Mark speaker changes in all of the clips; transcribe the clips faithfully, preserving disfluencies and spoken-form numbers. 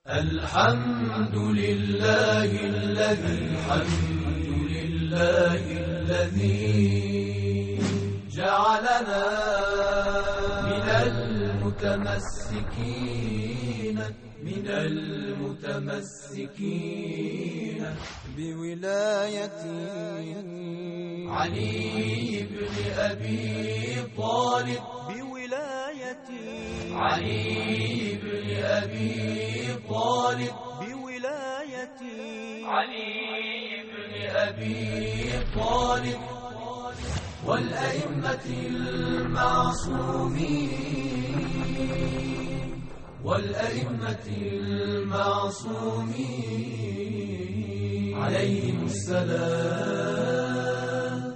Speaker 1: الحمد لله الذي الحمد لله الذي جعلنا من المتمسكين من المتمسكين بولاية علي بن أبي طالب بولاية علي بن أبي طالب بولاية علي بن أبي طالب والأئمة المعصومين والأئمة المعصومين عليهم السلام.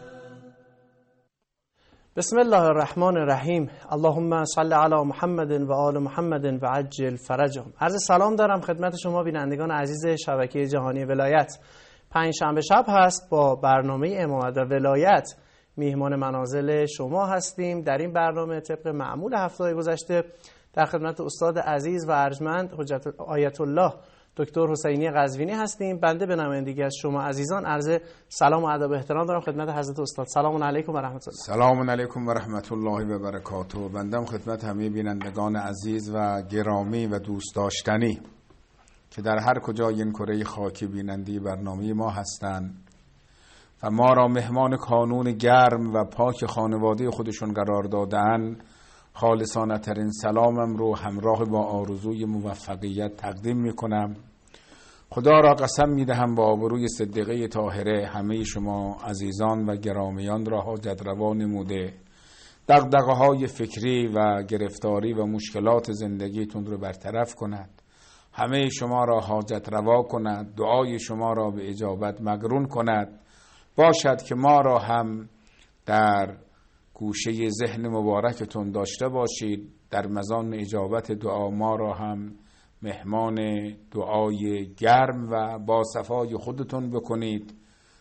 Speaker 2: بسم الله الرحمن الرحیم. اللهم صل علی محمد و آل محمد و عجل فرجهم. عرض سلام دارم خدمت شما بینندگان عزیز شبکه جهانی ولایت. پنجشنبه شب هست، با برنامه امامت و ولایت میهمان منازل شما هستیم. در این برنامه طبق معمول هفته گذشته در خدمت استاد عزیز و ارجمند حجت آیت الله دکتر حسینی قزوینی هستیم. بنده به نمایندگی از شما عزیزان عرض سلام و ادب و احترام دارم خدمت حضرت استاد. سلام علیکم و رحمت الله.
Speaker 3: سلام علیکم و رحمت الله و برکاته. بنده خدمت همه بینندگان عزیز و گرامی و دوست داشتنی که در هر کجای این کره خاکی بیننده برنامه ما هستند و ما را مهمان کانون گرم و پاک خانواده خودشون قرار دادن، خالصانه ترین سلامم رو همراه با آرزوی موفقیت تقدیم می کنم. خدا را قسم می دهم با آبروی صدیقه طاهره همه شما عزیزان و گرامیان را حاجت روا نموده، دغدغه های فکری و گرفتاری و مشکلات زندگیتون رو برطرف کند، همه شما را حاجت روا کند، دعای شما را به اجابت مقرون کند. باشد که ما را هم در گوشه ذهن مبارکتون داشته باشید، در مزان اجابت دعا ما را هم مهمان دعای گرم و با صفای خودتون بکنید،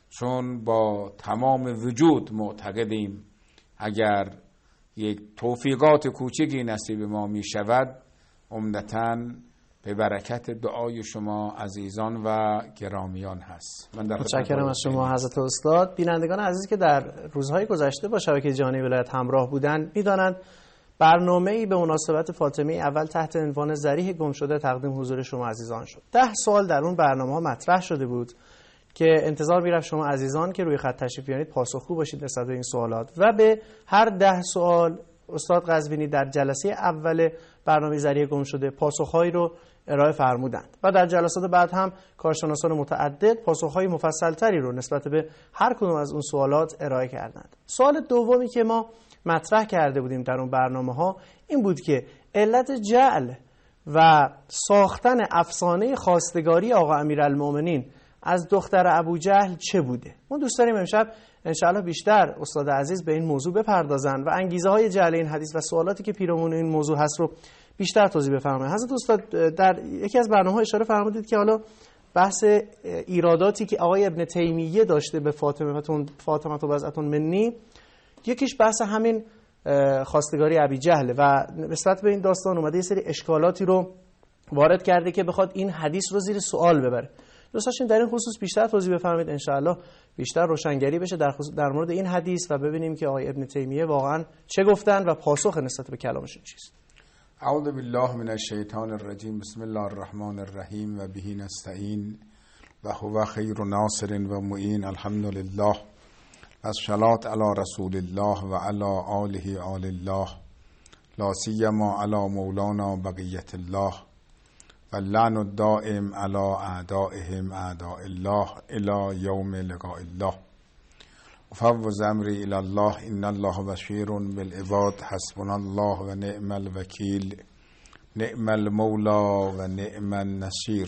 Speaker 3: چون با تمام وجود معتقدیم اگر یک توفیقات کوچکی نصیب ما می شود عمدتاً به برکت دعای شما عزیزان و گرامیان هست. من
Speaker 2: متشکرم از شما حضرت استاد. بینندگان عزیز که در روزهای گذشته با شبکه جهانی ولایت همراه بودند می‌دانند برنامه‌ای به مناسبت فاطمه اول تحت عنوان ذریح گم شده تقدیم حضور شما عزیزان شد. ده سوال در اون برنامه‌ها مطرح شده بود که انتظار می‌رفت شما عزیزان که روی خط تشریف بیارید پاسخگو باشید نسبت به این سوالات و به هر ده سوال استاد قزوینی در جلسه اول برنامه ذریح گم شده پاسخ‌هایی رو ارائه فرمودند و در جلسات بعد هم کارشناسان متعدد پاسخ‌های مفصل‌تری رو نسبت به هر کدوم از اون سوالات ارائه کردند. سوال دومی که ما مطرح کرده بودیم در اون برنامه‌ها این بود که علت جعل و ساختن افسانه خواستگاری آقا امیرالمومنین از دختر ابوجهل چه بوده. ما دوست داریم امشب انشاءالله بیشتر استاد عزیز به این موضوع بپردازن و انگیزه های جعل این حدیث و سوالاتی که پیرامون این موضوع هست رو بیشتر توضیح بفرمایید. حضرت استاد در یکی از برنامه‌ها اشاره فرمودید که حالا بحث ایراداتی که آقای ابن تیمیه داشته به فاطمه فاطمه و بضعة منی، یکیش بحث همین خواستگاری ابی جهل و نسبت به این داستان اومده یه سری اشکالاتی رو وارد کرده که بخواد این حدیث رو زیر سوال ببره. دوست داشتیم در این خصوص بیشتر توضیح بفرمایید انشاءالله بیشتر روشنگری بشه در در مورد این حدیث و ببینیم که آقای ابن تیمیه واقعا چه گفتن و پاسخ نسبت به کلامشون چیست.
Speaker 3: اعوذ بالله من الشیطان الرجیم. بسم الله الرحمن الرحیم و به نستعین و هو خیر ناصر و معین. الحمدلله و الصلاة علی رسول الله و علی آله آل الله لا سیما علی مولانا بقیت الله و لعن الدائم علی اعدائهم اعداء الله الی یوم لقاء الله. افوض امری الی الله ان الله بشیر بالعباد حسبنا الله و نعم الوکیل نعم المولا و نعم النصیر.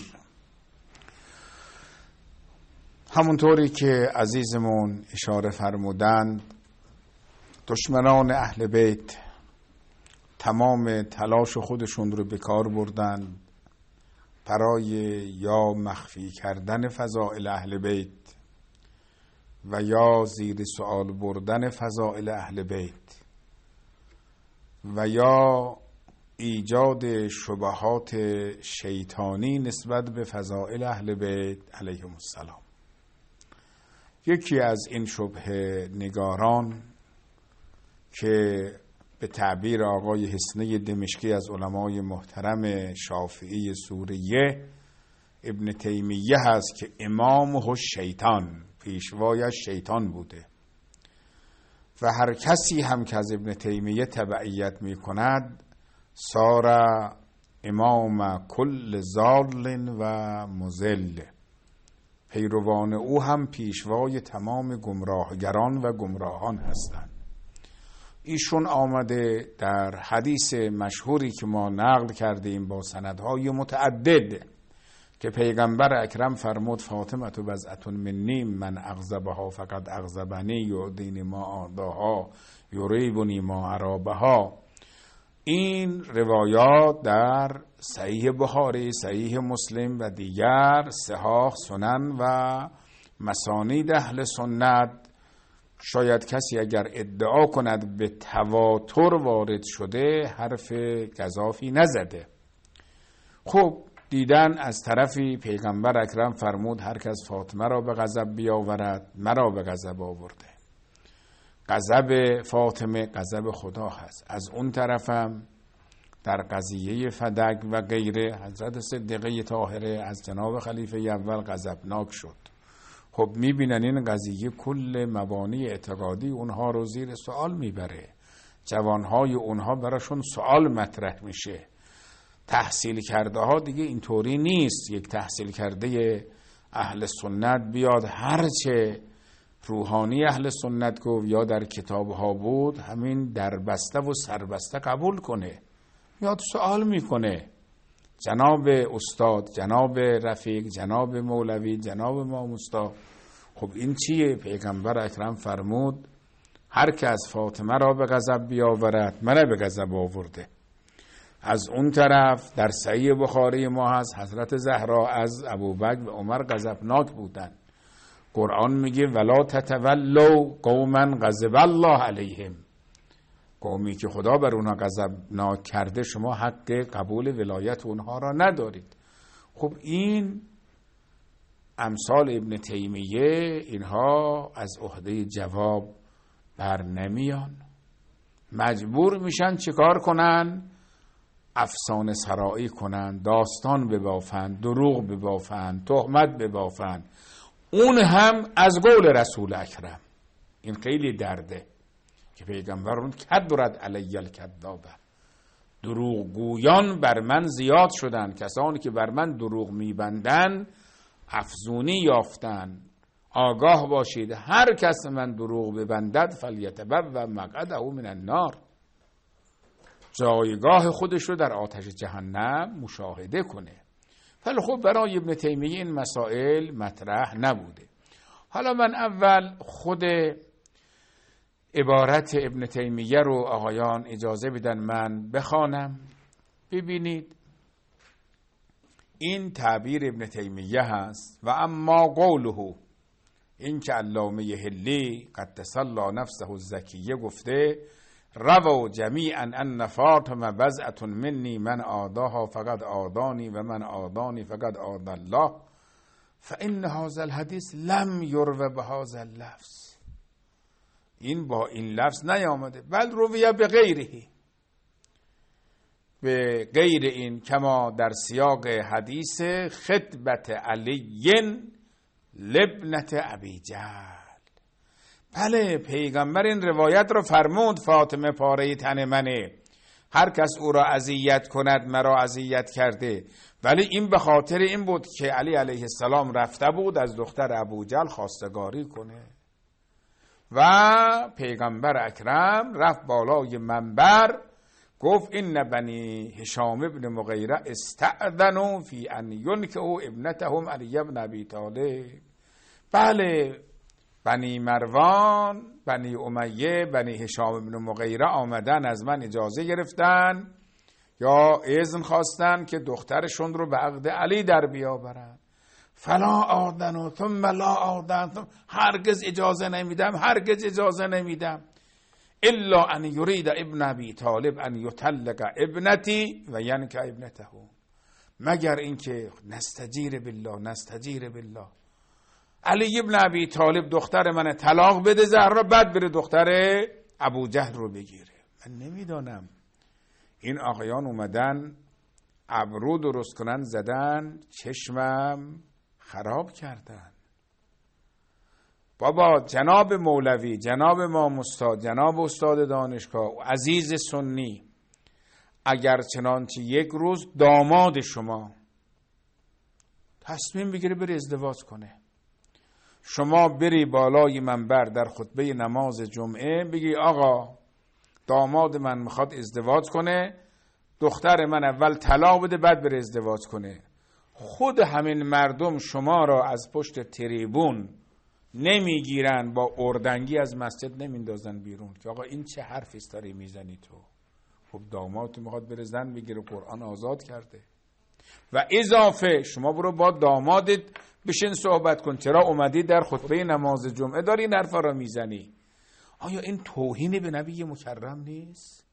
Speaker 3: همونطوری که عزیزمون اشاره فرمودند دشمنان اهل بیت تمام تلاش خودشون رو به کار بردند برای یا مخفی کردن فضائل اهل بیت و یا زیر سوال بردن فضائل اهل بیت و یا ایجاد شبهات شیطانی نسبت به فضائل اهل بیت علیهم السلام. یکی از این شبهه نگاران که به تعبیر آقای حسنی دمشقی از علمای محترم شافعی سوریه ابن تیمیه هست که امامه شیطان، پیشوایش شیطان بوده و هر کسی هم که از ابن تیمیه تبعیت می کند صار امام کل ضال و مضل، پیروان او هم پیشوای تمام گمراهگران و گمراهان هستند. ایشون آمده در حدیث مشهوری که ما نقل کردیم با سندهای متعدد که پیغمبر اکرم فرمود فاطمه بضعة منی من اغضبها فقد اغضبنی یعدینی ما آداها یریبنی ما عرابها. این روایات در صحیح بخاری، صحیح مسلم و دیگر صحاح سنن و مسانید اهل سنت، شاید کسی اگر ادعا کند به تواتر وارد شده حرف گزافی نزده. خب دیدن از طرفی پیغمبر اکرم فرمود هر کس فاطمه را به غضب بیاورد مرا به غضب آورده. غضب فاطمه غضب خدا هست. از اون طرفم در قضیه فدک و غیره حضرت صدیقه طاهره از جناب خلیفه اول غضبناک شد. خب میبینن این قضیه کل مبانی اعتقادی اونها رو زیر سوال میبره، جوانهای اونها براشون سوال مطرح میشه. تحصیل کرده ها دیگه اینطوری نیست یک تحصیل کرده اهل سنت بیاد هرچه روحانی اهل سنت گفت یا در کتاب ها بود همین دربسته و سربسته قبول کنه. میاد سوال میکنه جناب استاد، جناب رفیق، جناب مولوی، جناب امام استا، خب این چیه؟ پیغمبر اکرم فرمود هر که از فاطمه را به غضب بیاورد من به غضب آورده. از اون طرف در صحیح بخاری ما هست حضرت زهرا از ابوبکر و عمر غضبناک بودن. قرآن میگه ولا تتولوا قوما غضب الله علیهم، قومی که خدا بر اونها غضبناک کرده شما حق قبول ولایت اونها را ندارید. خب این امثال ابن تیمیه اینها از عهده جواب بر نمیان، مجبور میشن چیکار کنن؟ افسانه سرایی کنن، داستان ببافن، دروغ ببافن، تهمت ببافن، اون هم از قول رسول اکرم. این خیلی درده که پیغمبر اون کدرت علی الکذابه، دروغ گویان بر من زیاد شدن، کسانی که بر من دروغ میبندن افزونی یافتن. آگاه باشید هر کس من دروغ ببندد فلیتبوأ مقعده من النار، جایگاه خودش رو در آتش جهنم مشاهده کنه. ولی خب برای ابن تیمیه این مسائل مطرح نبوده. حالا من اول خود عبارت ابن تیمیه رو آقایان اجازه بدن من بخوانم. ببینید این تعبیر ابن تیمیه هست و اما قوله، این که علامه حلی قدس الله نفسه الزکیه گفته رو جمیعا ان فاطمه بضعة منی من آداها فقد آدانی و من آدانی فقد آد الله فان هذا الحدیث لم یروى بهذا اللفظ، این با این لفظ نیامده، بل رویه به غیره، به غیر این، کما در سیاق حدیث خطبت علی لابنة ابی جهل. بله پیغمبر این روایت رو فرمود فاطمه پاره تن منه، هر کس او را اذیت کند مرا اذیت کرده. ولی این به خاطر این بود که علی علیه السلام رفته بود از دختر ابوجهل خواستگاری کنه و پیغمبر اکرم رفت بالای منبر گفت این بنی هشام ابن مغیره استأذنوا فی ان ینکحوا ابنتهم علی ابن ابی طالب. بله بنی مروان، بنی امیه، بنی هشام ابن مغیره آمدن از من اجازه گرفتن یا اذن خواستن که دخترشون رو به عقد علی در بیاورن. فلا آذن و ثم لا آذن، هرگز اجازه نمیدم، هرگز اجازه نمیدم. الا ان یرید ابن ابی طالب ان یطلق ابنتی و ینکح ابنته، مگر اینکه نستجیر بالله نستجیر بالله، علی ابن ابی طالب دختر من طلاق بده زهرا، بعد بره دختر ابو جهل رو بگیره. من نمیدانم این آقایان اومدن ابرو درست کنن زدن چشمم خراب کردن. بابا جناب مولوی، جناب امام استاد، جناب استاد دانشگاه، عزیز سنی، اگر چنانچه یک روز داماد شما تصمیم بگیره بری ازدواج کنه، شما بری بالای منبر در خطبه نماز جمعه بگی آقا داماد من میخواد ازدواج کنه، دختر من اول طلاق بده بعد بره ازدواج کنه، خود همین مردم شما را از پشت تریبون نمیگیرن، با اردنگی از مسجد نمیندازن بیرون که آقا این چه حرفی است داری میزنی تو؟ خب داماد میخواد بره زن بگیره، قرآن آزاد کرده. و اضافه شما برو با دامادت بشین صحبت کن، چرا اومدی در خطبه نماز جمعه داری این حرفا را میزنی؟ آیا این توهین به نبی مکرم نیست؟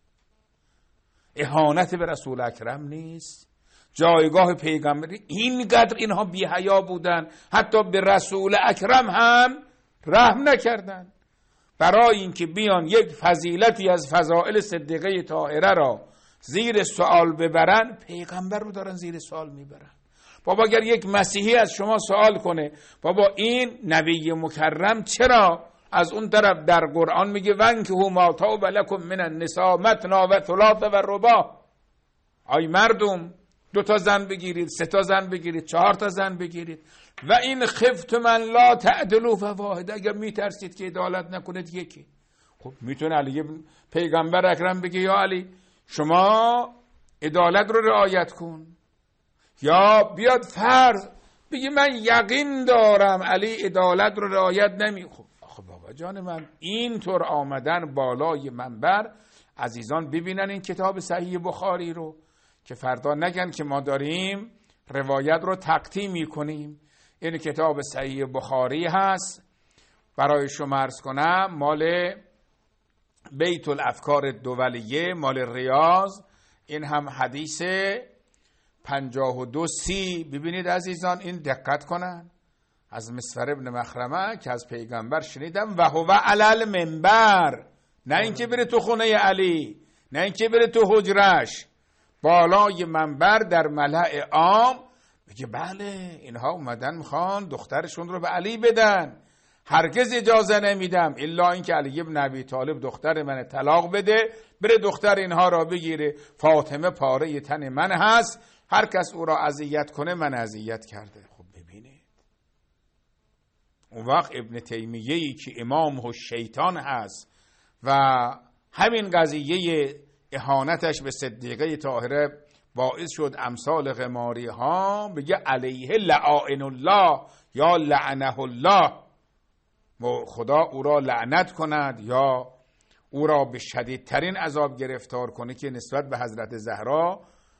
Speaker 3: اهانت به رسول اکرم نیست؟ جایگاه پیغمبری اینقدر اینها بی حیا بودن حتی به رسول اکرم هم رحم نکردن، برای اینکه بیان یک فضیلتی از فضائل صدیقه طاهره را زیر سوال ببرن، پیغمبر رو دارن زیر سوال میبرن. بابا اگر یک مسیحی از شما سوال کنه بابا این نبی مکرم چرا از اون طرف در قرآن میگه ونکحوا ما طاب لکم من النساء مثنی و ثلاث و رباع، آی مردم دو تا زن بگیرید، سه تا زن بگیرید، چهار تا زن بگیرید، و این خفتم ان لا تعدلوا فواحده، اگر میترسید که عدالت نکنید یکی. خب میتونه علی پیغمبر اکرم بگه یا علی شما عدالت رو رعایت کن، یا بیاد فرض بگه من یقین دارم علی عدالت رو رعایت نمی. خب آخه بابا جان من اینطور آمدن بالای منبر، عزیزان ببینن این کتاب صحیح بخاری رو که فردا نگن که ما داریم روایت رو تقطیع میکنیم. این کتاب صحیح بخاری هست، برای شما عرض کنم مال بیت الافکار دولیه، مال ریاض. این هم حدیث پنجاه و دو سی. ببینید عزیزان این دقت کنن، از مسور ابن مخرمه که از پیغمبر شنیدم و هو علی المنبر، نه اینکه بره تو خونه علی، نه اینکه بره تو حجرش، بالای منبر در ملأ عام میگه بله اینها اومدن میخوان دخترشون رو به علی بدن، هرگز اجازه نمیدم الا اینکه علی ابن ابی طالب دختر من طلاق بده، بره دختر اینها را بگیره. فاطمه پاره تن من هست، هر کس او را اذیت کنه من اذیت کرده. خب ببینید اون وقت ابن تیمیه‌ای که امام و شیطان هست و همین قضیه اهانتش به صدیقه طاهره باعث شد امثال غماری ها بگه علیه لعائن الله یا لعنه الله، خدا او را لعنت کند یا او را به شدیدترین عذاب گرفتار کنه که نسبت به حضرت زهرا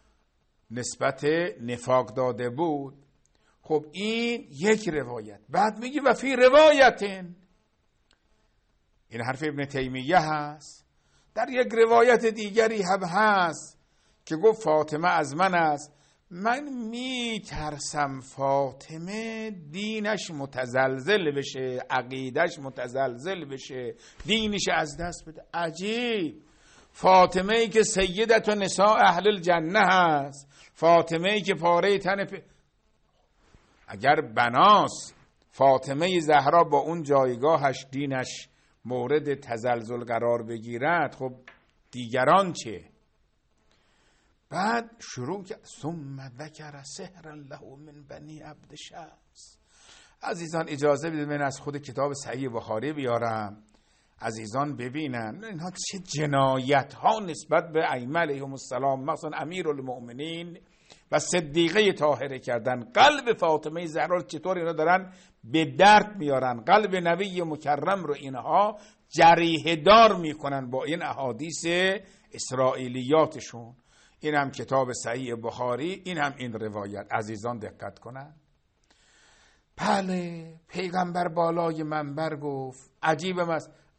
Speaker 3: نسبت نفاق داده بود. خب این یک روایت. بعد میگه و فی روایتین، این حرف ابن تیمیه هست، در یک روایت دیگری هم هست که گفت فاطمه از من است، من میترسم فاطمه دینش متزلزل بشه، عقیدش متزلزل بشه، دینش از دست بده. عجیب، فاطمه ای که سیدت و نساء اهل الجنه هست، فاطمه ای که پاره تن پ... اگر بناس فاطمه زهرا با اون جایگاهش دینش مورد تزلزل قرار بگیرد، خب دیگران چه؟ بعد شروع کرد ثم ذکر سحرا له من بنی عبد شمس. عزیزان اجازه بدید من از خود کتاب صحیح بخاری بیارم، عزیزان ببینن اینها چه جنایت ها نسبت به ائمه علیهم السلام، مثلا امیرالمؤمنین و صدیقه طاهره کردن. قلب فاطمه زهرا چطور اینا دارن به درد میارن، قلب نبی مکرم رو اینها جریحه دار میکنن با این احادیث اسرائیلیاتشون. این هم کتاب صحیح بخاری، این هم این روایت. عزیزان دقت کنن. بله پیغمبر بالای منبر گفت عجیبم است،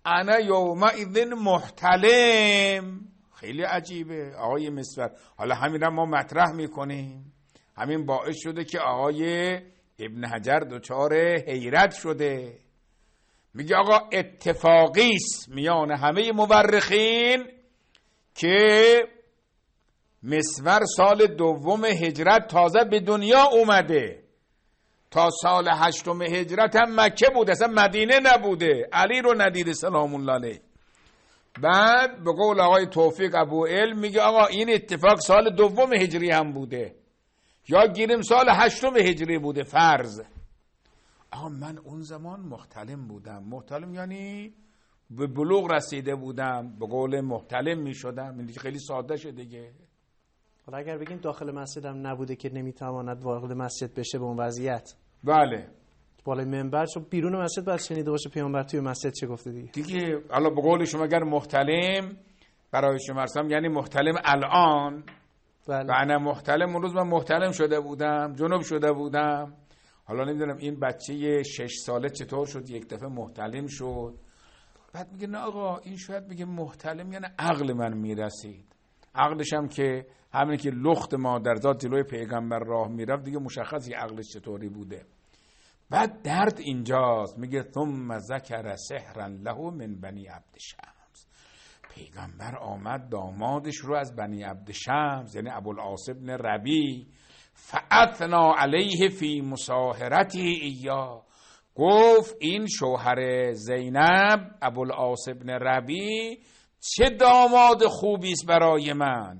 Speaker 3: انا یومئذ محتلم. خیلی عجیبه آقای مسور. حالا همین ما مطرح میکنیم، همین باعث شده که آقای ابن حجر دچار حیرت شده. میگه آقا اتفاقی است میان همه مورخین که مسور سال دوم هجرت تازه به دنیا اومده، تا سال هشتم هجرت هم مکه بود، اصلا مدینه نبوده، علی رو ندیده سلام الله علیه. بعد به قول آقای توفیق ابو علم میگه آقا این اتفاق سال دوم هجری هم بوده، یا گیریم سال هشتم هجری بوده فرض. آقا من اون زمان محتلم بودم. محتلم یعنی به بلوغ رسیده بودم، به قول محتلم میشدم. این خیلی ساده شده دیگه.
Speaker 2: حالا اگر بگیم داخل مسجد هم نبوده که نمیتواند وارد مسجد بشه به اون وضعیت،
Speaker 3: بله
Speaker 2: بالای منبر، چون بیرون مسجد باید شنیده باشه پیامبر توی مسجد چه گفته دیگه
Speaker 3: دیگه. حالا به قول شما اگر محتلم برای شما ارسم یعنی محتلم الان.
Speaker 2: بله.
Speaker 3: و انا محتلم اون روز من محتلم شده بودم، جنوب شده بودم. حالا نمیدونم این بچه شش ساله چطور شد یک دفعه محتلم شد. بعد میگه نه آقا این شاید میگه محتلم یعنی عقل من میرسید. عقلش هم که همین که لخت مادرزاد جلوی پیغمبر راه میرفت دیگه مشخصی عقلش چطوری بوده. بعد درد اینجاست، میگه ثم ذکر سحرا له من بنی عبد شمس. پیغمبر آمد دامادش رو از بنی عبد شمس یعنی ابوالعاص بن ربیع فاثنا علیه فی مصاهرته ایا، گفت این شوهر زینب ابوالعاص بن ربیع چه داماد خوبی است برای من.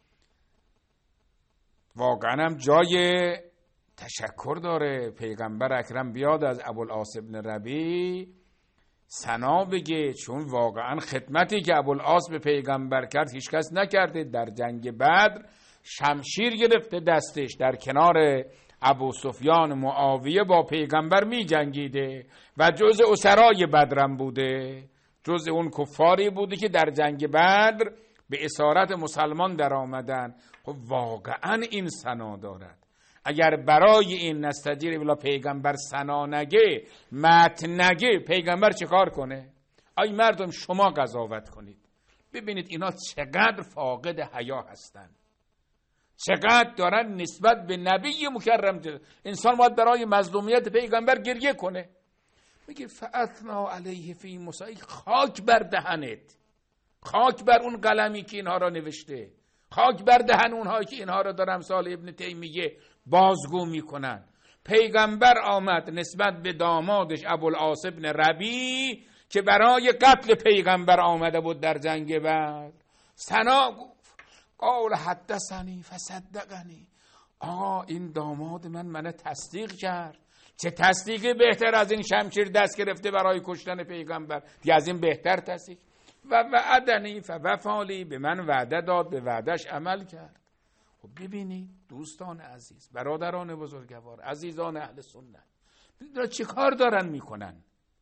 Speaker 3: واقعا هم جای تشکر داره پیغمبر اکرم بیاد از ابوالعاص بن ربیع ثنا بگه، چون واقعا خدمتی که ابوالعاص به پیغمبر کرد هیچ کس نکرده. در جنگ بدر شمشیر گرفته دستش، در کنار ابو سفیان معاویه با پیغمبر می جنگیده و جز اسرای بدرم بوده، جز اون کفاری بوده که در جنگ بدر به اسارت مسلمان در آمدن. خب واقعا این ثنا دارد. اگر برای این نستجیر بلا پیغمبر ثنا نگه، متن نگه، پیغمبر چه کار کنه؟ ای مردم شما قضاوت کنید، ببینید اینا چقدر فاقد حیا هستن، چقدر دارن نسبت به نبی مکرم. انسان باید برای مظلومیت پیغمبر گریه کنه. میگه فاثنا علیه فی موسی، خاک بر دهنت، خاک بر اون قلمی که اینها را نوشته، خاک بر دهن اونهایی که اینها را در امثال ابن تیمیه بازگو میکنن. پیغمبر آمد نسبت به دامادش ابوالعاص بن ربیع که برای قتل پیغمبر آمده بود در جنگ بدر، ثنا گفت. قال حدثنی فصدقنی، آقا این داماد من منو تصدیق کرد. چه تصدیقی بهتر از این شمشیر دست گرفته برای کشتن پیغمبر؟ دیگه از این بهتر تصدیق. و وعدنی فوفالی، به من وعده داد، به وعدش عمل کرد. خب ببینید دوستان عزیز، برادران بزرگوار، عزیزان اهل سنت، ببینید چه کار دارن میکنن.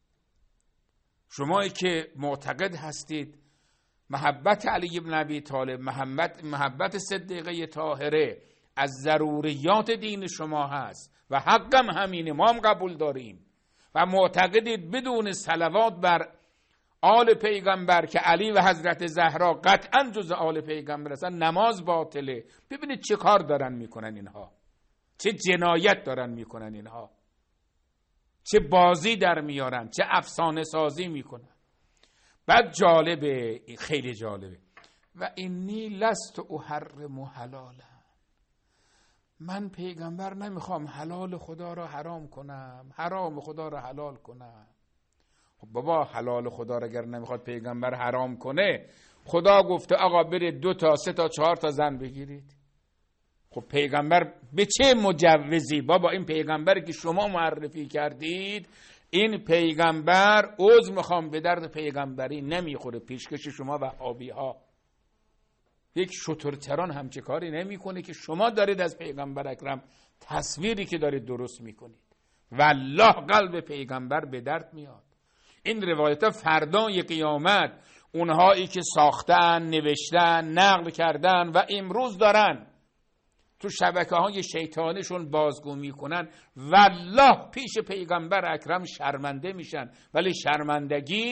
Speaker 3: شمایی که معتقد هستید محبت علی بن ابی طالب، محبت محبت صدیقه طاهره از ضروریات دین شما هست و حقم همینه، ما هم قبول داریم، و معتقدید بدون صلوات بر آل پیغمبر که علی و حضرت زهرا قطعا جز آل پیغمبر هستن نماز باطله. ببینید چه کار دارن میکنن اینها، چه جنایت دارن میکنن اینها، چه بازی در میارن، چه افسانه سازی میکنن. بعد جالبه، خیلی جالبه، و اینی لست احرم حلالا، من پیغمبر نمیخوام حلال خدا را حرام کنم، حرام خدا را حلال کنم. خب بابا حلال خدا را اگر نمیخواد پیغمبر حرام کنه، خدا گفته آقا برید دو تا سه تا چهار تا زن بگیرید. خب پیغمبر به چه مجوزی؟ بابا این پیغمبری که شما معرفی کردید، این پیغمبر عذر میخوام به درد پیغمبری نمیخوره. پیشکش شما وهابی ها، یک شترچران همچه کاری نمیکنه که شما دارید از پیغمبر اکرم تصویری که دارید درست میکنید. والله قلب پیغمبر به درد میاد. این روایت فردای قیامت اونهایی که ساختن، نوشتن، نقل کردن و امروز دارن تو شبکه های شیطانشون بازگو میکنن، والله پیش پیغمبر اکرم شرمنده میشن. ولی شرمندگی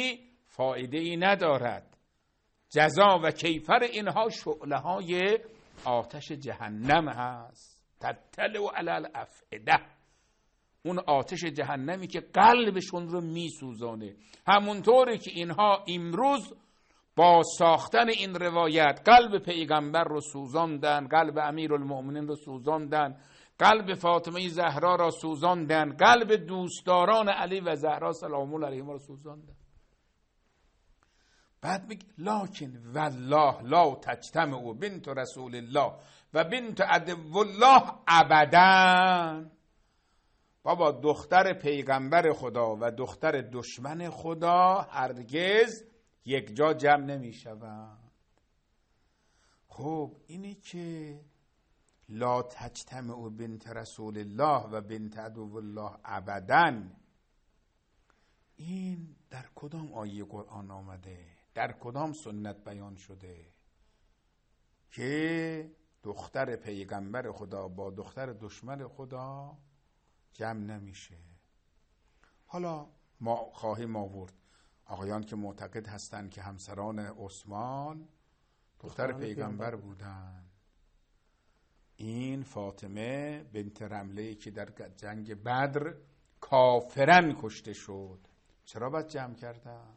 Speaker 4: فایده ای ندارد. جزا و کیفر اینها شعله های آتش جهنم هست. تطلع علی الافئده، اون آتش جهنمی که قلبشون رو میسوزانه. همونطوری که اینها امروز با ساختن این روایت قلب پیغمبر رو سوزاندن، قلب امیرالمؤمنین رو سوزاندن، قلب فاطمه زهرا را سوزاندن، قلب دوستداران علی و زهرا سلام الله علیهما را سوزاندن. بعد میگه لکن والله لا تجتمع بنت رسول الله و بنت عدو الله ابدا. بابا دختر پیغمبر خدا و دختر دشمن خدا هرگز یک جا جمع نمی شوند. خب اینی که لا تجتمع بنت رسول الله و بنت عدو الله ابدا، این در کدام آیه قرآن آمده؟ در کدام سنت بیان شده که دختر پیغمبر خدا با دختر دشمن خدا جمع نمیشه؟ حالا ما خواهیم آورد آقایان که معتقد هستند که همسران عثمان دختر پیغمبر بودن. این فاطمه بنت رمله که در جنگ بدر کافرن کشته شد، چرا باید جمع کردن؟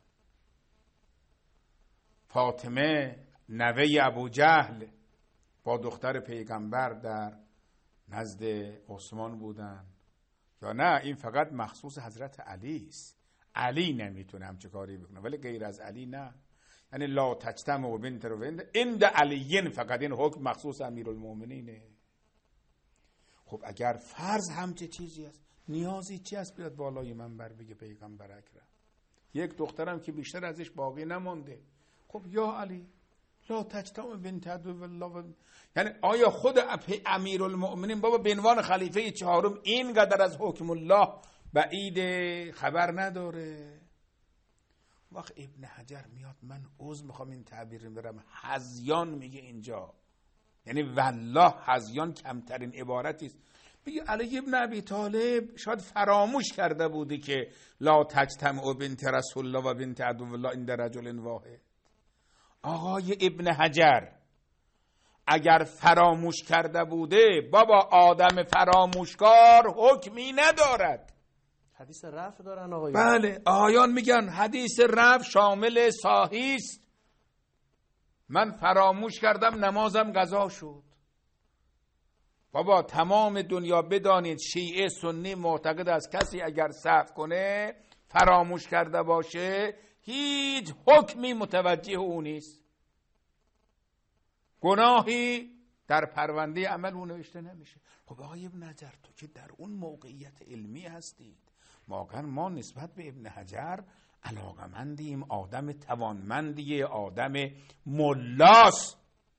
Speaker 4: فاطمه نوه ابو جهل با دختر پیغمبر در نزد عثمان بودن یا نه؟ این فقط مخصوص حضرت علی است. علی نمیتونه همچه کاری بکنه، ولی غیر از علی نه. یعنی لا تجتمع و بنت رو عند علیین، فقط این حکم مخصوص امیرالمؤمنینه. خب اگر فرض همچه چیزی است، نیازی چی است بیاد بالای منبر بگه پیغمبر اکرم؟ یک دخترم که بیشتر ازش باقی نمانده. خب یا علی لا تجتمع بنت عدو الله، یعنی آیا خود امیرالمؤمنین بابا به عنوان خلیفه چهارم اینقدر از حکم الله بعید خبر نداره؟ وقت ابن حجر میاد، من عذر میخوام این تعبیر برم، هذیان میگه اینجا، یعنی والله هذیان کمترین عبارتی است. میگه علی ابن ابی طالب شاید فراموش کرده بودی که لا تجتمع بنت رسول الله و بنت عدو الله عند رجل واحد. آقای ابن حجر اگر فراموش کرده بوده، بابا آدم فراموشکار حکمی ندارد.
Speaker 2: حدیث رفع دارن آقای؟
Speaker 4: بله، آقایان میگن حدیث رفع شامل صحیح است. من فراموش کردم نمازم قضا شد. بابا تمام دنیا بدانید شیعه سنی معتقد است کسی اگر سهو کنه، فراموش کرده باشه، هیچ حکمی متوجه او نیست، گناهی در پرونده عمل او نوشته نمیشه. خب آقای ابن حجر تو که در اون موقعیت علمی هستید، واقعا ما نسبت به ابن حجر علاقمندیم، آدم توانمندیه، آدم ملاس،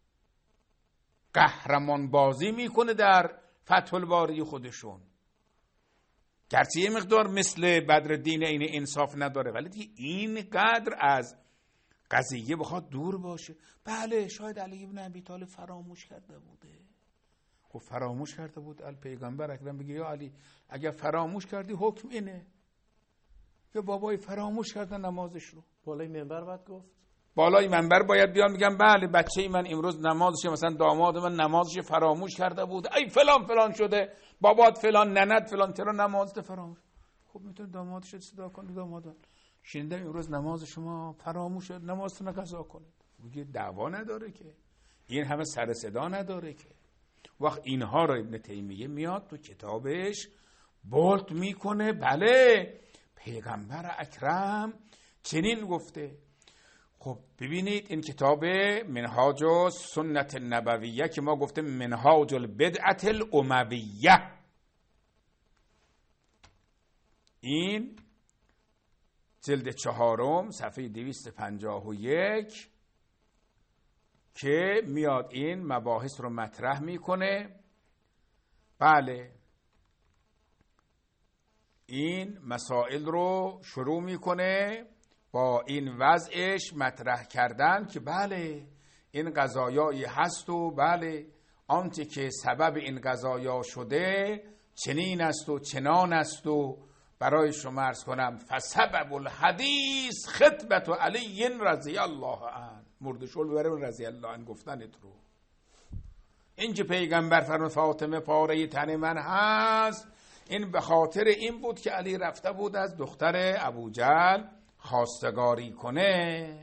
Speaker 4: قهرمان بازی میکنه در فتح الباری خودشون، گرچه یه مقدار مثل بدرالدین این انصاف نداره، ولی دیگه اینقدر از قضیه بخواد دور باشه. بله شاید علی ابن ابی طالب فراموش کرده بوده. خب فراموش کرده بود، ال پیغمبر اکرم بگه یا علی اگر فراموش کردی حکم اینه، یا بابای فراموش کردن نمازش رو
Speaker 2: بالای منبر باید گفت،
Speaker 4: بالای منبر باید بیان میگم بله بچه من امروز نمازش، مثلا داماد من نمازش فراموش کرده بود، ای فلان فلان شده، بابات فلان، ننت فلان، چرا نمازت فراموش؟ خب میتونه دامادش صدا کنه، داماد شنیدم امروز نماز شما فراموش شد، نمازتون قضا کنید. میگه دعوا نداره که، این همه سر صدا نداره که. وقت اینها رو ابن تیمیه میاد تو کتابش بولد میکنه، بله پیغمبر اکرم چنین گفته. خب ببینید این کتاب منهاج و سنت نبویه که ما گفتیم منهاج البدعت الامویه، این جلد چهارم صفحه دویست و پنجاه و یک که میاد این مباحث رو مطرح میکنه. بله این مسائل رو شروع میکنه با این وضعش مطرح کردن که بله این قضایایی هست و بله آنچه که سبب این قضایا شده چنین است و چنان است و برای شما عرض کنم فسبب الحدیث خطبت علی رضی الله عنه، مردشول ببرم رضی الله عنه گفتنت رو. این که پیغمبر فرمود فاطمه پاره تن من هست، این به خاطر این بود که علی رفته بود از دختر ابوجهل خواستگاری کنه.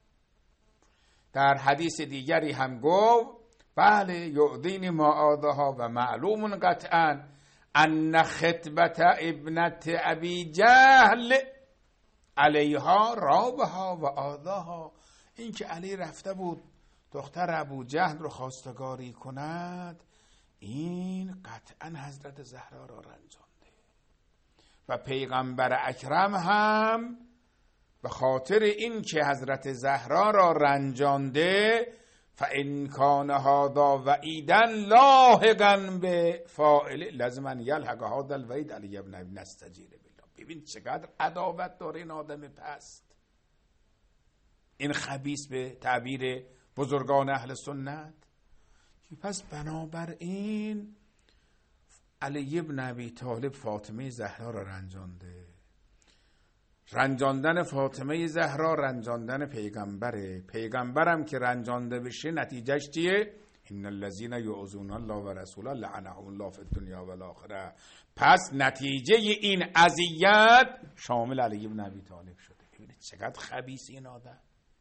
Speaker 4: در حدیث دیگری هم گفت بله یعدین ما آدها و معلوم قطعا ان خطبت ابنت ابی جهل علیها رابها و آداها، این که علی رفته بود دختر ابو جهل رو خواستگاری کند، این قطعا حضرت زهرا را رنجانده. و پیغمبر اکرم هم به خاطر این که حضرت زهرا را رنجانده فَإِنْ كَانَ هَذَا وَعِیدًا لَاحِقًا بِفَاعِلِهِ لَازِمًا یلحق هذا الوعید علی ابن ابی نستجیر بالله. ببین چقدر عداوت داره این آدم پست، این خبیث به تعبیر بزرگان اهل سنت. پس بنابراین علی ابن ابی طالب فاطمه زهرا را رنجانده. رنجاندن فاطمه زهرا رنجاندن پیغمبره. پیغمبرم که رنجانده بشه نتیجهش چیه؟ ان الذين يؤذون الله و رسوله لعنهم الله فی الدنیا و الاخره. پس نتیجه این اذیت شامل علی ابن ابی طالب شده. ببینید چقدر خبیث این آدم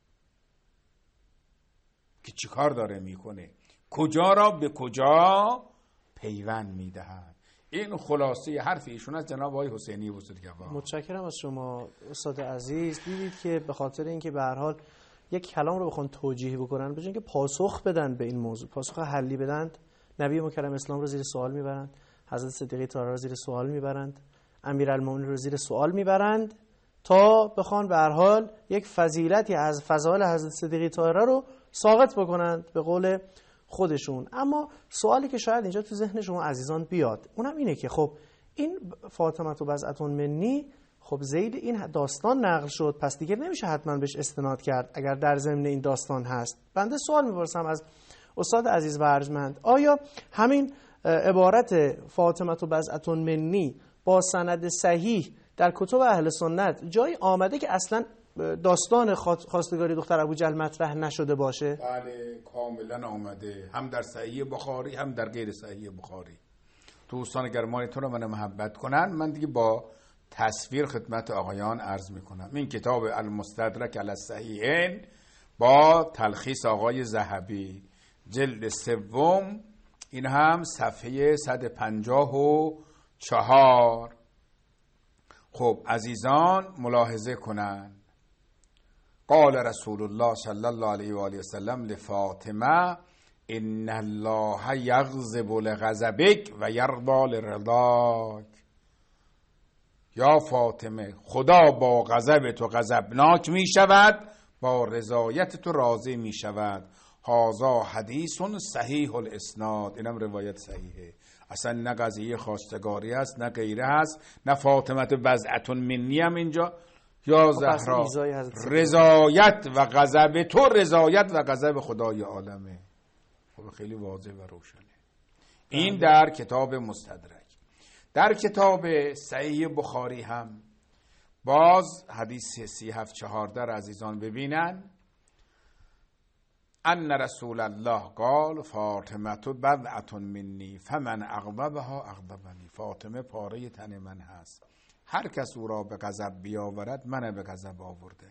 Speaker 4: که چیکار داره میکنه، کجا را به کجا پیوند میدهد. این خلاصه حرف ایشون از جناب آقای حسینی بزرگوار.
Speaker 2: متشکرم از شما استاد عزیز. دیدید که به خاطر اینکه به هر حال یک کلام رو بخوان توجیه بکنن، به جای اینکه پاسخ بدن به این موضوع، پاسخ حلی بدن، نبی مکرم اسلام رو زیر سوال میبرند، حضرت صدیقه طاهره رو زیر سوال میبرند، امیرالمومنین رو زیر سوال میبرند تا بخوان به هر حال یک فضیلتی از فضائل حضرت صدیقه طاهره رو ساقط بکنند به قول خودشون. اما سوالی که شاید اینجا تو ذهن شما عزیزان بیاد اونم اینه که خب این فاطمه و بضعة منی خب زید این داستان نقل شد، پس دیگه نمیشه حتما بهش استناد کرد اگر در ضمن این داستان هست. بنده سوال میپرسم از استاد عزیز و ارجمند، آیا همین عبارت فاطمه و بضعة منی با سند صحیح در کتب اهل سنت جایی آمده که اصلا داستان خواستگاری دختر ابوجهل مطرح نشده باشه؟
Speaker 4: بله کاملا آمده، هم در صحیح بخاری هم در غیر صحیح بخاری. دوستان گرمانتون رو من محبت کنن، من دیگه با تصویر خدمت آقایان عرض میکنم. این کتاب المستدرک علی الصحیحین با تلخیص آقای ذهبی جلد سوم، این هم صفحه صد و پنجاه و چهار. خب عزیزان ملاحظه کنن، قال رسول الله صلی الله علیه و آله و سلم لفاطمه ان الله یغضب لغضبک و یرضی لرضاک. یا فاطمه خدا با غضب تو غضبناک می شود، با رضایت تو راضی می شود. هذا حدیث صحیح الاسناد، اینم روایت صحیحه، اصلا نه قضیه خواستگاری است نه غیره است، نه فاطمه بضعة منی هم اینجا یا زهرا. رضایت و غضب تو رضایت و غضب خدای عالمه. خب خیلی واضح و روشنه. این در کتاب مستدرک. در کتاب صحیح بخاری هم باز حدیث سی هفت چهارده عزیزان ببینن، ان رسول الله قال فاطمه بضعة منی فمن اغضبها اغضبنی. فاطمه پاره تن من هست، هر کس او را به غضب بیاورد من به غضب آورده.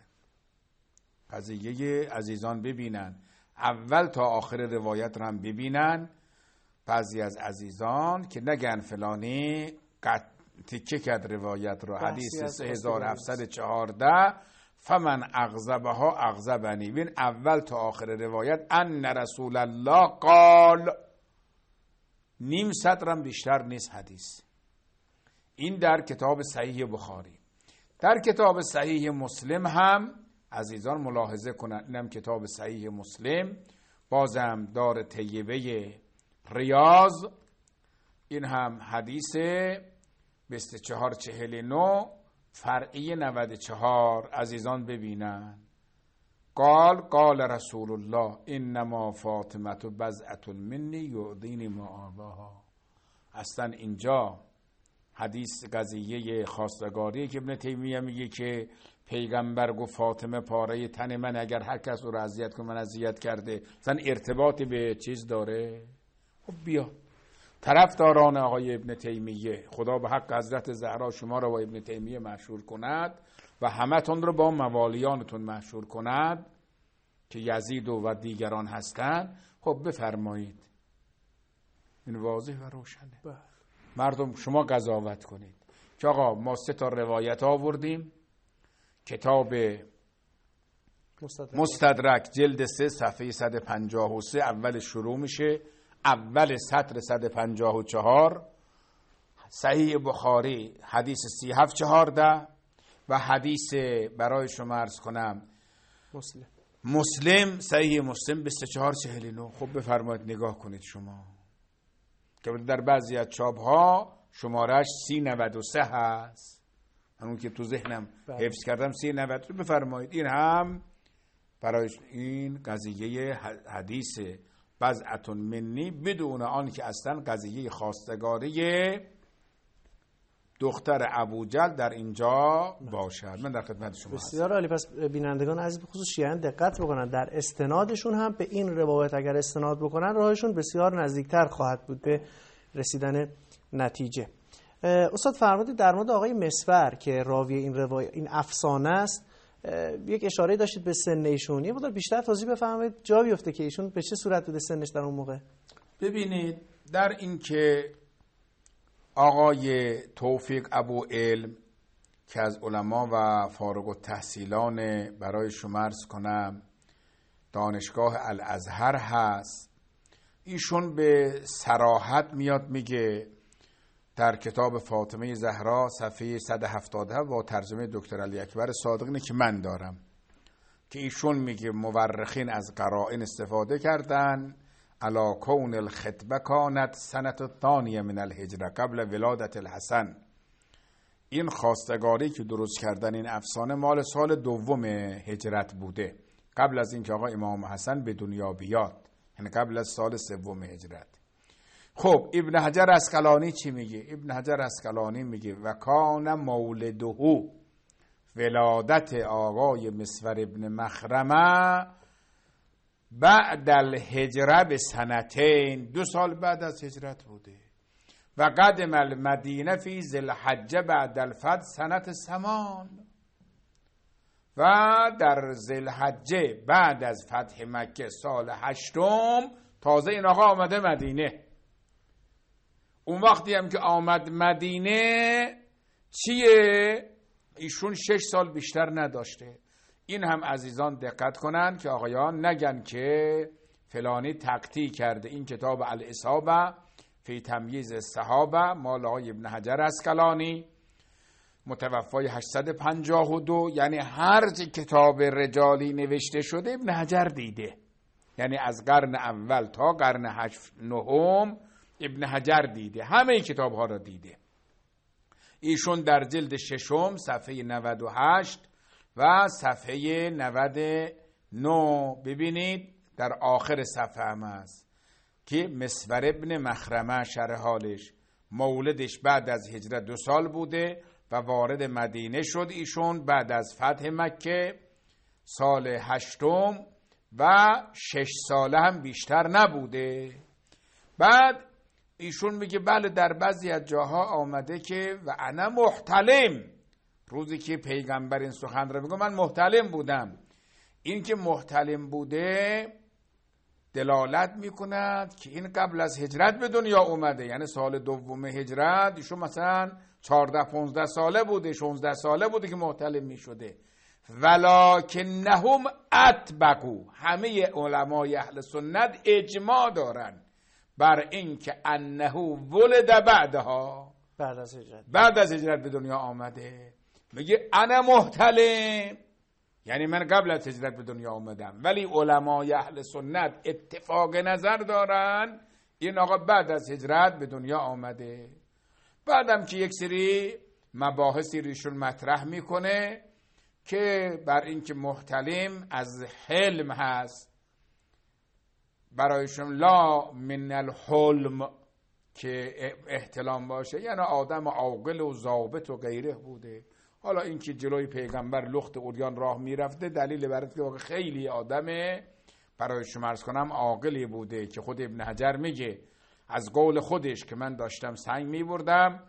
Speaker 4: قضیه عزیزان ببینن، اول تا آخر روایت رو هم ببینن. بعضی از عزیزان که نگن فلانی تکه کرد روایت رو، حدیث سه هزار و هفتصد و چهارده فمن اغضبها اغضبنی، ببین اول تا آخر روایت ان رسول الله قال، نیم سطرم بیشتر نیست حدیث. این در کتاب صحیح بخاری. در کتاب صحیح مسلم هم عزیزان ملاحظه کنند، اینم کتاب صحیح مسلم بازم دار طیبه ریاض، این هم حدیث بیست و چهار چهل و نه فرعی نود و چهار عزیزان ببینن. قال قال رسول الله انما فاطمه بضعة منی یعدینی ما آباها. اصلا اینجا حدیث قضیه خواستگاری که ابن تیمیه میگه که پیغمبر گفت فاطمه پاره تن من، اگر هر کس رو اذیت کنه من اذیت کرده، مثلا ارتباطی به چیز داره. خب بیا طرفداران آقای ابن تیمیه، خدا به حق حضرت زهرا شما رو با ابن تیمیه مشهور کند و همتون رو با موالیانتون مشهور کند که یزید و دیگران هستند. خب بفرمایید، این واضح و روشنه. مردم شما قضاوت کنید که آقا ما سه تا روایت آوردیم، کتاب
Speaker 2: مستدرک,
Speaker 4: مستدرک جلد سه صفحه صد و پنجاه و سه اول شروع میشه، اول سطر صد و پنجاه و چهار، صحیح بخاری حدیث سی و هفت چهارده و حدیث برای شما عرض کنم
Speaker 2: مسلم
Speaker 4: مسلم صحیح مسلم بیست و چهار چهل و نه. خب بفرمایید نگاه کنید شما که در بعضی از چاپ ها شمارش سی نود و سه هست، همون که تو ذهنم حفظ کردم سی نود و سه. بفرمایید این هم برای این قضیه حدیث بضعة منی بدون آن که اصلا قضیه خواستگاری دختر ابوجهل در اینجا باشد. من در خدمت شما
Speaker 2: بسیار عالی. پس بینندگان عزیز بخصوص شیعیان دقت بکنن، در استنادشون هم به این روایت اگر استناد بکنن راهشون بسیار نزدیکتر خواهد بود به رسیدن نتیجه. استاد فرمودید در مورد آقای مسور که راوی این روایت این افسانه است، یک اشاره داشتید به سن ایشون، یه مقدار بیشتر توضیح بفرمایید جا بیفته که ایشون به چه صورت بوده سنش در اون موقع.
Speaker 4: ببینید در این که آقای توفیق ابو علم که از علما و فارغ التحصیلان برای شما عرض کنم دانشگاه الازهر هست، ایشون به صراحت میاد میگه در کتاب فاطمه زهرا صفحه صد و هفتاد با ترجمه دکتر علی اکبر صادقی که من دارم، که ایشون میگه مورخین از قرائن استفاده کردن علا کون الخطبه کانت سنت الثانیه من الهجره قبل ولادت الحسن. این خواستگاری که درست کردن این افسانه مال سال دوم هجرت بوده، قبل از اینکه آقا امام حسن به دنیا بیاد، یعنی قبل از سال سوم هجرت. خب ابن حجر اسقلانی چی میگه؟ ابن حجر اسقلانی میگه و کان مولده ولادت آقای مسور ابن مخرمه بعد الهجره به سنتین، دو سال بعد از هجرت بوده. و قدم المدینه فی ذوالحجه بعد الفتح سنت سمان، و در ذوالحجه بعد از فتح مکه سال هشتم تازه این آقا آمده مدینه. اون وقتی هم که آمد مدینه چیه؟ ایشون شش سال بیشتر نداشته. این هم عزیزان دقت کنن که آقایان نگن که فلانی تقطیع کرده. این کتاب الاصابه فی تمییز الصحابه مال آقای ابن حجر اسقلانی متوفای هشتصد و پنجاه و دو، یعنی هر چه کتاب رجالی نوشته شده ابن حجر دیده، یعنی از قرن اول تا قرن هشت نهم ابن حجر دیده، همه کتاب ها را دیده. ایشون در جلد ششم صفحه نود و هشت و صفحه نود و نه ببینید در آخر صفحه هم است که مسور ابن مخرمه شرح حالش مولدش بعد از هجرت دو سال بوده و وارد مدینه شد ایشون بعد از فتح مکه سال هشتم و شش ساله هم بیشتر نبوده. بعد ایشون میگه بله در بعضی از جاها آمده که و انا محتلم، روزی که پیغمبر این سخن رو میگه من محتلم بودم. این که محتلم بوده دلالت میکند که این قبل از هجرت به دنیا اومده، یعنی سال دوم هجرت ایشون مثلا چهارده پانزده ساله بوده، شانزده ساله بوده که محتلم میشده. ولکنهم اتبقوا، همه علمای اهل سنت اجماع دارن بر این که انه ولد بعدها،
Speaker 2: بعد از هجرت
Speaker 4: بعد از هجرت به دنیا آمده. میگه انا محتلم، یعنی من قبل از هجرت به دنیا آمدم، ولی علمای اهل سنت اتفاق نظر دارن این آقا بعد از هجرت به دنیا آمده. بعدم که یک سری مباحثی ریشون مطرح میکنه که بر این که محتلم از حلم هست، برایشون لا من الحلم که احتلام باشه، یعنی آدم عاقل و ضابط و غیره بوده. حالا اینکه جلوی پیغمبر لخت عریان راه میرفته دلیل بر اینه که واقعا خیلی آدم برای شما عرض کنم عاقلی بوده که خود ابن حجر میگه از قول خودش که من داشتم سنگ میبردم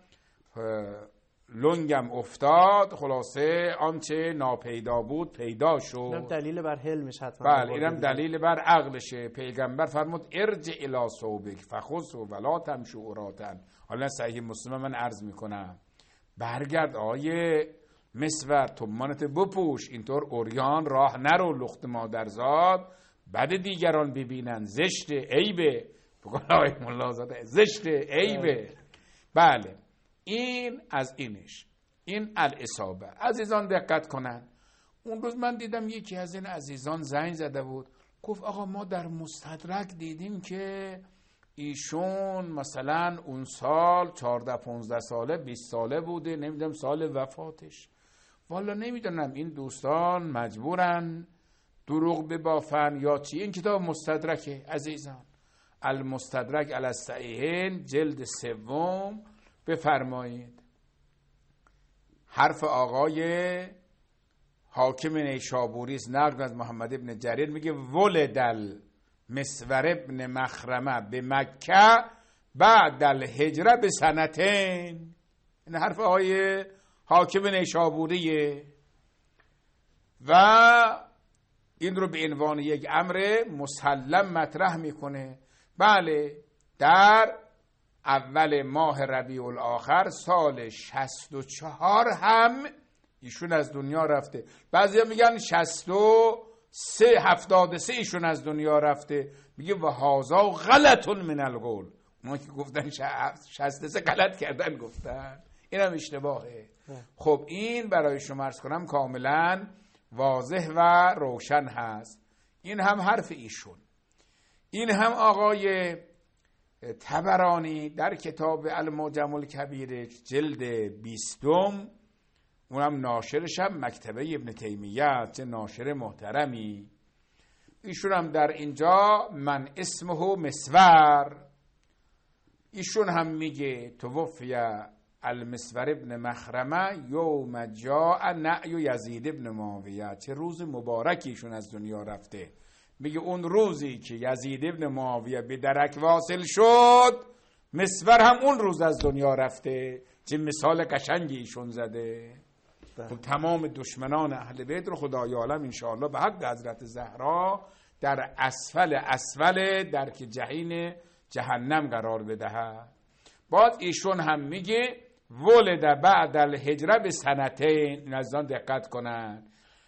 Speaker 4: لنگم افتاد، خلاصه آنچه ناپیدا بود پیدا شد.
Speaker 2: اینم دلیل بر حلمش حتما.
Speaker 4: بله اینم دلیل بر عقلشه. پیغمبر فرمود ارجع الی ثوبک فخذ ولا تمشوا عراة. حالا صحیح مسلم من عرض میکنم برگرد آیه مسور تومانت بپوش، اینطور عریان راه نرو، لخت مادرزاد بد دیگران ببینن، زشت عیبه. بگن آقای ملازاده زشت عیبه. بله این از اینش، این الاصابه. عزیزان دقت کنن، اون روز من دیدم یکی از این عزیزان زنگ زده بود گفت آقا ما در مستدرک دیدیم که ایشون مثلا اون سال چهارده پانزده ساله بیست ساله بوده، نمیدونم سال وفاتش. والا نمیدونم این دوستان مجبورن دروغ ببافن یا چی. این کتاب مستدرکه عزیزان، المستدرک علی الصحیحین جلد سوم. بفرمایید حرف آقای حاکم نیشابوری است، نقل از محمد ابن جریر میگه ولد المسور ابن مخرمه به مکه بعد الهجره به سنتین. این حرف آقای حاکم نیشابوریه و این رو به عنوان یک امر مسلم مطرح میکنه. بله در اول ماه ربیع الاخر سال شصت و چهار هم ایشون از دنیا رفته. بعضیا میگن شصت و سه هفتاد و سه ایشون از دنیا رفته. میگه و هازا غلط من القول. اونا که گفتن شصت و سه غلط کردن گفتن، این هم اشتباهه. خب این برای شما عرض کنم کاملا واضح و روشن هست. این هم حرف ایشون. این هم آقای طبرانی در کتاب المعجم الکبیر جلد بیستم، اونم ناشرش هم مکتبه ابن تیمیه، چه ناشر محترمی. ایشون هم در اینجا من اسمه مسور، ایشون هم میگه توفی المسور ابن مخرمه یوم جاء نعی یزید ابن معاویه. چه روز مبارکی ایشون از دنیا رفته. میگه اون روزی که یزید ابن معاویه به درک واصل شد مسور هم اون روز از دنیا رفته. چه مثال قشنگی ایشون زده. خب تمام دشمنان اهل بیت رو خدای عالم انشاءالله به حق حضرت زهرا در اسفل اسفل درک جهین جهنم قرار بدهد. بعد ایشون هم میگه ولد بعد الهجره به سنتین. نزدان دقت کنن،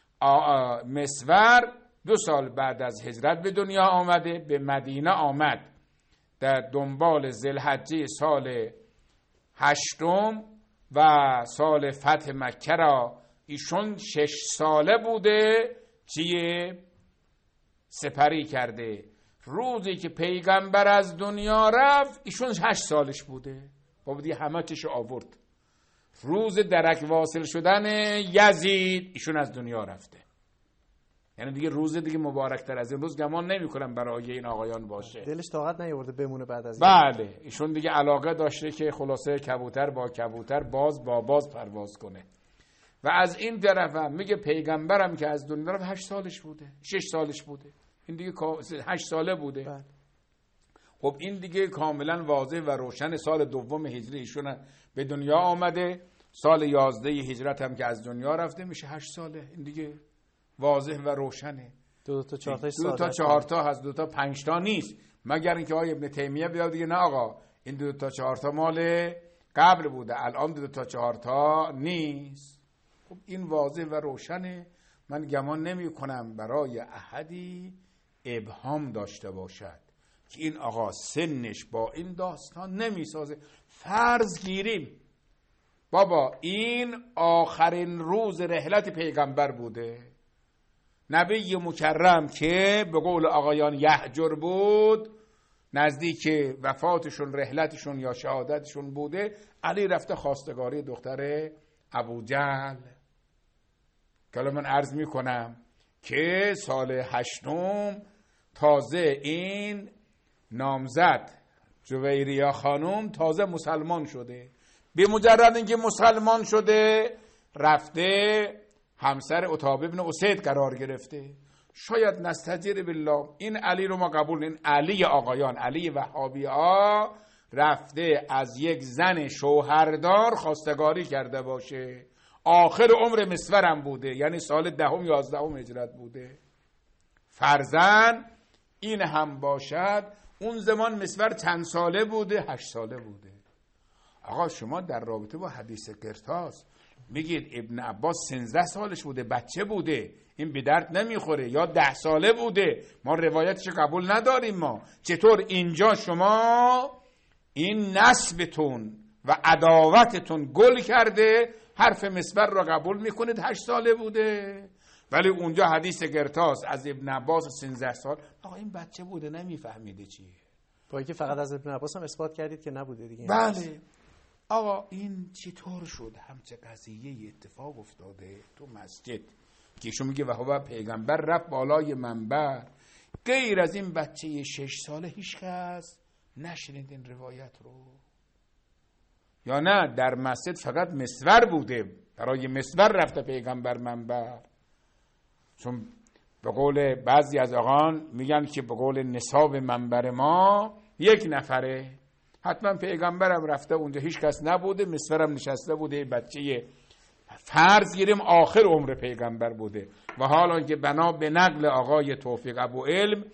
Speaker 4: مسور دو سال بعد از هجرت به دنیا آمده، به مدینه آمد در دنبال ذوالحجه سال هشتم و سال فتح مکه را ایشون شش ساله بوده چیه سپری کرده. روزی که پیغمبر از دنیا رفت ایشون هشت سالش بوده. با بودی همه چشو آورد. روز درک واصل شدن یزید ایشون از دنیا رفته. یعنی دیگه روز دیگه مبارکتر از این روز گمان نمی کنم برای این آقایان باشه.
Speaker 2: دلش طاقت نیاورده بمونه بعد از
Speaker 4: بله این. ایشون دیگه علاقه داشته که خلاصه کبوتر با کبوتر باز با باز پرواز کنه. و از این طرف هم میگه پیغمبرم که از دنیا رفت هشت سالش بوده، شش سالش بوده، این دیگه هشت ساله بوده. بله. خب این دیگه کاملا واضح و روشن. سال دوم هجری ایشون به دنیا آمده، سال یازده هجرت هم که از دنیا رفته میشه هشت ساله. این دیگه واضح و روشنه.
Speaker 2: دو تا چهار تا
Speaker 4: دو تا چهار تا هست، دو تا پنج تا نیست، مگر اینکه آقای ابن تیمیه بیاد دیگه نه آقا این دو تا چهار تا مال قبل بوده، الان دو تا چهار تا نیست. خب این واضح و روشنه. من گمان نمی کنم برای احدی ابهام داشته باشد که این آقا سنش با این داستان نمی سازه. فرض گیریم بابا این آخرین روز رحلت پیغمبر بوده، نبی مکرم که به قول آقایان یهجر بود، نزدیک وفاتشون رحلتشون یا شهادتشون بوده. علی رفته خواستگاری دختر ابو جهل که من عرض می کنم که سال هشتم تازه این نامزد جویریا خانم تازه مسلمان شده. به مجرد اینکه مسلمان شده رفته همسر عتابه ابن اسید قرار گرفته. شاید نستجیر بالله این علی رو ما قبول، این علی آقایان، علی وهابی ها رفته از یک زن شوهردار خواستگاری کرده باشه. آخر عمر مسورم بوده، یعنی سال دهم یازدهم هجرت بوده. فرزن این هم باشد اون زمان مسور چند ساله بوده؟ هشت ساله بوده. آقا شما در رابطه با حدیث قرطاس میگید ابن عباس سیزده سالش بوده، بچه بوده، این به درد نمیخوره، یا ده ساله بوده، ما روایتش قبول نداریم. ما چطور اینجا شما این نسبتون و عداوتتون گل کرده حرف مسور را قبول میکنید هشت ساله بوده، ولی اونجا حدیث قرطاس از ابن عباس سیزده سال، آقا این بچه بوده نمیفهمیده چیه.
Speaker 2: با اینکه فقط از ابن عباس هم اثبات کردید که نبوده دیگه.
Speaker 4: بله. آقا این چطور شد همچه قضیه اتفاق افتاده تو مسجد که ایشون میگه وهو پیغمبر رفت بالای منبر، غیر از این بچه شش ساله هیچ کس نشنید این روایت رو؟ یا نه در مسجد فقط مسور بوده، برای مسور رفته پیغمبر منبر؟ چون به قول بعضی از آقان میگن که به قول نصاب منبر ما یک نفره، حتما پیغمبرم رفته اونجا هیچ کس نبوده، مسورم نشسته بوده، بچه فرض گیریم آخر عمر پیغمبر بوده. و حالا که بنا به نقل آقای توفیق ابو علم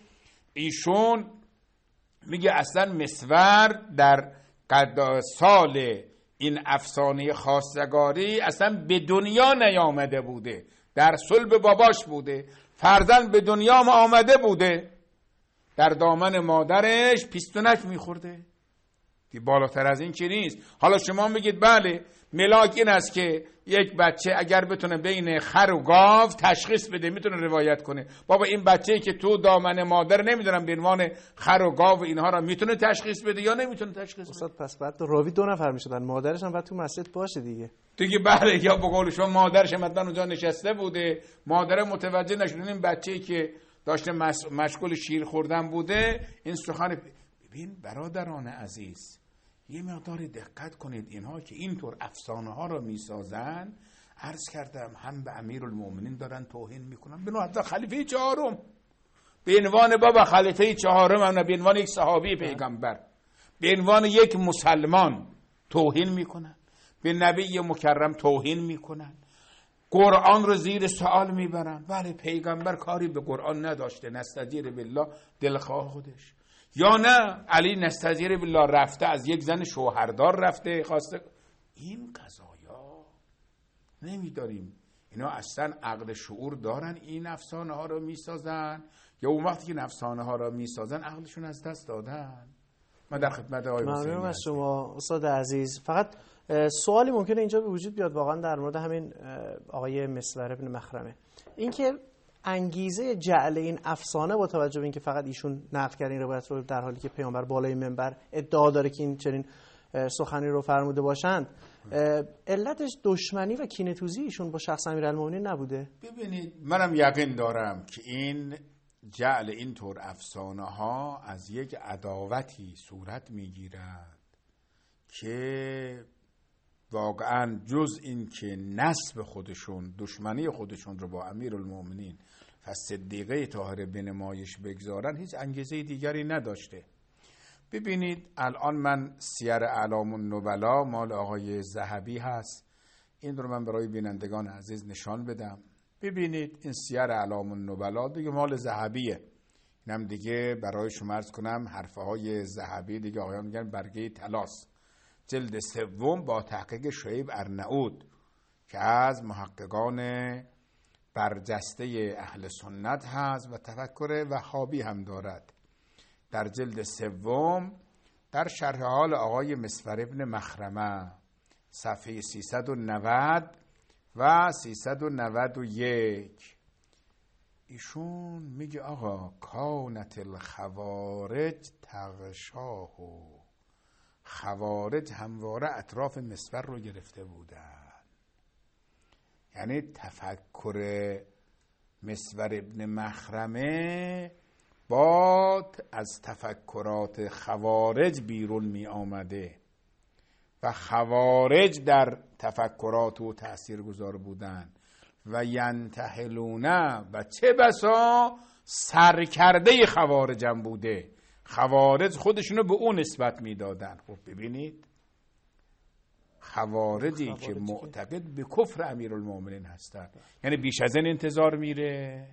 Speaker 4: ایشون میگه اصلا مسور در قد سال این افسانه خواستگاری اصلا به دنیا نیامده بوده، در صلب باباش بوده، فرزند به دنیا ما آمده بوده، در دامن مادرش پیستونک میخورده، که بالاتر از این چی نیست. حالا شما میگید بله ملاک این است که یک بچه اگر بتونه بین خر و گاو تشخیص بده میتونه روایت کنه. بابا این بچه‌ای که تو دامن مادر نمیدونم به عنوان خر و گاو اینها را میتونه تشخیص بده یا نمیتونه تشخیص بده؟
Speaker 2: استاد پس بعد راوی دو نفر میشدن، مادرش هم بعد تو مسجد باشه دیگه.
Speaker 4: دیگه بله، یا به قول شما مادرش مثلا اونجا نشسته بوده، مادر متوجه نشده این بچه‌ای که داشته مشغول شیر خوردن بوده این سخن. ببین برادران عزیز یه مقدار دقت کنید، اینها که اینطور افسانه ها رو میسازن، عرض کردم هم به امیرالمومنین دارن توهین میکنن، به نوع خلیفه چهارم، به عنوان بابا خلیفه چهارم، هم به عنوان یک صحابی پیغمبر، به عنوان یک مسلمان توهین میکنن، به نبی مکرم توهین میکنن، قرآن رو زیر سوال میبرن. بله پیغمبر کاری به قرآن نداشته، نستجیر بالله دلخواه خودش، یا نه علی نستجیر بالله رفته از یک زن شوهردار رفته خواسته. این قضایا نمیداریم، اینا اصلا عقل شعور دارن این افسانه ها رو میسازن، یا اون وقتی که افسانه ها رو میسازن عقلشون از دست دادن. من در خدمت آقای حسینی
Speaker 2: ممنونم از شما استاد عزیز. فقط سوالی ممکنه اینجا به وجود بیاد واقعا در مورد همین آقای مسور ابن مخرمه، اینکه انگیزه جعل این افسانه با توجه به اینکه فقط ایشون نقل کرد این روایت رو در حالی که پیامبر بالای منبر ادعا داره که این چنین سخنی رو فرموده باشند، علتش دشمنی و کینه‌توزی ایشون با شخص امیرالمومنین نبوده؟
Speaker 4: ببینید منم یقین دارم که این جعل این طور افسانه ها از یک عداوتی صورت میگیرد که واقعا جز این که نسب خودشون دشمنی خودشون رو با امیرالمومنین و صدیقه طاهره به نمایش بگذارن هیچ انگیزه دیگری نداشته. ببینید الان من سیر اعلام النبلا مال آقای ذهبی هست، این رو من برای بینندگان عزیز نشان بدم. ببینید این سیر اعلام النبلا دیگه مال ذهبیه، اینم دیگه برای شما عرض کنم حرفه های ذهبی دیگه آقایان میگن برگه طلاس، جلد سوم با تحقیق شعیب ارناؤوط که از محققان برجسته اهل سنت هست و تفکر وهابی هم دارد. در جلد سوم در شرح حال آقای مسور ابن مخرمه صفحه سیصد و نود و سیصد و نود و یک ایشون میگه آقا کانت الخوارج تغشاه، خوارج همواره اطراف مسور رو گرفته بودن، یعنی تفکر مسور ابن مخرمه با از تفکرات خوارج بیرون می آمده و خوارج در تفکرات او تأثیر گذار بودن و ینتحلونه و چه بسا سرکرده خوارجم بوده. خوارج خودشونو به اون نسبت میدادن. خب ببینید خوارجی که معتقد به کفر امیرالمومنین هستن، یعنی بیش از این انتظار میره.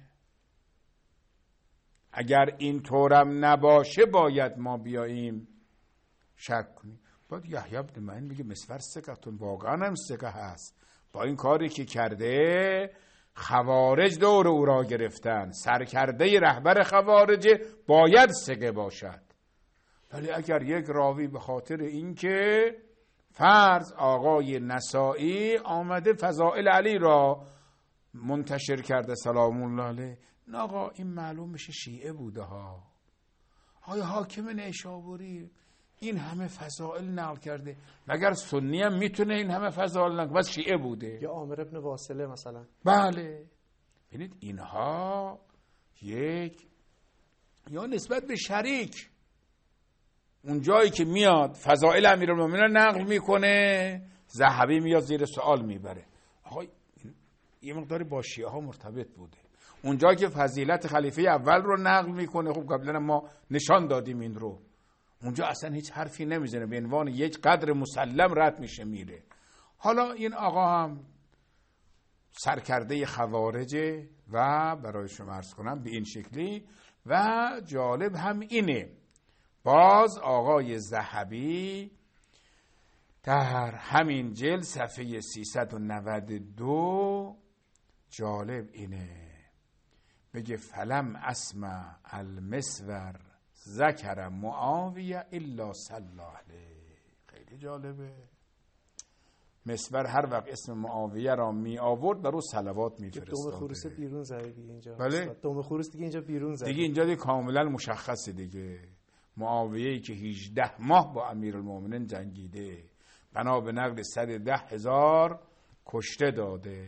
Speaker 4: اگر این طورم نباشه باید ما بیاییم شک کنیم. باید یحیی بن معین بگه مسور ثقتون، واقعا هم ثقه هست. با این کاری که کرده خوارج دور او را گرفتن، سرکرده رهبر خوارج باید ثقه باشد. ولی اگر یک راوی به خاطر اینکه فرض آقای نسائی آمده فضائل علی را منتشر کرده سلام الله علیه، آقا این معلوم میشه شیعه بوده ها، آیا حاکم نیشابوری این همه فضائل نقل کرده، مگر سنی هم میتونه این همه فضائل نقل؟ بس شیعه بوده.
Speaker 2: یا عامر ابن واصله مثلا.
Speaker 4: بله. ببینید اینها یک یا نسبت به شریک اون جایی که میاد فضائل امیرالمومنین نقل میکنه، ذهبی میاد زیر سوال میبره. آقا یه مقداری با شیعه ها مرتبط بوده. اون جایی که فضیلت خلیفه اول رو نقل میکنه، خب قبلا ما نشان دادیم این رو، اونجا اصلا هیچ حرفی نمیزنه، به عنوان یک قدر مسلم رد میشه میره. حالا این آقا هم سرکرده خوارجه و برای شما عرض کنم به این شکلی. و جالب هم اینه، باز آقای ذهبی در همین جلد صفحه سیصد و نود و دو جالب اینه، بگه فلم اسمع المسور ذکر معاویه الا صلی علیه. خیلی جالبه. مسور هر وقت اسم معاویه را می آورد بر او صلوات می فرستاد.
Speaker 2: دوم خروس بیرون زده دیگه اینجا.
Speaker 4: بله؟
Speaker 2: دوم خروس دیگه اینجا بیرون زده.
Speaker 4: دیگه اینجا دیگه کاملا مشخصه دیگه. معاویه‌ای که هجده ماه با امیرالمومنین جنگیده، بنا به نقل صد و ده هزار کشته داده.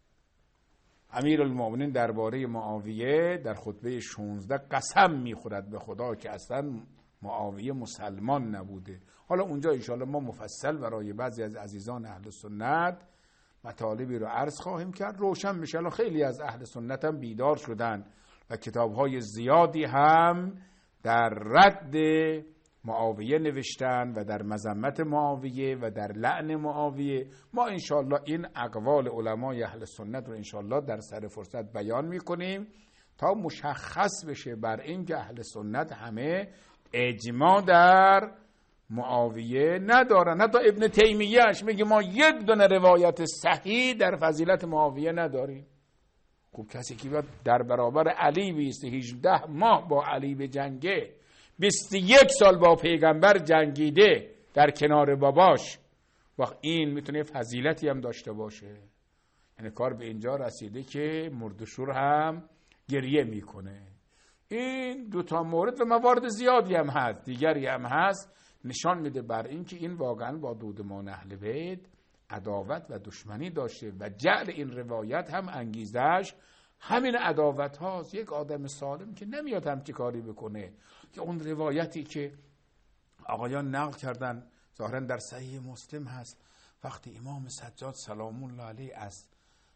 Speaker 4: امیرالمومنین درباره معاویه در خطبه شانزده قسم میخورد به خدا که اصلا معاویه مسلمان نبوده. حالا اونجا انشاءالله ما مفصل برای بعضی از عزیزان اهل سنت مطالبی رو عرض خواهیم کرد، روشن میشه. الان خیلی از اهل سنت هم بیدار شدن و کتاب‌های زیادی هم در رد معاویه نوشتن و در مذمت معاویه و در لعن معاویه. ما انشاءالله این اقوال علمای اهل سنت رو انشاءالله در سر فرصت بیان میکنیم تا مشخص بشه بر این که اهل سنت همه اجماع در معاویه ندارن. حتی ابن تیمیهش میگه ما یک دونه روایت صحیح در فضیلت معاویه نداریم. خب کسی که باید در برابر علی بیسته، هجده ماه با علی به جنگه، بیست و یک سال با پیغمبر جنگیده در کنار باباش، وقت این میتونه فضیلتی هم داشته باشه. یعنی کار به اینجا رسیده که مردشور هم گریه میکنه. این دوتا مورد و موارد زیادی هم هست، دیگری هم هست، نشان میده بر این که این واقعا با دودمان اهل بیت عداوت و دشمنی داشته و جعل این روایت هم انگیزش همین عداوت هاست. یک آدم سالم که نمیاد همچی کاری بکنه. که اون روایتی که آقایان نقل کردن ظاهرا در صحیح مسلم هست، وقتی امام سجاد سلام الله علیه از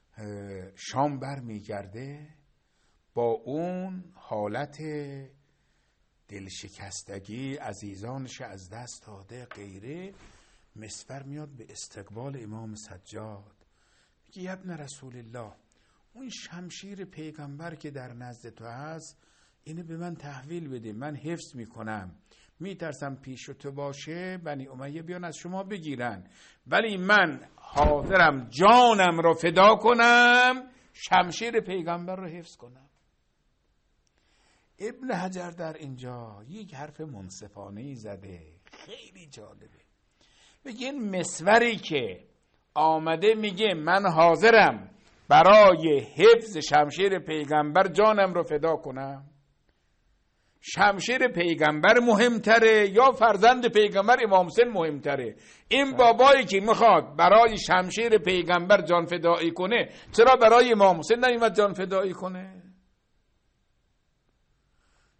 Speaker 4: شام بر میگرده با اون حالت دلشکستگی، عزیزانش از دست داده غیره، مسور میاد به استقبال امام سجاد، میگه یا ابن رسول الله، اون شمشیر پیغمبر که در نزد تو هست اینو به من تحویل بده، من حفظ میکنم، میترسم پیش تو باشه بنی امیه بیان از شما بگیرن، ولی من حاضرم جانم رو فدا کنم شمشیر پیغمبر رو حفظ کنم. ابن حجر در اینجا یک حرف منصفانه‌ای زده، خیلی جالبه. میگه این مسوری که آمده میگه من حاضرم برای حفظ شمشیر پیغمبر جانم رو فدا کنم، شمشیر پیغمبر مهمتره یا فرزند پیغمبر امام حسین مهمتره؟ این بابایی که میخواد برای شمشیر پیغمبر جان فدایی کنه چرا برای امام حسین نمیاد جان فدایی کنه؟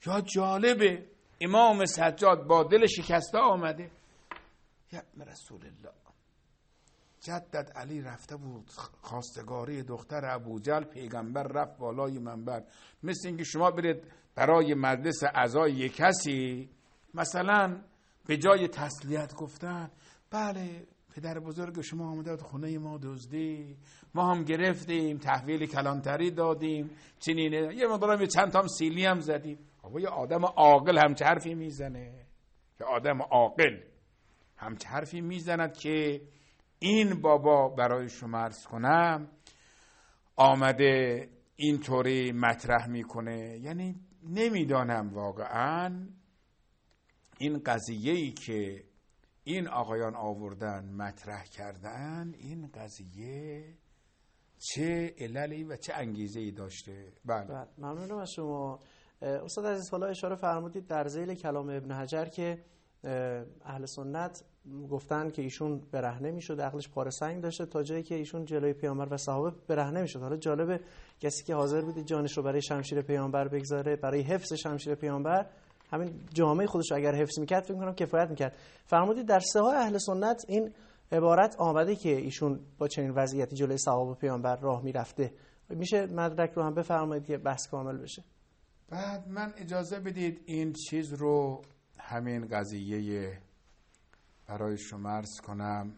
Speaker 4: یا جالبه امام سجاد با دل شکسته آمده، یا رسول الله جدت علی رفته بود خواستگاری دختر ابوجهل، پیغمبر رفت بالای منبر، مثل اینکه شما برید برای مجلس عزای یک کسی مثلا به جای تسلیت گفتن بله پدر بزرگ شما آمده بود خونه ما دزدی، ما هم گرفتیم تحویل کلانتری دادیم چنینه، یه مقدارم چند تام سیلی هم زدیم. آقا یه آدم عاقل همچه حرفی میزنه؟ یه آدم عاقل همچه حرفی میزند که این بابا برای شما عرض کنم آمده اینطوری مطرح میکنه؟ یعنی نمیدانم واقعا این قضیه‌ای که این آقایان آوردن مطرح کردن، این قضیه چه عللی و چه انگیزه‌ای داشته. بله
Speaker 2: ممنونم از شما استاد عزیز. حالا اشاره فرمودید در ذیل کلام ابن حجر که اهل سنت گفتن که ایشون برهنه میشد، عقلش پاره سنگ داشته تا جایی که ایشون جلوی پیامبر و صحابه برهنه میشد. حالا جالبه کسی که حاضر بود جانش رو برای شمشیر پیامبر بگذاره، برای حفظ شمشیر پیامبر، همین جامعه خودش رو اگر حفظ میکرد فکر میکنم کفایت میکرد. فرمودید در سه های اهل سنت این عبارت آمده که ایشون با چنین وضعیتی جلوی صحابه پیامبر راه میرفته. میشه مدرک رو هم بفرمایید که بحث کامل بشه؟
Speaker 4: بعد من اجازه بدید این چیز رو، همین قضیه برای شما عرض کنم.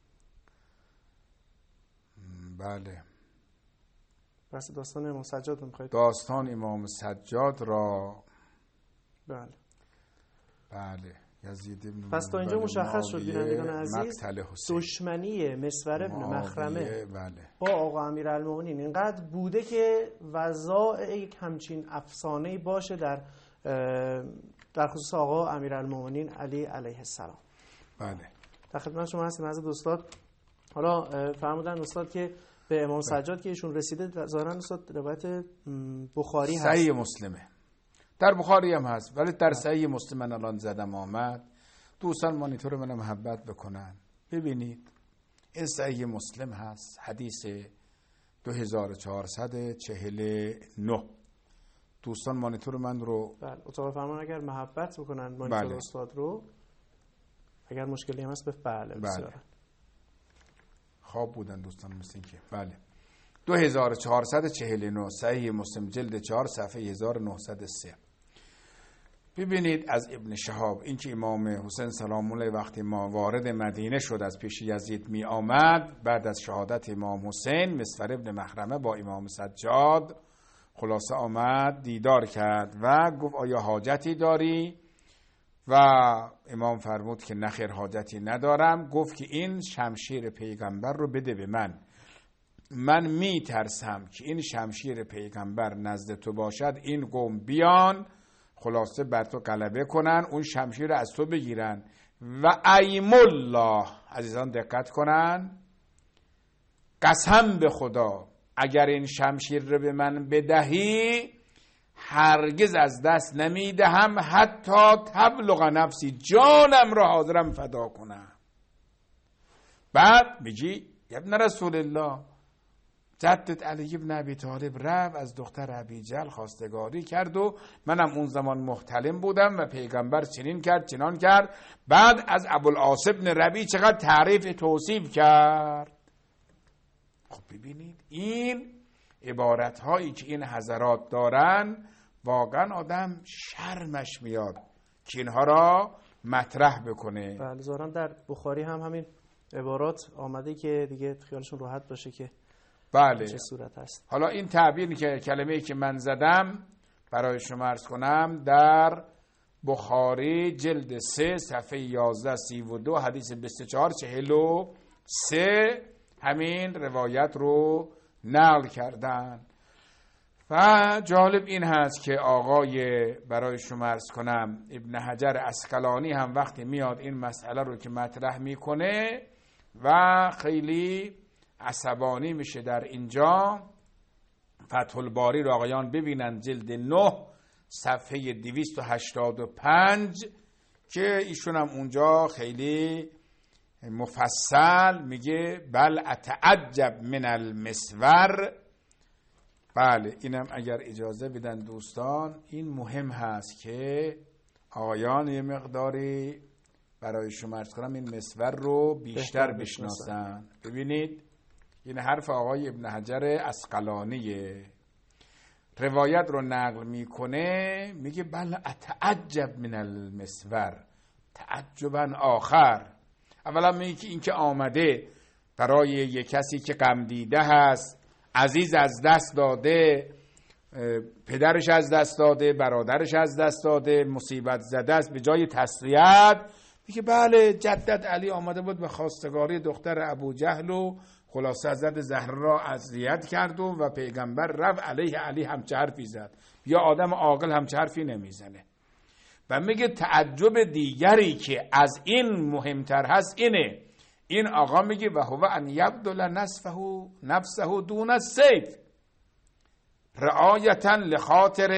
Speaker 4: بله
Speaker 2: بس داستان امام سجاد رو میخواید؟
Speaker 4: داستان امام سجاد را
Speaker 2: بله
Speaker 4: بله یزید ابن
Speaker 2: پس تا اینجا مشخص شد بینندگان عزیز دشمنی مسور ابن مخرمه
Speaker 4: بله.
Speaker 2: با آقا امیرالمومنین اینقدر بوده که وضاع یک همچین افسانه‌ای باشه در در خصوص آقا امیرالمومنین علی علیه السلام.
Speaker 4: بله
Speaker 2: در خدمت شما هستیم حضرت استاد. حالا فرمودن استاد که به امام سجاد که ایشون رسیده، ظاهرا استاد روایت بخاری هست،
Speaker 4: صحیح مسلمه، در بخاری هم هست ولی در صحیح مسلم من الان زدم آمد. دوستان مانیتور من محبت بکنن ببینید این صحیح مسلم هست، حدیث دو هزار و چهارصد و چهل و نه. دوستان مانیتور من رو
Speaker 2: بله اتاق فرمان اگر محبت بکنن مانیتور بله. استاد رو اگر مشکلی هم هست بف بله بسیار
Speaker 4: بله. خواب بودن دوستان مثل این که بله دو هزار و چهارصد و چهل و نه صحیح مسلم جلد چهار صفحه هزار و نهصد و سه. ببینید از ابن شهاب این که امام حسین سلام الله وقتی ما وارد مدینه شد از پیش یزید می آمد بعد از شهادت امام حسین، مسور ابن مخرمه با امام سجاد خلاصه آمد دیدار کرد و گفت آیا حاجتی داری؟ و امام فرمود که نخیر حاجتی ندارم. گفت که این شمشیر پیغمبر رو بده به من، من می ترسم که این شمشیر پیغمبر نزد تو باشد این قوم بیان خلاصه بر تو غلبه کنن، اون شمشیر از تو بگیرن و ایم الله، عزیزان دقت کنن، قسم به خدا اگر این شمشیر رو به من بدهی هرگز از دست نمیدهم حتی تبلغ نفسی، جانم را حاضرم فدا کنم. بعد میگی ابن رسول الله جدت علی ابن ابی طالب رفت از دختر ابیجهل خواستگاری کرد و منم اون زمان محتلم بودم و پیغمبر چنین کرد چنان کرد. بعد از ابوالعاص بن ربیع چقدر تعریف توصیف کرد. خب ببینید این عبارت هایی که این حضرات دارن واقعا آدم شرمش میاد که اینها را مطرح بکنه.
Speaker 2: بله ظاهرا در بخاری هم همین عبارات آمده که دیگه خیالشون راحت باشه که
Speaker 4: بله
Speaker 2: چه صورت هست.
Speaker 4: حالا این تعبیر که کلمه‌ای که من زدم برای شما عرض کنم در بخاری جلد سه صفحه یازده سی و دو حدیث بیست و چهار چهل و سه همین روایت رو نقل کردن. و جالب این هست که آقای برای شما عرض کنم ابن حجر عسقلانی هم وقتی میاد این مسئله رو که مطرح میکنه و خیلی عصبانی میشه در اینجا، فتح الباری رو آقایان ببینن جلد نه صفحه دویست و هشتاد و پنج که ایشون هم اونجا خیلی مفصل میگه بل اتعجب من المسور
Speaker 3: بله اینم اگر اجازه بدن دوستان، این مهم هست که آقایان یه مقداری برای شما عرض کنم این محور رو بیشتر بشناسن. ببینید این حرف آقای ابن حجر عسقلانیه، روایت رو نقل میکنه، میگه بله اتعجب من المسور تعجبا آخر. اولا میگه که این که آمده برای یک کسی که غم دیده هست، عزیز از دست داده، پدرش از دست داده، برادرش از دست داده، مصیبت زده است، به جای تسلیت میگه بله جدت علی آمده بود به خواستگاری دختر ابو جهل و خلاصه حضرت زهرا را اذیت کرد و, و پیغمبر رفت علیه علی همچه حرفی زد. یا آدم عاقل همچه حرفی نمیزنه. و میگه تعجب دیگری که از این مهمتر هست اینه، این آقا میگه و هو ان یبذل نفسه نفسه دون السیف رعایتا لخاطر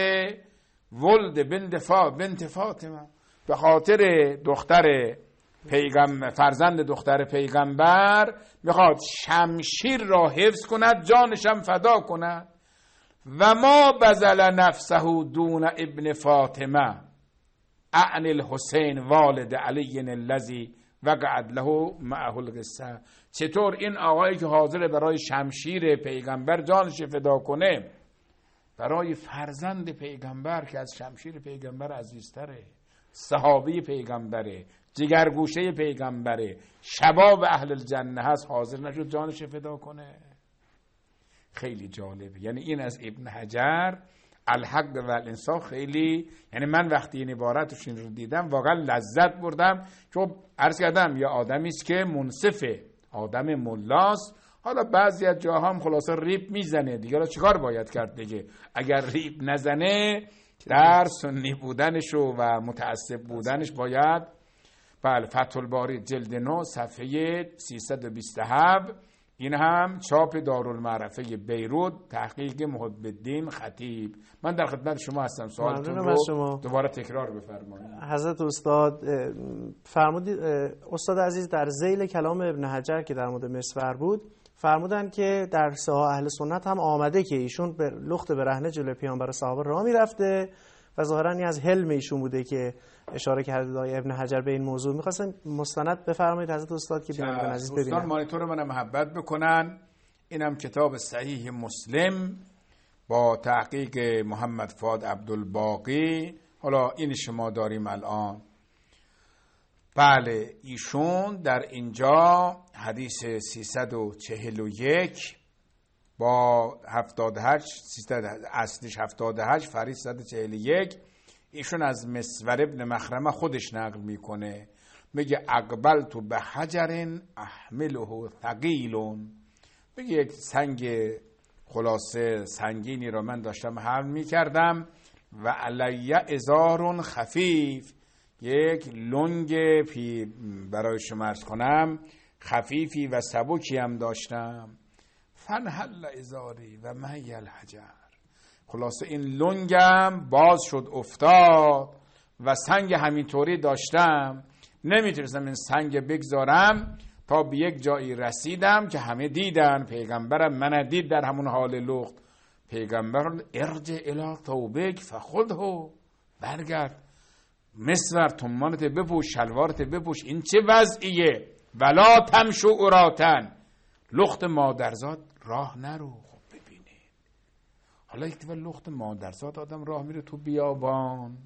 Speaker 3: ولد بنت فا بنت فاطمه، به خاطر دختر پیغمبر، فرزند دختر پیغمبر میخواد شمشیر را حفظ کند، جانشم فدا کند. و ما بذل نفسه دون ابن فاطمه اعن الحسین والد علی الذی وقعت له معه القصه. چطور این آقایی که حاضر برای شمشیر پیغمبر جانش فدا کنه، برای فرزند پیغمبر که از شمشیر پیغمبر عزیزتره، صحابی پیغمبره، جگرگوشه پیغمبره، شباب اهل الجنه هست، حاضر نشد جانش فدا کنه؟ خیلی جالبه. یعنی این از ابن حجر الحق و الانصاف خیلی، یعنی من وقتی این عبارتش رو دیدم واقعا لذت بردم، چون عرض کردم یا آدمی است که منصفه، آدم ملاست. حالا بعضی از جاها هم خلاصه ریب میزنه دیگه، چیکار باید کرد دیگه؟ اگر ریب نزنه در سنی بودنش و متعصب بودنش باید. بله فتح الباری جلد نو صفحه سیصد و بیست و هفت، این هم چاپ دارالمعرفه بیروت، تحقیق محب الدین خطیب. من در خدمت شما هستم، سوالتون رو شما. دوباره تکرار بفرمایید.
Speaker 2: حضرت استاد فرمودید، استاد عزیز در ذیل کلام ابن حجر که در مورد مسور بود فرمودن که در ساحه اهل سنت هم آمده که ایشون به لخت برهنه جلوی پیامبر صحابه راه میرفته و ظاهرا از حلم ایشون بوده که اشاره کرده دای ابن حجر به این موضوع. می‌خواستم مستند بفرمایید حضرت استاد که بینندگان عزیز ببینن.
Speaker 3: دوستان مانیتور من محبت بکنن، اینم کتاب صحیح مسلم با تحقیق محمد فؤاد عبدالباقی. حالا این شما داریم الان. بله ایشون در اینجا حدیث سیصد و چهل و یک با هفتاد و هشت، اصلش هفتاد و هشت، فرید صد و چهل و یک، ایشون از مسور ابن مخرمه خودش نقل میکنه، میگه اقبلت به حجر احمله ثقیلون، میگه یک سنگ خلاصه سنگینی را من داشتم حمل میکردم و علی ازار خفیف، یک لنگ پی برای شما عرض کنم خفیفی و سبکی هم داشتم. فنحل ازاری و مهی الحجر، خلاصه این لنگم باز شد افتاد و سنگ همینطوری داشتم، نمیتونستم این سنگ بگذارم تا به یک جایی رسیدم که همه دیدن، پیغمبرم من دید در همون حال لخت. پیغمبر ارجع الی ثوبک فخذه، برگرد مسور تمانت بپوش، شلوارت بپوش، این چه وضعیه؟ ولا تمشو عراتن، لخت مادرزاد راه نرو. خب ببینید حالا یک دفعه لخت مادرزاد آدم راه میره تو بیابان،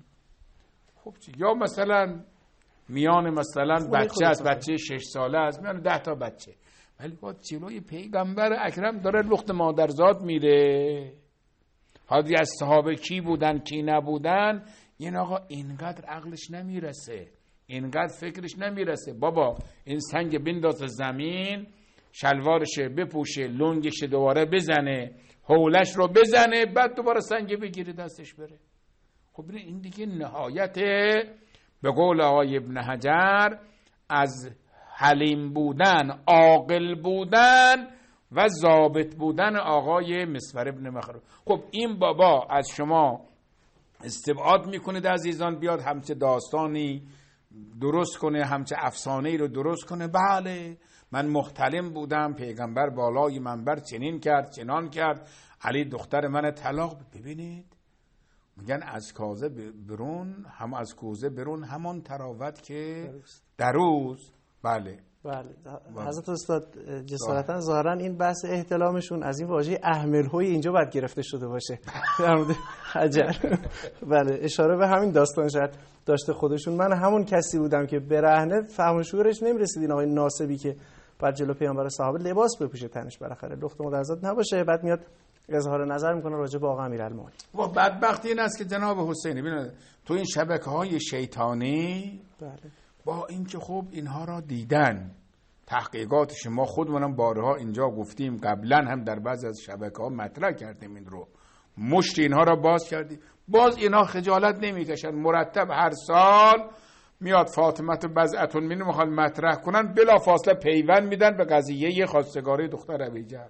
Speaker 3: خب چی؟ یا مثلا میان مثلا بچه است، بچه شش ساله است، میان ده تا بچه، ولی با جلوی پیغمبر اکرم داره لخت مادرزاد میره. حالا از صحابه کی بودن کی نبودن، این آقا اینقدر عقلش نمیرسه، اینقدر فکرش نمیرسه. بابا این سنگ بنداز زمین، شلوارش بپوشه، لنگش دوباره بزنه، حولش رو بزنه، بعد دوباره سنگ بگیره دستش بره. خب این دیگه نهایت به قول آقای ابن حجر از حلیم بودن، عاقل بودن و ضابط بودن آقای مسور ابن مخرمه. خب این بابا از شما استبعاد میکنه عزیزان بیاد همچه داستانی درست کنه، همچه افسانه‌ای رو درست کنه. بله
Speaker 4: من محتلم بودم، پیغمبر بالای منبر چنین کرد چنان کرد، علی دختر من طلاق. ببینید میگن از کازه برون هم از کوزه برون همان تراوت که دروز. بله
Speaker 2: بله حضرت استاد جسارتا ظاهرا این بحث احتلامشون از این واژه احمل‌های اینجا باید گرفته شده باشه در مورد حجر. بله اشاره به همین داستان شاید داشته خودشون. من همون کسی بودم که برهنه فهم و شعورش نمیرسید این آقای ناسبی که بعد جلو پیامبر صحابه لباس بپوشه تنش بالاخره لخت مدرزات نباشه، بعد میاد اظهار نظر میکنه راجع به آقا امیرالمومنین.
Speaker 4: و بدبختی این است که جناب حسینی ببینید تو این شبکه‌های شیطانی
Speaker 2: بله
Speaker 4: با اینکه خوب اینها را دیدن، تحقیقاتش ما خودمونم بارها اینجا گفتیم، قبلا هم در بعضی از شبکه‌ها مطرح کردیم این رو، مشت اینها را باز کردیم، باز اینها خجالت نمیکشن، مرتب هر سال میاد فاطمه بضعتون من میخواد مطرح کنن، بلا فاصله پیوند میدن به قضیه خواستگاری دختر ابیجهل.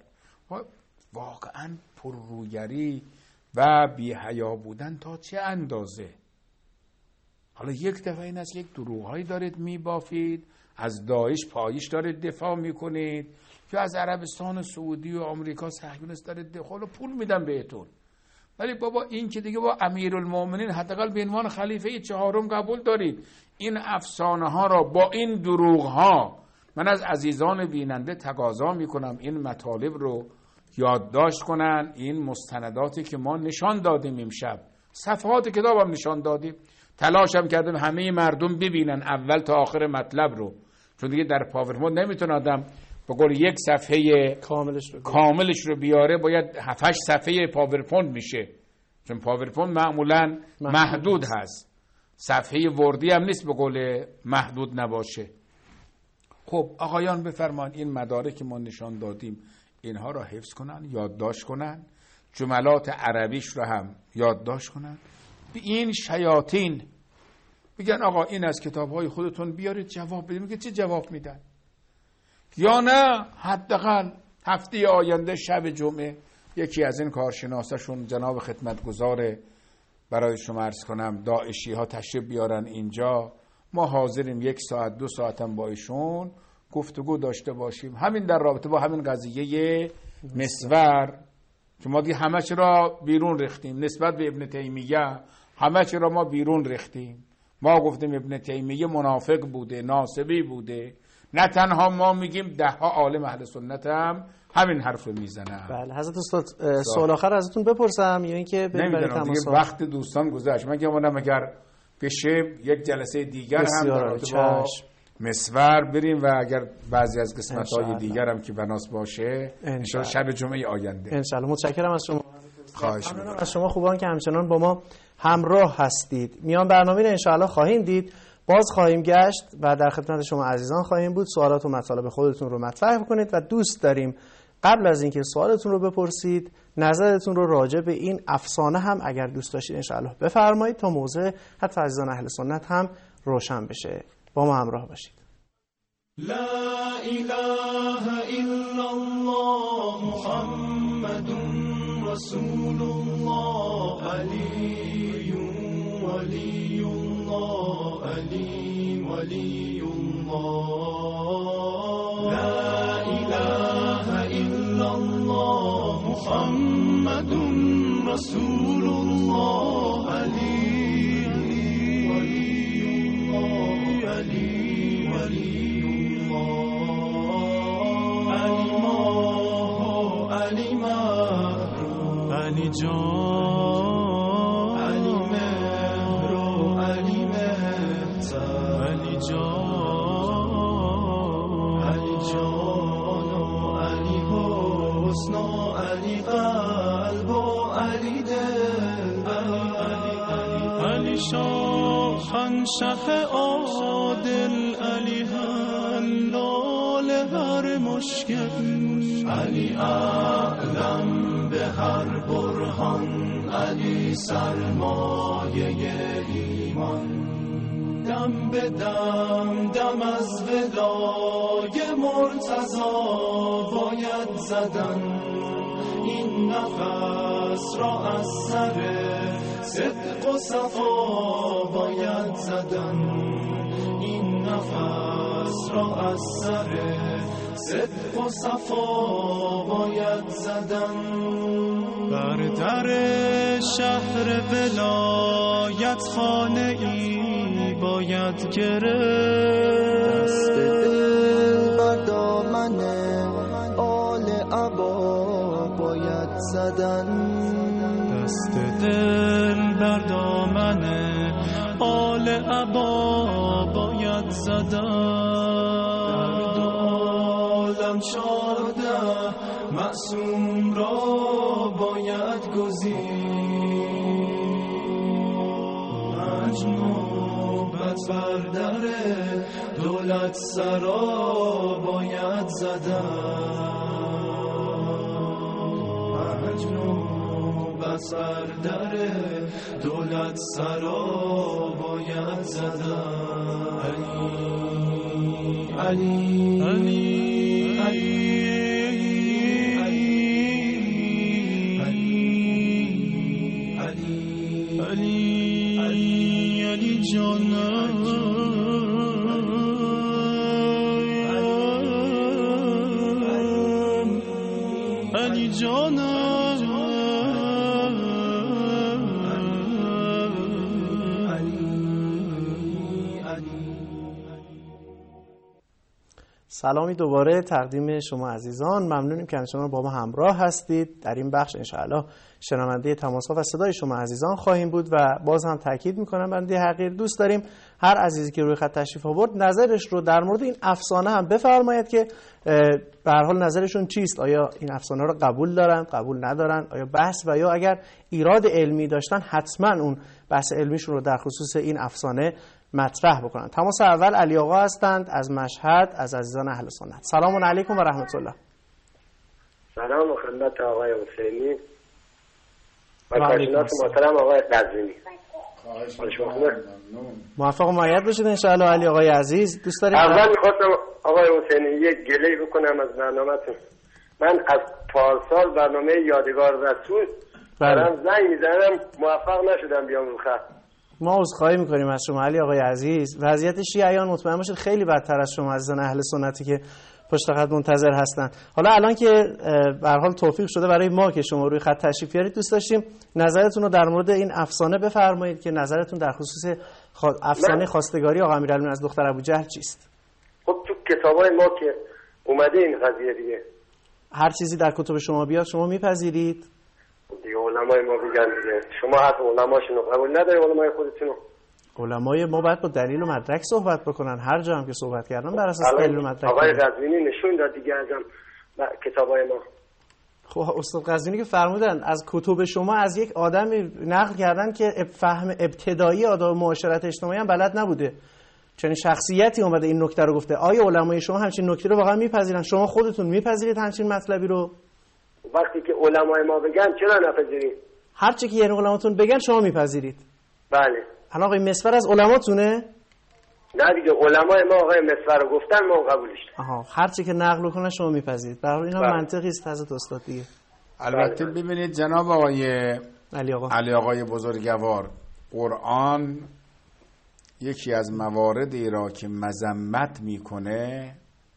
Speaker 4: واقعا پررویگری و بی‌حیا بودن تا چه اندازه. حالا یک دفعه این است یک دروغ‌هایی دارید میبافید، از داعش پایش دارید دفاع میکنید، یا از عربستان سعودی و آمریکا صهیونیست دارید دفاع، پول میدن بهتون. ولی بابا این که دیگه با امیرالمومنین حداقل به عنوان خلیفه چهارم قبول دارید، این افسانه ها را با این دروغ ها، من از عزیزان بیننده تقاضا میکنم این مطالب رو یادداشت کنن. این مستنداتی که ما نشان دادیم امشب، صفحات کتابم نشان دادیم، تلاشم کردم همه مردم ببینن اول تا آخر مطلب رو، چون دیگه در پاورپوینت نمیتونه آدم به قول یک صفحه
Speaker 2: کاملش رو
Speaker 4: کاملش رو بیاره، باید هفت هشت صفحه پاورپوینت میشه، چون پاورپوینت معمولا محدود, محدود هست، صفحه وردی هم نیست به قول محدود نباشه. خب آقایان بفرمان این مدارک که ما نشان دادیم اینها را حفظ کنن، یادداشت کنن، جملات عربیش رو هم یادداشت کنن. به این شیاطین بگن آقا این از کتاب‌های خودتون بیارید جواب بدید. میگه چه جواب میدن؟ یا نه حداقل هفته آینده شب جمعه یکی از این کارشناساشون جناب خدمتگزار برای شما عرض کنم داعشی ها تشریف بیارن اینجا، ما حاضریم یک ساعت دو ساعتم با ایشون گفتگو داشته باشیم، همین در رابطه با همین قضیه مسور که ما دیگه همه چی را بیرون ریختیم. نسبت به ابن تیمیه همه چی را ما بیرون ریختیم. ما گفتیم ابن تیمیه منافق بوده، ناصبی بوده. نه تنها ما میگیم ده ها عالم اهل سنت هم همین حرف رو میزنن.
Speaker 2: بله حضرت استاد سوال آخر ازتون بپرسم یا اینکه
Speaker 4: نمیدونم دیگه وقت دوستان گذشت. من گفتم اگر بشه یک جلسه دیگر هم در رابطه با مسور بریم و اگر بعضی از قسمت‌های دیگر هم که بناس باشه ان شب جمعه آینده.
Speaker 2: ان شاء الله. متشکرم از شما.
Speaker 4: خواهش می‌کنم
Speaker 2: از شما خوبان که همچنان با ما همراه هستید. میان برنامه رو ان شاء الله خواهیم دید، باز خواهیم گشت و در خدمت شما عزیزان خواهیم بود. سوالات و مطالب خودتون رو مطرح کنید و دوست داریم قبل از اینکه سوالتون رو بپرسید نظرتون رو راجع به این افسانه هم اگر دوست داشتید ان شاء الله بفرمایید تا موضوع حتی عزیزان اهل سنت هم روشن بشه. با ما همراه باشید.
Speaker 1: لا اله الا الله محمد رسول الله علی ولی الله علی ولی الله لا اله الا الله محمد رسول الله علی ولی الله علی ولی علی جان علی مهر و علی مهتر علی جان علی جان و علی حسن و علی قلب و علی دل علی علی علی شاهنشه عادل علی حلال هر مشکل علی اعلم به هر برهان علی سرمایه ایمان دم به دم دم از ودای مرتضی باید زدن این نفس را از سر صدق و صفا باید زدن این نفس را از سر صدق و صفا باید زدن، بر در شهر ولایت خانه ای باید گرفت،
Speaker 5: دست دل بر دامن آل عبا باید زدن،
Speaker 1: دست دل بر دامن آل عبا باید زدن. در دو عالم چارده معصوم را باید گزید، مجنوبت بر در دولت سرا باید زدن، مجنوبت بر در دولت سرا باید زدن. علی علی علی علی علی علی علی جان علی جان
Speaker 2: سلامی دوباره تقدیم شما عزیزان. ممنونیم که همچنان با ما همراه هستید. در این بخش انشاءالله شنونده تماس‌ها و صدای شما عزیزان خواهیم بود و باز هم تاکید میکنم بنده حقیر دوست داریم هر عزیزی که روی خط تشریف آورد نظرش رو در مورد این افسانه هم بفرماید که به هر حال نظرشون چیست. آیا این افسانه رو قبول دارن، قبول ندارن، آیا بحث و یا اگر ایراد علمی داشتن حتما اون بحث علمیشون رو در خصوص این افسانه مطرح بکنن. تماس اول علی آقا هستند از مشهد، از عزیزان اهل سنت. سلام علیکم و رحمت الله.
Speaker 6: سلام و خدمت آقای حسینی و کارشناس محترم آقای قزوینی.
Speaker 2: موفق و مؤید باشید ان شاء الله. علی آقای عزیز دوست داریم
Speaker 6: اول می‌خواستم آقای حسینی یک گله بکنم از برنامه‌تون. من از پارسال برنامه یادگار رسول دارم زنگ می‌زنم، موفق نشدم بیام رو خط.
Speaker 2: ما عذرخواهی میکنیم از شما علی آقای عزیز. وضعیت شیعیان مطمئن باشید خیلی بدتر از شما عزیزان اهل سنتی که پشت خط منتظر هستن. حالا الان که به هر حال توفیق شده برای ما که شما روی خط تشریف بیارید، دوست داشتیم نظرتون رو در مورد این افسانه بفرمایید که نظرتون در خصوص افسانه خواستگاری آقا امیرالمومنین از دختر ابوجهل چیست؟
Speaker 6: خب تو کتابای ما که اومده این قضیه دیگه،
Speaker 2: هر چیزی در کتب شما بیاد شما میپذیرید؟
Speaker 6: دیگه علمای ما میگن دیگه، شما حتی علماشونو قبول نداری، علمای خودتونو؟
Speaker 2: علمای ما باید با دلیل و مدرک صحبت بکنن. هر جا هم که صحبت کردن بر اساس دلیل و مدرک.
Speaker 6: آقای قزوینی نشون داد دیگه ازم کتابای ما.
Speaker 2: خب استاد قزوینی که فرمودن از کتب شما از یک آدمی نقل کردن که فهم ابتدایی آداب معاشرت اجتماعی هم بلد نبوده، چنین شخصیتی اومده این نکته رو گفته. آیا علمای شما همچین نکته رو واقعا میپذیرن؟ شما خودتون میپذیرید همچین مطلبی رو؟
Speaker 6: وقتی که علمای ما بگن چرا نپذیرید؟
Speaker 2: هر چی که یعنی علماتون بگن شما میپذیرید؟
Speaker 6: بله.
Speaker 2: الان آقای مسفر از علماتونه؟
Speaker 6: نه دیگه، علمای ما آقای مسفر رو گفتن ما قبولش.
Speaker 2: آها، هر چی که نقل کنه شما میپذیرید. برای این هم منطقی است حضرت استاد دیگه.
Speaker 3: البته ببینید جناب آقای
Speaker 2: علی آقا
Speaker 3: علی آقای بزرگوار، قرآن یکی از مواردی را که مذمت میکنه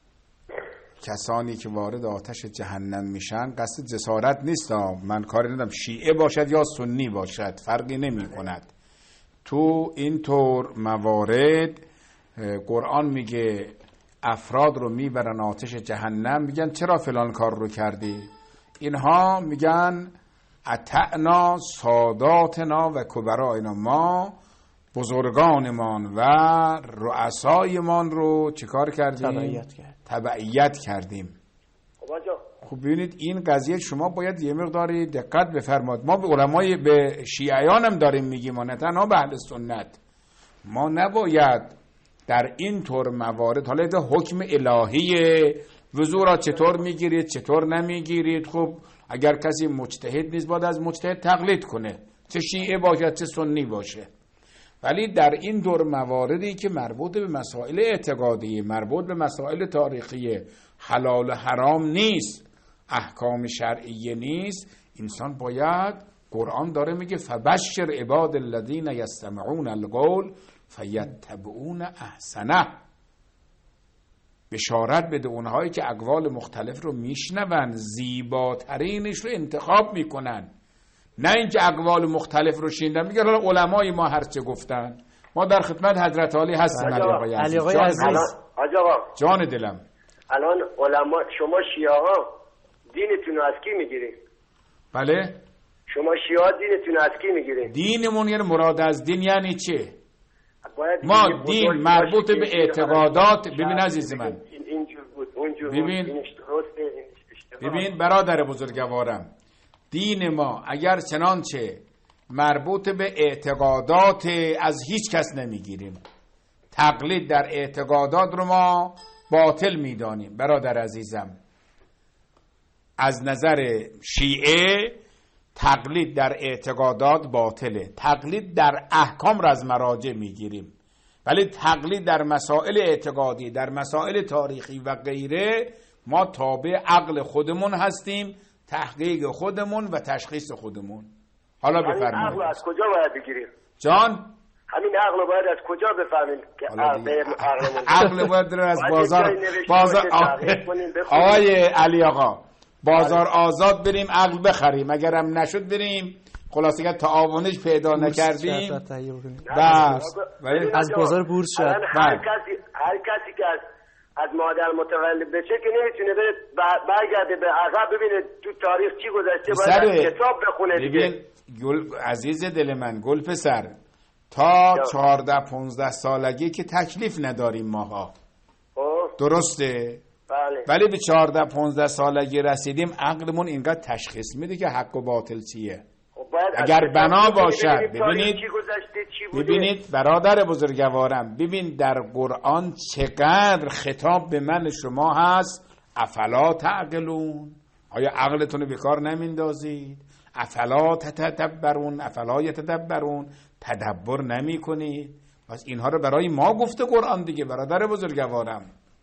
Speaker 3: کسانی که وارد آتش جهنم میشن، قصد جسارت نیست. من کاری ندارم شیعه باشد یا سنی باشد فرقی نمی کند. تو این طور موارد قرآن میگه افراد رو میبرن آتش جهنم، میگن چرا فلان کار رو کردی؟ اینها میگن اطعنا ساداتنا و کبراینا، ما بزرگانمان و رؤسایمان رو چیکار کردیم؟
Speaker 2: تبعیت کرد.
Speaker 3: تبعیت کردیم. خب ببینید این قضیه شما باید یه مقداری دقت بفرمایید. ما به علمای به شیعیان هم داریم میگیم، نه تنها به اهل سنت. ما نباید در این طور موارد، حالا ده حکم الهیه، وضو را چطور میگیرید چطور نمیگیرید. خب اگر کسی مجتهد نیست باید از مجتهد تقلید کنه، چه شیعه باشد چه سنی باشه. ولی در این دور مواردی که مربوط به مسائل اعتقادی، مربوط به مسائل تاریخی، حلال و حرام نیست، احکام شرعیه نیست، انسان باید، قرآن داره میگه فبشر عباد الذین یستمعون القول فیتبعون احسنه.
Speaker 4: بشارت بده اونهایی که اقوال مختلف رو میشنون زیباترینش رو انتخاب میکنن، نه اینکه اقوال مختلف رو شنیدن میگن حالا علمای ما هرچه گفتن. ما در خدمت حضرت علی هستیم. علی آقای عزیز,
Speaker 2: علی آقای عزیز.
Speaker 6: حاج آقا
Speaker 4: جان دلم،
Speaker 6: الان علما، شما شیعه ها دینتون رو از کی میگیرید؟
Speaker 4: بله
Speaker 6: شما شیعه ها دینتون رو از کی میگیرید؟
Speaker 4: دینمون یعنی مراد از دین یعنی چه؟ ما دین مربوط به اعتقادات. ببین عزیز من، ببین ببین برادر بزرگوارم، دین ما اگر چنانچه مربوط به اعتقادات از هیچ کس نمیگیریم، تقلید در اعتقادات رو ما باطل میدانیم. برادر عزیزم، از نظر شیعه تقلید در اعتقادات باطله، تقلید در احکام را از مراجع میگیریم، ولی تقلید در مسائل اعتقادی، در مسائل تاریخی و غیره ما تابع عقل خودمون هستیم، تحقیق خودمون و تشخیص خودمون. حالا بفرمایید
Speaker 6: عقل از کجا باید بگیریم؟
Speaker 4: جان
Speaker 6: همین عقل باید از کجا بفهمیم که عقل
Speaker 4: عقل باید از بازار بازار آقای علی آقا بازار آزاد بریم عقل بخریم، اگرم نشد بریم خلاصه که تعاونش پیدا نکردیم بس
Speaker 2: از بازار بورس شد.
Speaker 6: هر کسی هر کسی که از از مادر متولد بشه که نمیتونه بره برگرده به عقب ببینه تو تاریخ چی گذشته، باید کتاب بخونه دیگه.
Speaker 4: ببین گل عزیز دل من، گل پسر، تا چهارده پونزده سالگی که تکلیف نداریم ماها، درسته؟
Speaker 6: بله.
Speaker 4: ولی به چهارده پونزده سالگی رسیدیم عقلمون اینقدر تشخیص میده که حق و باطل چیه. اگر بنا باشد، ببینید ببینید برادر بزرگوارم، ببین در قرآن چقدر خطاب به من شما هست. افلا تعقلون، آیا عقلتون رو بیکار نمیندازید؟ افلا تتدبرون، افلا یتدبرون، تدبر نمی کنید؟ پس اینها رو برای ما گفته قرآن دیگه برادر بزرگوارم،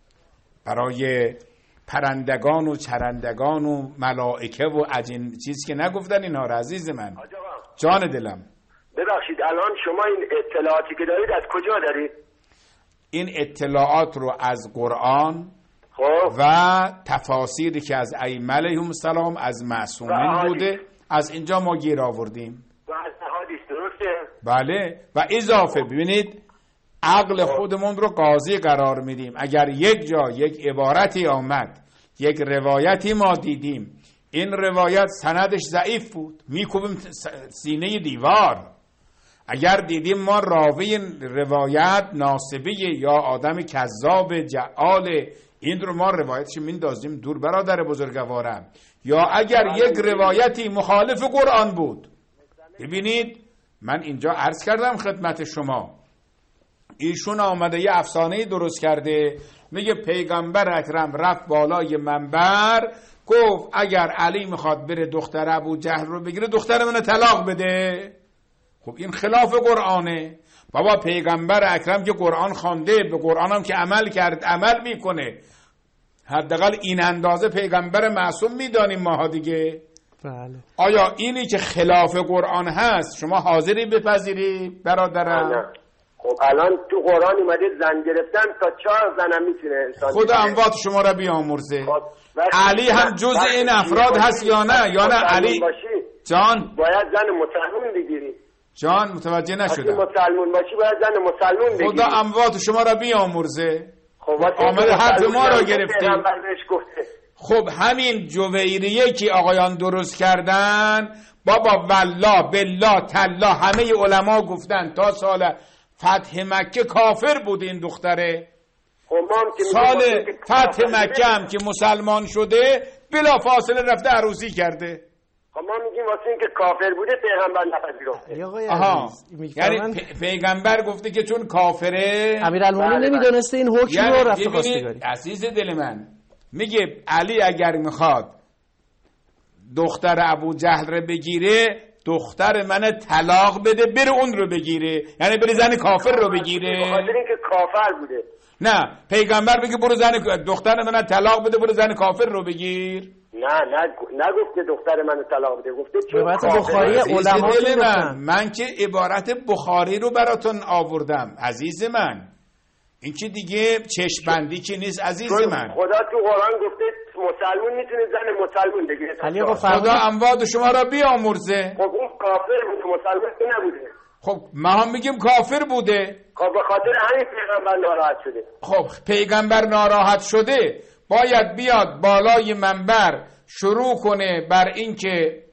Speaker 4: برای پرندگان و چرندگان و ملائکه و اجن چیز که نگفتن اینها رو. عزیز من، جان دلم،
Speaker 6: ببخشید الان شما این اطلاعاتی که دارید از کجا دارید؟
Speaker 4: این اطلاعات رو از قرآن
Speaker 6: خب
Speaker 4: و تفاسیری که از ائمه علیهم السلام از معصومین بوده، از اینجا ما گیر آوردیم.
Speaker 6: و از احادیث، درسته؟
Speaker 4: بله. و اضافه ببینید عقل خودمون رو قاضی قرار میدیم. اگر یک جا یک عبارتی آمد، یک روایتی ما دیدیم، این روایت سندش ضعیف بود، میکوبیم سینه دیوار. اگر دیدیم ما راوی روایت ناسبیه یا آدم کذاب جعال، این رو ما روایتش میندازیم دور برادر بزرگوارم. یا اگر یک روایتی مخالف قرآن بود، ببینید من اینجا عرض کردم خدمت شما، ایشون آمده یه افسانه درست کرده، میگه پیغمبر اکرم رفت بالای منبر گفت اگر علی میخواد بره دختر ابو جهل رو بگیره دختر منو طلاق بده. خب این خلاف قرآنه. بابا پیغمبر اکرم که قرآن خوانده، به قرآن هم که عمل کرد، عمل میکنه، حداقل این اندازه پیغمبر معصوم میدانیم ماها دیگه.
Speaker 2: بله.
Speaker 4: آیا اینی که خلاف قرآن هست شما حاضری بپذیری برادرم؟
Speaker 6: نه. خب الان تو قرآن اومده زن گرفتن تا چهار زن میتونه انسان.
Speaker 4: خدا اموات شما را بیامرزه. خب علی هم جز این افراد هست یا نه؟ یا نه علی جان
Speaker 6: باید زن مسلمون بگیری.
Speaker 4: جان متوجه نشدم.
Speaker 6: مسلمون باشی باید زن مسلمون بگیری.
Speaker 4: خدا اموات شما را بیامرزه.
Speaker 6: خب
Speaker 4: آمده حرف ما را گرفتی. خب همین جویریه که آقایان درست کردن، بابا والله بالله تلا همه علما گفتن تا سال فتح مکه کافر بود این دختره. سال فتح مکه هم که مسلمان شده بلا فاصله رفته عروسی کرده.
Speaker 6: خب ما میگیم واسه اینکه کافر بوده پیغمبر نپذیرفته.
Speaker 4: آها، یعنی پیغمبر گفته که چون کافره
Speaker 2: امیرالمومنین نمیدونسته این حکم
Speaker 4: یعنی
Speaker 2: رو رفته خواستگاری.
Speaker 4: عزیز دل من میگه علی اگر میخواد دختر ابو جهل رو بگیره دختر من طلاق بده بره اون رو بگیره، یعنی بره زن کافر رو بگیره.
Speaker 6: بخاطر اینکه کافر بوده.
Speaker 4: نه پیغمبر بگه برو زن دختر من طلاق بده برو زن کافر رو بگیر.
Speaker 6: نه نه نگفته دختر من طلاق بده، گفته چون
Speaker 2: بخاری علما
Speaker 4: من من که عبارت بخاری رو براتون آوردم عزیز من. این که دیگه چشم‌بندی که نیست عزیز من.
Speaker 6: خدا تو قرآن گفته مسلمون میتونه زن مسلمون بگیره.
Speaker 4: خدا اموات شما را بیامرزه.
Speaker 6: خب اون کافر بود، مسلمان که نبوده.
Speaker 4: خب ما هم میگیم کافر بوده.
Speaker 6: خب به خاطر همین پیغمبر ناراحت شده.
Speaker 4: خب پیغمبر ناراحت شده باید بیاد بالای منبر شروع کنه بر این که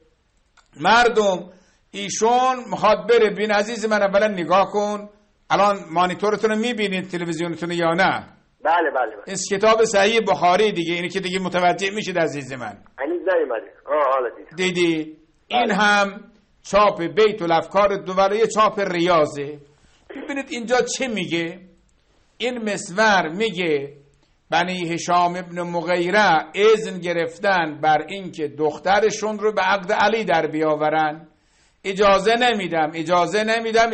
Speaker 4: مردم ایشون میخواد بره. بین عزیز من اولا نگاه کن، الان مانیتورتون رو میبینید تلویزیونتون یا نه؟
Speaker 6: بله بله.
Speaker 4: این کتاب صحیح بخاری دیگه، اینی که دیگه متوجه میشید عزیز من.
Speaker 6: هنوز نیومده. آه حالا دیدم.
Speaker 4: دیدی؟ این هم چاپ بیت الافکار دوباره چاپ ریاضه. ببینید اینجا چه میگه. این مسور میگه بنی هشام ابن مغیره اذن گرفتن بر اینکه دخترشون رو به عقد علی در بیاورن. اجازه نمیدم اجازه نمیدم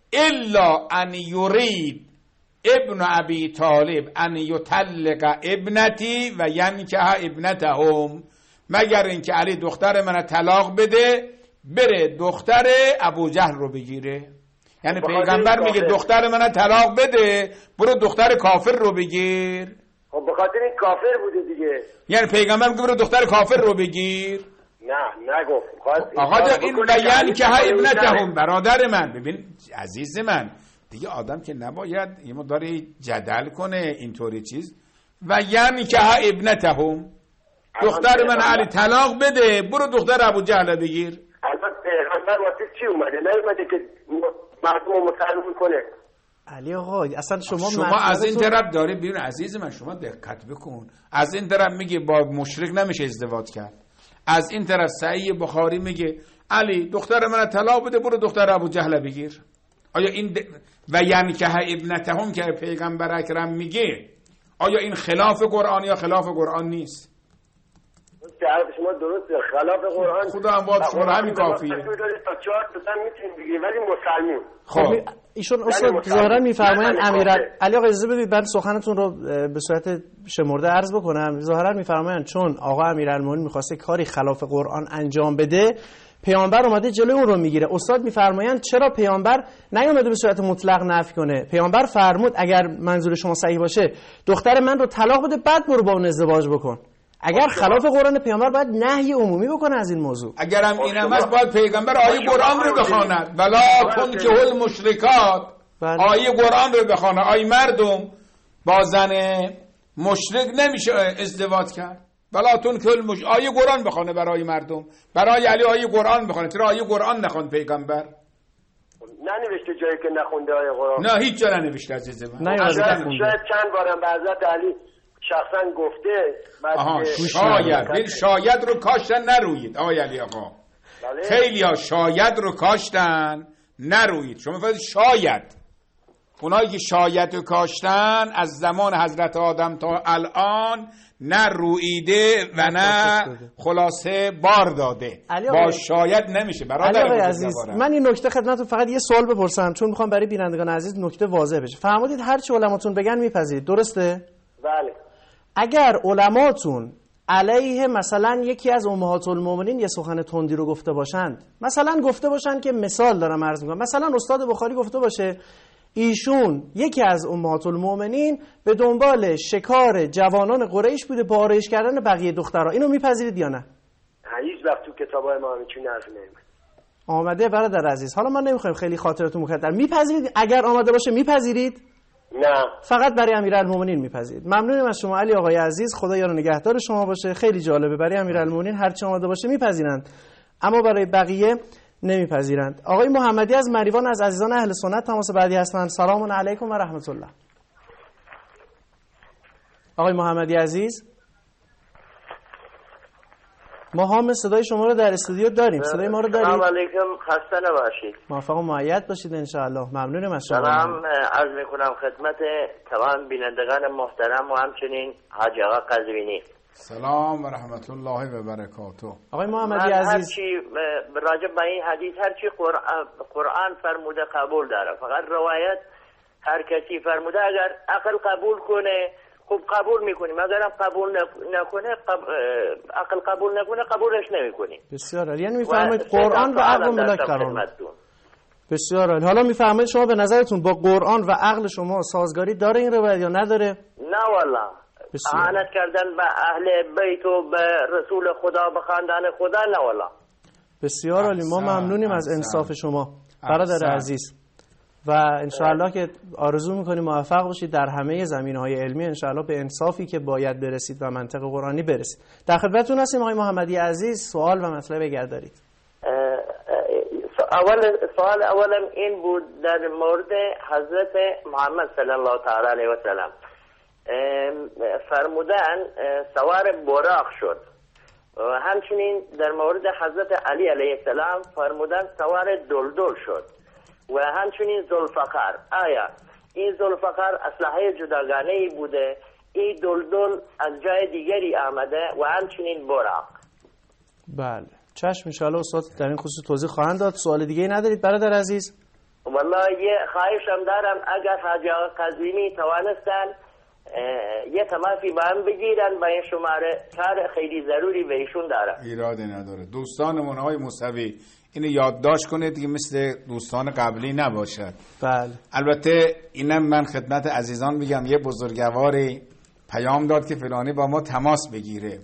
Speaker 4: الا ان یرید ابن ابی طالب ان یطلق ابنتی و ینکح ابنتهم، مگر اینکه علی دختر من طلاق بده بره دختر ابو جهل رو بگیره. یعنی پیغمبر میگه دختر من طلاق بده برو دختر کافر رو بگیر.
Speaker 6: خب به خاطر این کافر بوده دیگه.
Speaker 4: یعنی پیغمبر میگه برو دختر کافر رو بگیر.
Speaker 6: نه نگفت.
Speaker 4: آقا این بیان که ها ابنتهم برادر من. ببین عزیز من دیگه آدم که نباید یه مقداری جدل کنه اینطوری چیز. و یعنی که ها ابنتهم دختر من علی طلاق بده برو دختر ابو جهل بگیر.
Speaker 6: الان پیغمبر واسه چی اومده؟ نیومده که مردم رو مسلمان کنه.
Speaker 2: علی آقا اصلا شما
Speaker 4: شما از این طرف داری بیرون عزیز من، شما دقت بکن. از این طرف میگه با مشرک نمیشه ازدواج کرد، از این طرف صحیح بخاری میگه علی دختر من طلاق بده برو دختر ابو جهل بگیر. آیا این د... و یعنی که ابنتهم که پیغمبر اکرم میگه آیا این خلاف قرآن یا خلاف قرآن نیست؟
Speaker 6: حرف شما درسته، خلاف قرآن.
Speaker 4: خدا هم واد شما همین کافیه.
Speaker 6: تا چهار تا میتونید بگید ولی مسلمون.
Speaker 2: خب ایشون استاد ظاهرا میفرمایند امیرال علی آقا اجازه بدید بعد سخنتون رو به صورت شمرده عرض بکنم. ظاهرا میفرمایند چون آقا امیرالمومنین میخواسته کاری خلاف قرآن انجام بده پیامبر اومده جلوی اون رو میگیره. استاد میفرمایند چرا پیامبر نیومده به صورت مطلق نفی کنه؟ پیامبر فرمود اگر منظور شما صحیح باشه دختر من رو طلاق بده بعد برو با اون ازدواج بکن. اگر خلاف قرآن پیامبر باید نهی عمومی بکنه از این موضوع.
Speaker 4: اگر هم اینم هست باید پیغمبر آیه قرآن رو بخواند ولا تنکحوا المشرکات. آیه قرآن رو بخونه. آیه مردم با زن مشرک نمیشه ازدواج کرد. ولا تنکحوا المشرکات آیه قرآن بخونه برای مردم. برای علی آیه قرآن بخونه. چرا آیه قرآن نخوند پیغمبر؟
Speaker 6: ننوشته جایی که نخونده آیه قرآن.
Speaker 4: نه هیچ جا ننوشته عزیز من.
Speaker 6: شاید چند بارم به حضرت علی شخصا گفته.
Speaker 4: آها شاید شاید رو کاشتن نرویید آقای علی آقا. خیلی ها شاید رو کاشتن نرویید. شما فرض شاید اونایی که شاید رو کاشتن از زمان حضرت آدم تا الان نه رویده و نه خلاصه بار داده. با شاید نمیشه برادر
Speaker 2: عزیز. من این نکته خدمتتون فقط یه سوال بپرسم چون میخوام برای بینندگان عزیز نکته واضح بشه. فرمودید هر چی علماتون بگن میپذیرید، درسته؟
Speaker 6: بله.
Speaker 2: اگر علماتون علیه مثلا یکی از امهات المؤمنین یه سخن تندی رو گفته باشند، مثلا گفته باشند که مثال دارم عرض میکنم، مثلا استاد بخاری گفته باشه ایشون یکی از امهات المؤمنین به دنبال شکار جوانان قریش بوده با آرایش کردن بقیه دخترها، اینو میپذیرید یا نه؟
Speaker 6: هیچ وقت تو کتابای ما همین چیزی نمیاد.
Speaker 2: آمده برادر عزیز. حالا ما نمیخوایم خیلی خاطرتون مکدر. میپذیرید؟ اگر آمده باشه میپذیرید؟
Speaker 6: نه.
Speaker 2: فقط برای امیرالمومنین میپذیرید. ممنونم از شما علی آقای عزیز. خدا یار و نگهدار شما باشه. خیلی جالبه. برای امیرالمومنین هر چی آمده باشه میپذیرند، اما برای بقیه نمیپذیرند. آقای محمدی از مریوان از عزیزان اهل سنت تماس بعدی هستند. سلام علیکم و رحمت الله. آقای محمدی عزیز، ما هم صدای شما رو در استودیو داریم. صدای ما رو دارید؟
Speaker 7: سلام علیکم، خسته نباشید.
Speaker 2: موفق و مؤید باشید ان شاء الله. ممنونم از شما.
Speaker 7: سلام عرض میکنم خدمت تمام بینندگان محترم و همچنین حاج آقا قزوینی.
Speaker 3: سلام و رحمت الله و برکاته.
Speaker 2: آقای محمدی عزیز،
Speaker 7: هر چی راجع به این حدیث هر چی قرآن, قرآن فرموده قبول داره، فقط روایت هر کسی فرموده اگر عقل قبول کنه خب قبول میکنیم، اگرم قبول نکنه قب... عقل قبول نکنه قبولش نمیکنیم.
Speaker 2: بسیار عالی. یعنی میفرمایید قرآن و عقل ملاک قرار. بسیار عالی. حالا میفرمایید شما به نظرتون با قرآن و عقل شما سازگاری داره این روایت یا نداره؟
Speaker 7: نه والله. اهانت کردن به اهل بیت و به رسول خدا، به خاندان خدا، نه والله.
Speaker 2: بسیار عالی. ما ممنونیم از انصاف شما برادر عزیز و انشاءالله که آرزو میکنیم موفق باشید در همه زمینه‌های علمی، انشاءالله به انصافی که باید برسید و منطق قرآنی برسید. در خدمتتون هستیم آقای محمدی عزیز، سوال و مطلب اگر دارید.
Speaker 7: اول سوال اولم این بود در مورد حضرت محمد صلی الله تعالی علیه و سلم. فرمودن سوار براق شد. همچنین در مورد حضرت علی علیه السلام فرمودن سوار دلدل شد و همچنین ذوالفقار. آیا این ذوالفقار اسلحه جداگانه‌ای بوده؟ این دلدل از جای دیگری آمده و همچنین براق.
Speaker 2: بله چشم، انشاءالله استاد در این خصوص توضیح خواهند داد. سوال دیگه ای ندارید برادر عزیز؟
Speaker 7: والله یه خواهشم دارم، اگر حاجی آقا قزوینی توانستن یه تماسی با هم بگیرن با این شماره، کار خیلی ضروری به ایشون دارم.
Speaker 3: ایرادی نداره. دوستانمون های موسوی اینو یادداشت کنید که مثل دوستان قبلی نباشد.
Speaker 2: بله.
Speaker 3: البته اینم من خدمت عزیزان میگم، یه بزرگواری پیام داد که فلانی با ما تماس بگیره.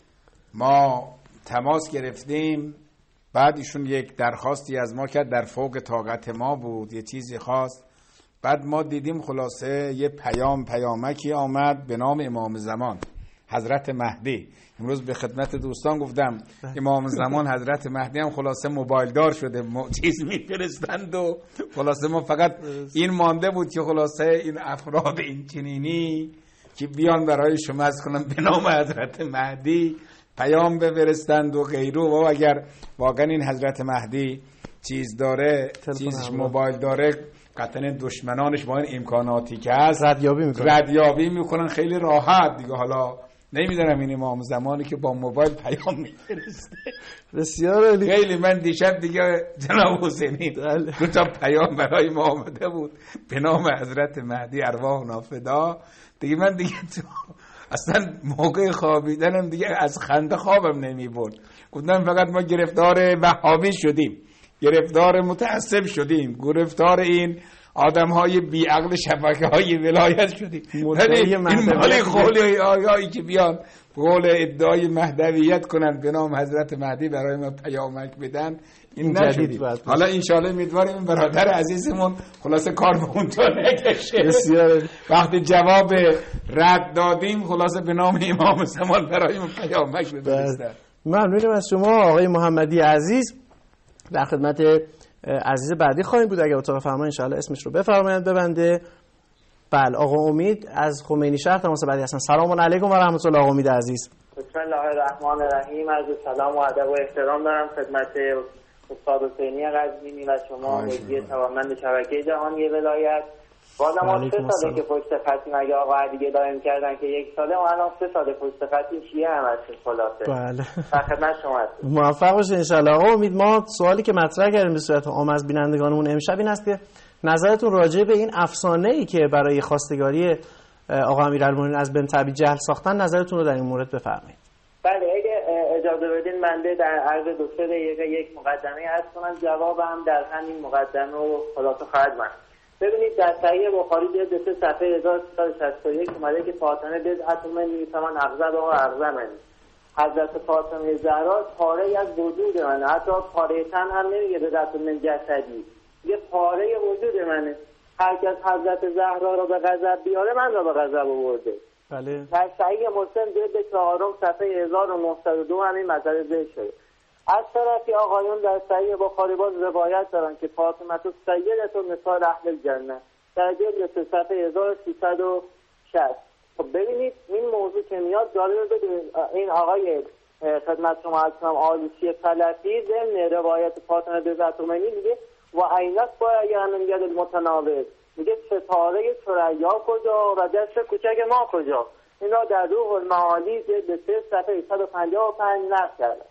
Speaker 3: ما تماس گرفتیم، بعد ایشون یک درخواستی از ما کرد در فوق طاقت ما بود، یه چیزی خواست. بعد ما دیدیم خلاصه یه پیام پیامکی آمد به نام امام زمان حضرت مهدی. امروز به خدمت دوستان گفتم امام زمان حضرت مهدی هم خلاصه موبایل دار شده، چیز میفرستند و خلاصه ما فقط این مانده بود که خلاصه این افراد این چنینی که بیان برای شما از کنم به نام حضرت مهدی پیام بفرستند و غیره. و اگر واقعا این حضرت مهدی چیز داره، چیزش موبایل داره، قطعا دشمنانش با این امکاناتی که هست
Speaker 2: ردیابی میکنن
Speaker 3: ردیابی میکنن خیلی راحت دیگه. حالا نمیدونم این امام زمانی که با موبایل پیام میفرسته.
Speaker 2: بسیار عالی.
Speaker 3: خیلی من دیشب دیگه جناب حسینی دو تا پیام برای ما آمده بود به نام حضرت مهدی ارواحنا فدا. دیگه من دیگه تو اصلا موقع خوابیدنم دیگه از خنده خوابم نمیبرد. گفتم فقط ما گرفتار وهابی شدیم، گرفتار متعصب شدیم، گرفتار این آدم های بی عقل شبکه های ولایت شدیم. این مالی خولی آیایی که بیان قول ادعای مهدویت کنن به نام حضرت مهدی برای ما پیامک بدن، این نشدیم. حالا انشاءالله امیدواریم این برادر عزیزمون خلاصه کار به اونجا نکشه. وقتی جواب رد دادیم خلاصه به نام امام زمان برای ما پیامک بدن.
Speaker 2: ممنونم از شما آقای محمدی عزیز. در خدمت عزیز بعدی خواهیم بود، اگر اتاق فرمان انشاءالله اسمش رو بفرمایند ببنده. بله آقا امید از خمینی شهر تماس بعدی هستن. سلام علیکم و رحمت الله آقا امید عزیز.
Speaker 8: بسم الله الرحمن الرحیم. از سلام و ادب و احترام دارم خدمت استاد حسینی قزوینی و شما مدیر توانمند شبکه جهانی ولایت. والا ما سه ساله که پشت خطیم، اگه آقا عدیگه دائم کردن که یک ساله، ما الان سه ساله پشت خطیم شیعه هم هستیم خلاصه.
Speaker 2: بله.
Speaker 8: خدمت شما هستیم.
Speaker 2: موفق باشید انشاءالله. آقا امید ما سوالی که مطرح کردیم به صورت عام از بینندگانمون امشب این است که نظرتون راجع به این افسانه‌ای که برای خواستگاری آقا امیرالمومنین از بنت ابی جهل ساختن نظرتون رو در این مورد بفرمایید.
Speaker 8: بله اگه اجازه بدین بنده در عرض دو سه دقیقه یک مقدمه عرض کنم، جوابم در همین مقدمه و خلاصه خواهد من. ببینید در صحیح بخاری جلد سه صفحه هزار و سیصد و شصت و یک اومده که فاطمه بضعة منی فمن اغضب و اغضب منی. حضرت فاطمه زهرا پاره از وجود منه، حتی پاره تن هم نمیگه بضعة من جسدی، یه پاره وجود منه. هر کس حضرت زهرا رو به غضب بیاره من رو به غضب آورده.
Speaker 2: بله.
Speaker 8: در صحیح مسلم جلد چهارم صفحه هزار و نهصد و دو همین مسئله ذکر شده. از طرفی آقایون در صحیح بخاری باز روایت دارن که فاطمه تو سیدة نساء اهل الجنه در جلد سه صفحه هزار و سیصد و شصت. خب ببینید این موضوع که میاد جالبه. بدونید این آقای خدمت شما هستم آلوسی فلفی ضمن روایت فاطمه بضعة منی میگه و عینک با یعنی ید المتناول، میگه ستاره ثریا کجا و دست کوچک ما کجا. این را در روح المعالی جلد سه صفحه صد و پنجاه و پنج نقل کرده.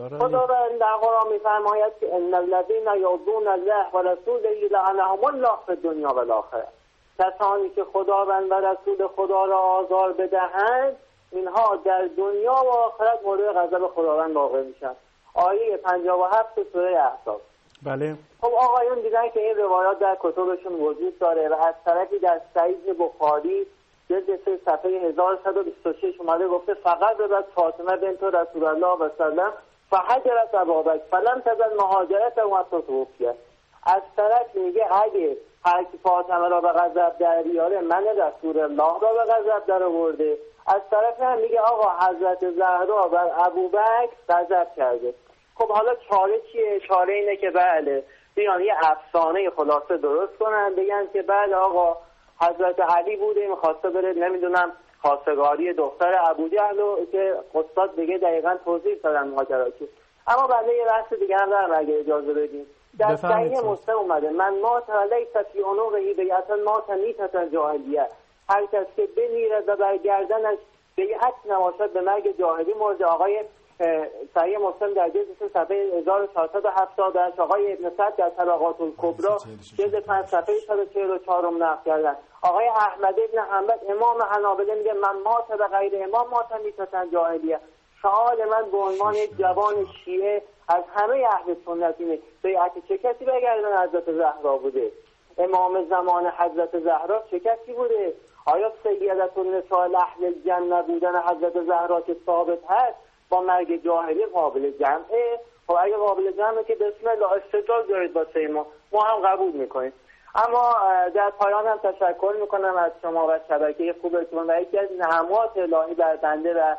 Speaker 8: خداوند در قرآن می‌فرماید که ان الذين یؤذون الله و رسوله لعنهم الله فی الدنیا و الاخره. کسانی که خداوند و رسول خدا را آزار بدهند اینها در دنیا و آخرت مورد غضب خداوند واقع میشن. آیه پنجاه و هفت سوره احزاب.
Speaker 2: بله.
Speaker 8: خب آقایون دیدن که این روایات در کتبشون وجود داره و از طرفی در صحیح بخاری جلد سه صفحه هزار و صد و بیست و شش اومده گفته فقط بعد فاطمه بنت رسول الله و سلم فهجرت ابابکر فلم تزل مهاجرت و توفیت. از طرف میگه اگه هر کی فاطمه را به غضب در بیاره من رسول الله را به غضب در آورده. از طرف هم میگه آقا حضرت زهرا بر ابوبکر غضب کرده. خب حالا چاره چیه؟ چاره اینه که بله بیان یه افسانه خلاصه درست کنن بگن که بله آقا حضرت علی بوده میخواسته بره نمیدونم خواستگاری دختر ابوجهل و که استاد دیگه دقیقاً توضیح دادن ماجراش. اما بعد یه بحث دیگه هم دارم اگه اجازه بدین. در صحیح مسلم اومده من ما لیس فی عنقه بیعة ما میتة جاهلیه، هر کس که بمیره و بر گردنش بیعت نباشد به مرگ جاهلی مرده. آقای صحیح مسلم در جلد صفحه هزار و چهارصد و هفتاد آقای ابن سعد در طبقات الکبری جلد پنج صفحه صد و چهل و چهار نقل کردن. آقای احمد ابن حنبل امام حنابلة میگه من مات به غیر امام مات میتة جاهلیه. سوال من به عنوان یک جوان شیعه از همه اهل سنت اینه بیعت چه کسی به گردن حضرت زهرا بوده؟ امام زمان حضرت زهرا چه کسی بوده؟ آیا سیدة النساء اهل الجنه بودن حضرت زهرا که ثابت هست با مرگ جاهلی قابل جمعه؟ خب اگه قابل جمعه که بسم الله استدلال دارید واسه ما ما هم قبول میکنیم. اما در پایان هم تشکر میکنم از شما و شبکه خوبتون و یکی از نعمات الهی بر بنده و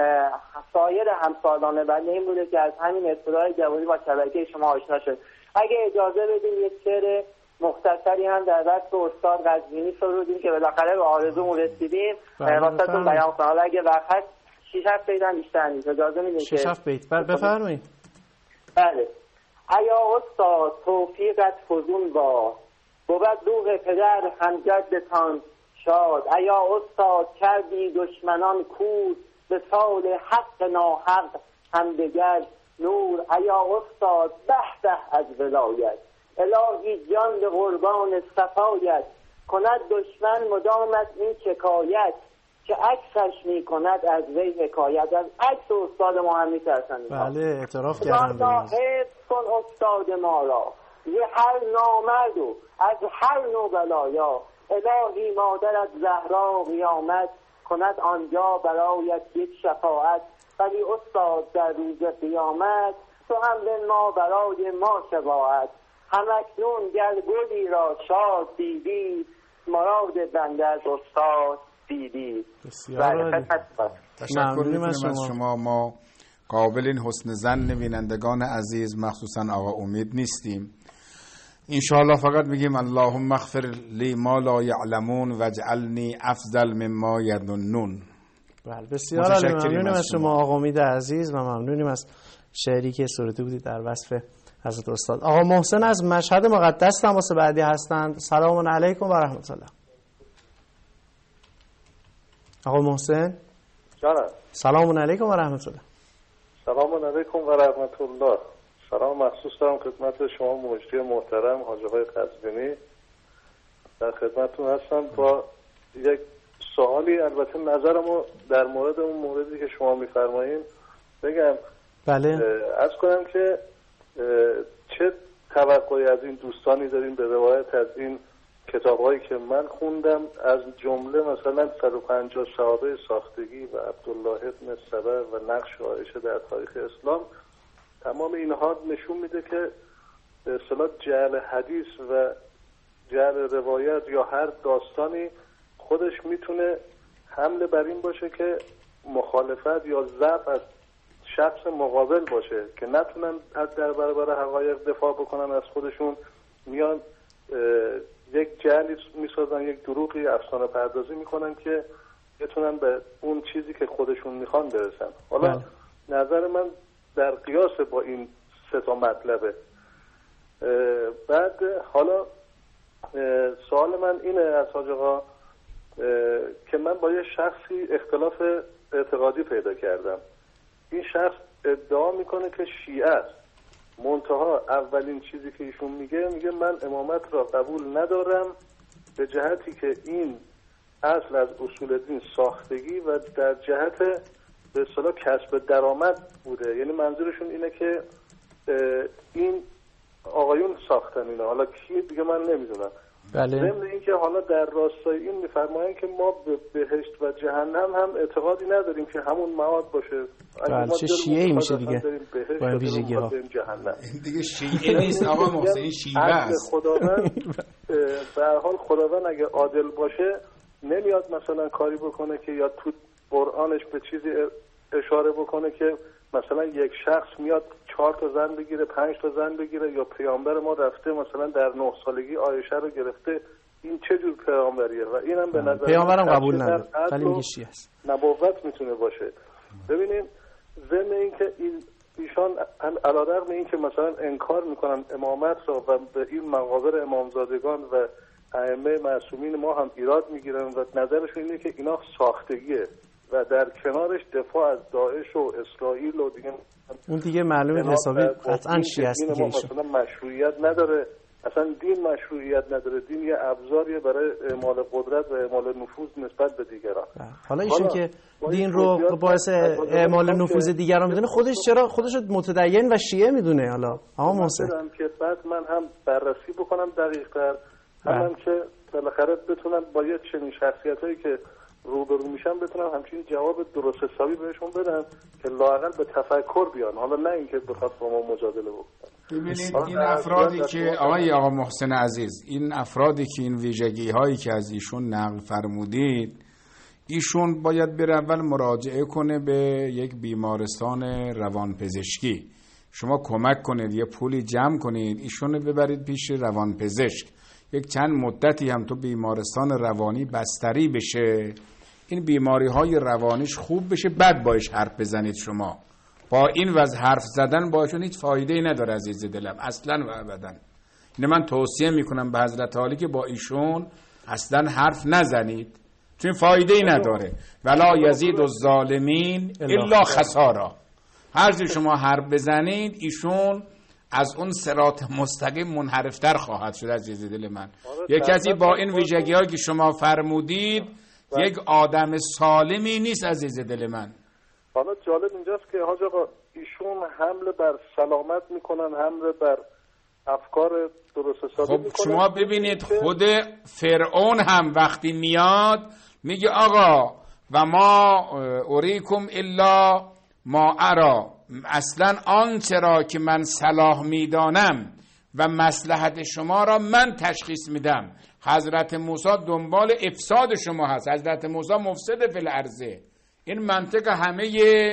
Speaker 8: سایر همسالان بنده این بوده که از همین ابتدای جوانی با شبکه شما آشنا شد. اگه اجازه بدین یک شعر مختصری هم در وقت استاد قزوینی سرودیم که بالاخره به آرزومون رسیدیم واسهتون بیان کنم. اگه وقت هست شش هفت بیتم بیشتر نیست اجازه میدین که
Speaker 2: شش هفت بیت بفرمایید.
Speaker 8: بله. ایا استاد توفیقت فزون با بود روح پدر هم جدتان شاد. ایا استاد کردی دشمنان کور به سال حق ناحق هم دگر نور. ایا استاد بهده از ولایت الهی جان به قربان صفایت. کند دشمن مدامت این شکایت که عکسش می کند از وی حکایت. از عکس استاد ما هم می ترسن.
Speaker 2: بله اعتراف کردم.
Speaker 8: حفظ کن استاد ما را یه هر نامرد و از هر نوع بلایا. الهی مادر زهرا قیامت کند آنجا برایت یک شفاعت. ولی استاد در روز قیامت تو هم به ما برای ما شفاعت. همکنون گر گلی را شاد دیدی مراد بنده از استاد دیدی.
Speaker 2: بسیار
Speaker 3: تشکر میکنیم از شما. ما قابل این حسن ظن بینندگان عزیز مخصوصا آقا امید نیستیم. انشاءالله فقط میگیم اللهم اغفر لی ما لا یعلمون واجعلنی افضل مما یظنون.
Speaker 2: بله بسیار عالی. ممنونیم از شما آقا امید عزیز و ممنونیم از شعری که سروده بودید در وصف حضرت استاد. آقا محسن از مشهد مقدس تماس بعدی هستند. سلام علیکم و رحمت الله. آقا محسن
Speaker 9: جانم.
Speaker 2: سلام علیکم و رحمت الله.
Speaker 9: سلام علیکم و رحمت الله. سلام مخصوص دارم خدمت شما مجری محترم حاج آقای قزوینی. در خدمتتون هستم با یک سوالی. البته نظرمو در مورد اون موردی که شما میفرمایید بگم.
Speaker 2: بله.
Speaker 9: عرض کنم که چه توقعی از این دوستانی داریم به روایت از این کتاب‌هایی که من خوندم، از جمله مثلا صد و پنجاه صحابه ساختگی و عبدالله ابن سبع و نقش عایشه در تاریخ اسلام. تمام اینها نشون میده که به اصطلاح جعل حدیث و جعل روایت یا هر داستانی خودش میتونه حمله بر این باشه که مخالفت یا ضعف از شخص مقابل باشه که نتونن از در برابر حقایق دفاع بکنن از خودشون، میان یک جعلی میسازن، یک دروغی افسانه پردازی میکنن که بتونن به اون چیزی که خودشون میخوان برسن. حالا بله. نظر من در قیاس با این سه تا مطلبه. بعد حالا سوال من اینه از حاج آقا که من با یه شخصی اختلاف اعتقادی پیدا کردم. این شخص ادعا میکنه که شیعه است، منتها اولین چیزی که ایشون میگه میگه من امامت را قبول ندارم به جهتی که این اصل از اصول دین ساختگی و در جهت به اصطلاح کسب درآمد بوده. یعنی منظورشون اینه که این آقایون ساختن اینا، حالا کیه دیگه من نمیدونم.
Speaker 2: بله.
Speaker 9: ضمن اینکه حالا در راستای این میفرمایند که ما به بهشت و جهنم هم اعتقادی نداریم که همون معاد باشه.
Speaker 2: بله چه شیعه‌ای میشه دیگه با این ویژگی ها.
Speaker 3: این دیگه شیعه نیست آقا محسن، این شیعه است.
Speaker 9: خداوند به هر حال خداوند اگه عادل باشه نمیاد مثلا کاری بکنه که یا تو قرآنش به چیزی اشاره بکنه که مثلا یک شخص میاد چهار تا زن بگیره، پنج تا زن بگیره، یا پیامبر ما رفته مثلا در نه سالگی عایشه رو گرفته. این چه جور پیامبریه؟ و اینم به نظر
Speaker 2: پیامبرم قبول نداره ولی میگه شیعه است.
Speaker 9: نبوت میتونه باشه. ببینیم ضمن اینکه این ایشان علیرغم اینکه مثلا انکار میکنن امامت رو و به این مقابر امامزادگان و ائمه معصومین ما هم ایراد میگیرن و نظرشون اینه که اینا ساختگیه و در کنارش دفاع از داعش و اسرائیل و دیگه
Speaker 2: اون دیگه معلومه حسابی قطعا شیعه است دیگه.
Speaker 9: مثلا مشروعیت نداره، اصلا دین مشروعیت نداره، دین یه ابزاریه برای اعمال قدرت و اعمال نفوذ نسبت به دیگران.
Speaker 2: حالا ایشون که دین رو باعث اعمال نفوذ دیگران میدونه، خودش چرا خودش رو متدین و شیعه میدونه؟ حالا آقا محسن
Speaker 9: که بعد من هم بررسی بکنم دقیق‌تر، هم که بالاخره بتونم با یه چنین شخصیتایی که روبرو میشم بتونم همچین جواب درست حسابی بهشون بدم که لااقل به تفکر بیان، حالا نه اینکه بخواد با ما مجادله بکنه.
Speaker 3: ببینید این افرادی که آقای آقا محسن عزیز، این افرادی که این ویژگی هایی که از ایشون نقل فرمودید، ایشون باید بره اول مراجعه کنه به یک بیمارستان روانپزشکی. شما کمک کنید یه پولی جمع کنید ایشون رو ببرید پیش روانپزشک، یک چند مدتی هم تو بیمارستان روانی بستری بشه، این بیماری های روانیش خوب بشه، بعد باش حرف بزنید. شما با این وضع حرف زدن باشون هیچ فایده ای نداره عزیز دلم، اصلا و ابدا. اینه من توصیه میکنم به حضرت عالی که با ایشون اصلا حرف نزنید، چون فایده ای نداره. ولا یزید الظالمین الا خسارا. هر چی شما حرف بزنید ایشون از اون صراط مستقیم منحرفتر خواهد شد عزیز دل من. یک کسی با این ویژگی هایی که شما فرمودید یک آدم سالمی نیست عزیز دل من.
Speaker 9: حالا جالب اینجاست که حاج آقا ایشون حمله بر سلامت میکنن، حمله بر افکار درست حسابی
Speaker 3: خب
Speaker 9: میکنن.
Speaker 3: شما ببینید خود فرعون هم وقتی میاد میگه آقا و ما اریکم الا ما ارا، اصلا آنچه را که من صلاح میدانم و مصلحت شما را من تشخیص میدم. حضرت موسی دنبال افساد شما هست، حضرت موسی مفسد فی الارض. این منطق همه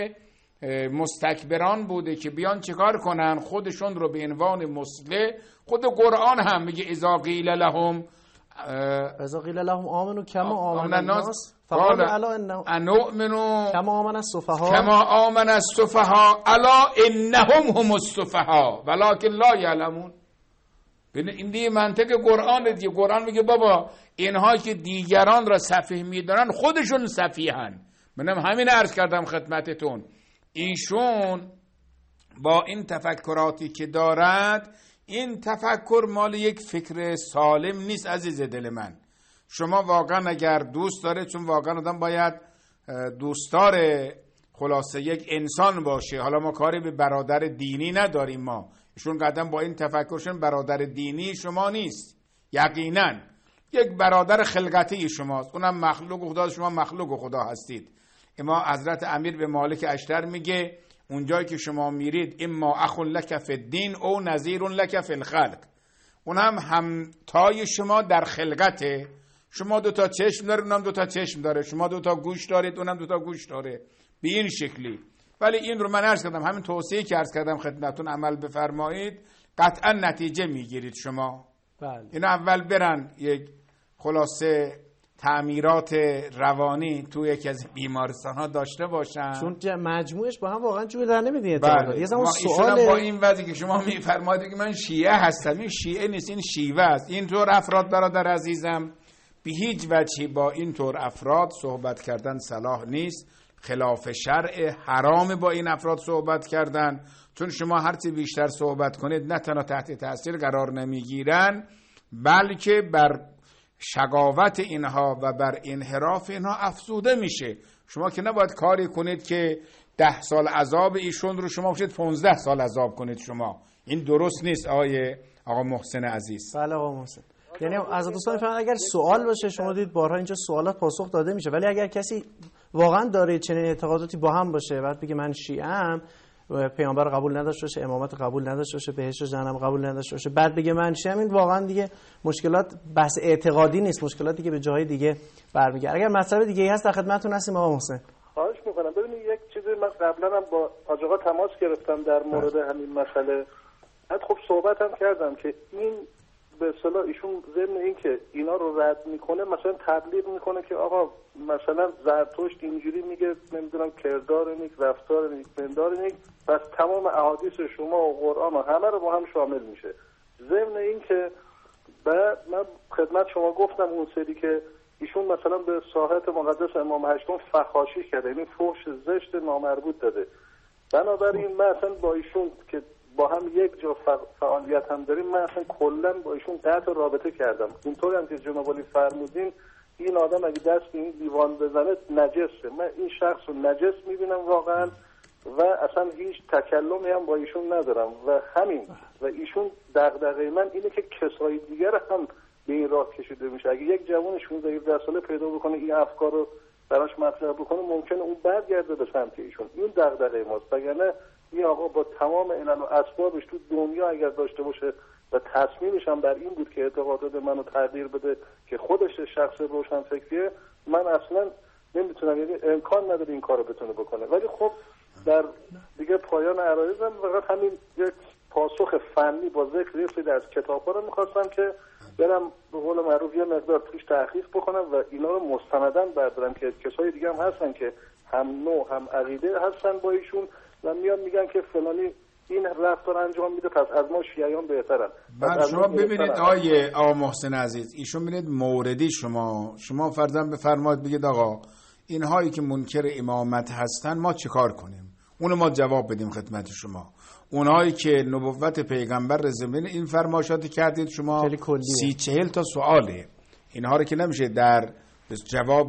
Speaker 3: مستکبران بوده که بیان چیکار کنن؟ خودشون رو به عنوان مصلح. خود قرآن هم میگه اذا قیل لهم
Speaker 2: اذا قیل لهم آمنوا کما آمن الناس
Speaker 3: قال
Speaker 2: الا
Speaker 3: انؤمنوا
Speaker 2: کما آمن السفهاء
Speaker 3: کما آمن السفهاء الا انهم هم السفهاء ولکن لا یعلمون. این دیگه منطق قرآن دیگه. قرآن میگه بابا اینها که دیگران را سفیه میدانن خودشون سفیهن. منم همین عرض کردم خدمتتون. ایشون با این تفکراتی که دارد، این تفکر مال یک فکر سالم نیست عزیز دل من. شما واقعا اگر دوست داره، چون واقعا آدم باید دوستدار خلاصه یک انسان باشه. حالا ما کاری به برادر دینی نداریم، ما ایشون قدم با این تفکرشون برادر دینی شما نیست، یقینا یک برادر خلقتی شماست، اونم مخلوق خدا، شما مخلوق خدا هستید. اما حضرت امیر به مالک اشتر میگه اونجایی که شما میرید اما اخ لک فی الدین او نظیر لک فی الخلق، اونم همتای شما در خلقته. شما دو تا چشم دارید، اونم دو تا چشم داره، شما دو تا گوش دارید، اونم دو تا گوش داره، به این شکلی. ولی این رو من عرض کردم، همین توصیه که عرض کردم خدمتتون عمل بفرمایید، قطعا نتیجه میگیرید شما.
Speaker 2: بله.
Speaker 3: اینا اول برن یک خلاصه تعمیرات روانی توی یکی از بیمارستان ها داشته باشن،
Speaker 2: چون مجموعش با هم واقعا جور در نمیدین.
Speaker 3: بله.
Speaker 2: یه زمان
Speaker 3: سوال با این وضعی که شما میفرمایید که من شیعه هستم، این شیعه نیست، این شیوه است. اینطور افراد برادر عزیزم به هیچ وجهی با اینطور افراد صحبت کردن صلاح نیست. خلاف شرع، حرام با این افراد صحبت کردن، چون شما هرچی بیشتر صحبت کنید نه تنها تحت تاثیر قرار نمیگیرن، بلکه بر شقاوت اینها و بر انحراف اینها افزوده میشه. شما که نباید کاری کنید که
Speaker 4: ده سال عذاب ایشون رو شما بشید پانزده سال عذاب کنید شما. این درست نیست آقای آقا محسن عزیز.
Speaker 2: بله آقا محسن، یعنی از دوستان فهمن اگر سوال باشه، شما دید بارها اینجا سوالات پاسخ داده میشه، ولی اگر کسی واقعا داره چنین اعتقاداتی با هم باشه، بعد بگه من شیعه ام، پیامبر قبول نداشته باشه، امامت قبول نداشته باشه، بهشت و جهنم قبول نداشته باشه، بعد بگه من شیعه ام، این واقعا دیگه مشکلات بحث اعتقادی نیست، مشکلاتی که به جاهای دیگه برمیگرده. اگر مسئله دیگه ای هست در خدمتتون هستیم آقا محسن.
Speaker 9: خواهش میکنم. ببینید یک چیزی من قبلا هم با حاج آقا تماس گرفتم در مورد همین مسئله. بعد خب صحبتم کردم که این به اصطلاح ایشون ضمن این که اینا رو رد میکنه، مثلا تبلیغ میکنه که آقا مثلا زرتشت اینجوری میگه، نمیدونم کردار نیک، رفتار نیک، پندار نیک، پس تمام احادیث شما و قرآن و همه رو با هم شامل میشه. ضمن این که بعد من خدمت شما گفتم اون سری که ایشون مثلا به ساحت مقدس امام هشتم فحاشی کرده، یعنی فحش زشت نامربوط داده. بنابراین من اصلا با ایشون که با هم یک جا فعالیت هم داریم، من اصلا کلا با ایشون قطع رابطه کردم. اونطوری هم که جناب علی فرمودین این آدم اگه دست این دیوان بزنه نجسه، من این شخص رو نجس میبینم واقعا و اصلا هیچ تکلمی هم با ایشون ندارم و همین. و ایشون دغدغه من اینه که کسای دیگر هم به این راه کشیده میشه. اگه یک جوان شانزده هفده ساله پیدا بکنه این افکار رو براش مطرح بکنه، ممکنه اون برگرده به سمت ایشون. این دغدغه ماست. وگرنه این آقا با تمام علل و اسبابش تو دنیا اگر داشته باشه و تصمیمش هم بر این بود که اعتقادات منو تغییر بده که خودش شخص روشن فکریه، من اصلا نمیتونم، یعنی امکان نداره این کارو بتونه بکنه. ولی خب در دیگه پایان عرایزم فقط همین یک پاسخ فنی با ذکر یه از کتاب‌ها رو می‌خواستم که برم به قول معروف یه مقدار توش تحقیق بکنم و اینا رو مستنداً بردارم که کسای دیگه هم هستن که هم نوع هم عقیده هستن با ایشون و میان میگن که فلانی این رفتار انجام میده پس از ما شیعیان بهترن.
Speaker 4: بعد شما ببینید آقای آقا محسن عزیز، ایشون ببینید موردی شما شما فرضاً بفرمایید بگید آقا اینهایی که منکر امامت هستن ما چیکار کنیم؟ اونو ما جواب بدیم خدمت شما. اونهایی که نبوت پیغمبر زمین این فرمایشاتی کردید شما سی چهل تا سواله، اینها رو که نمیشه در جواب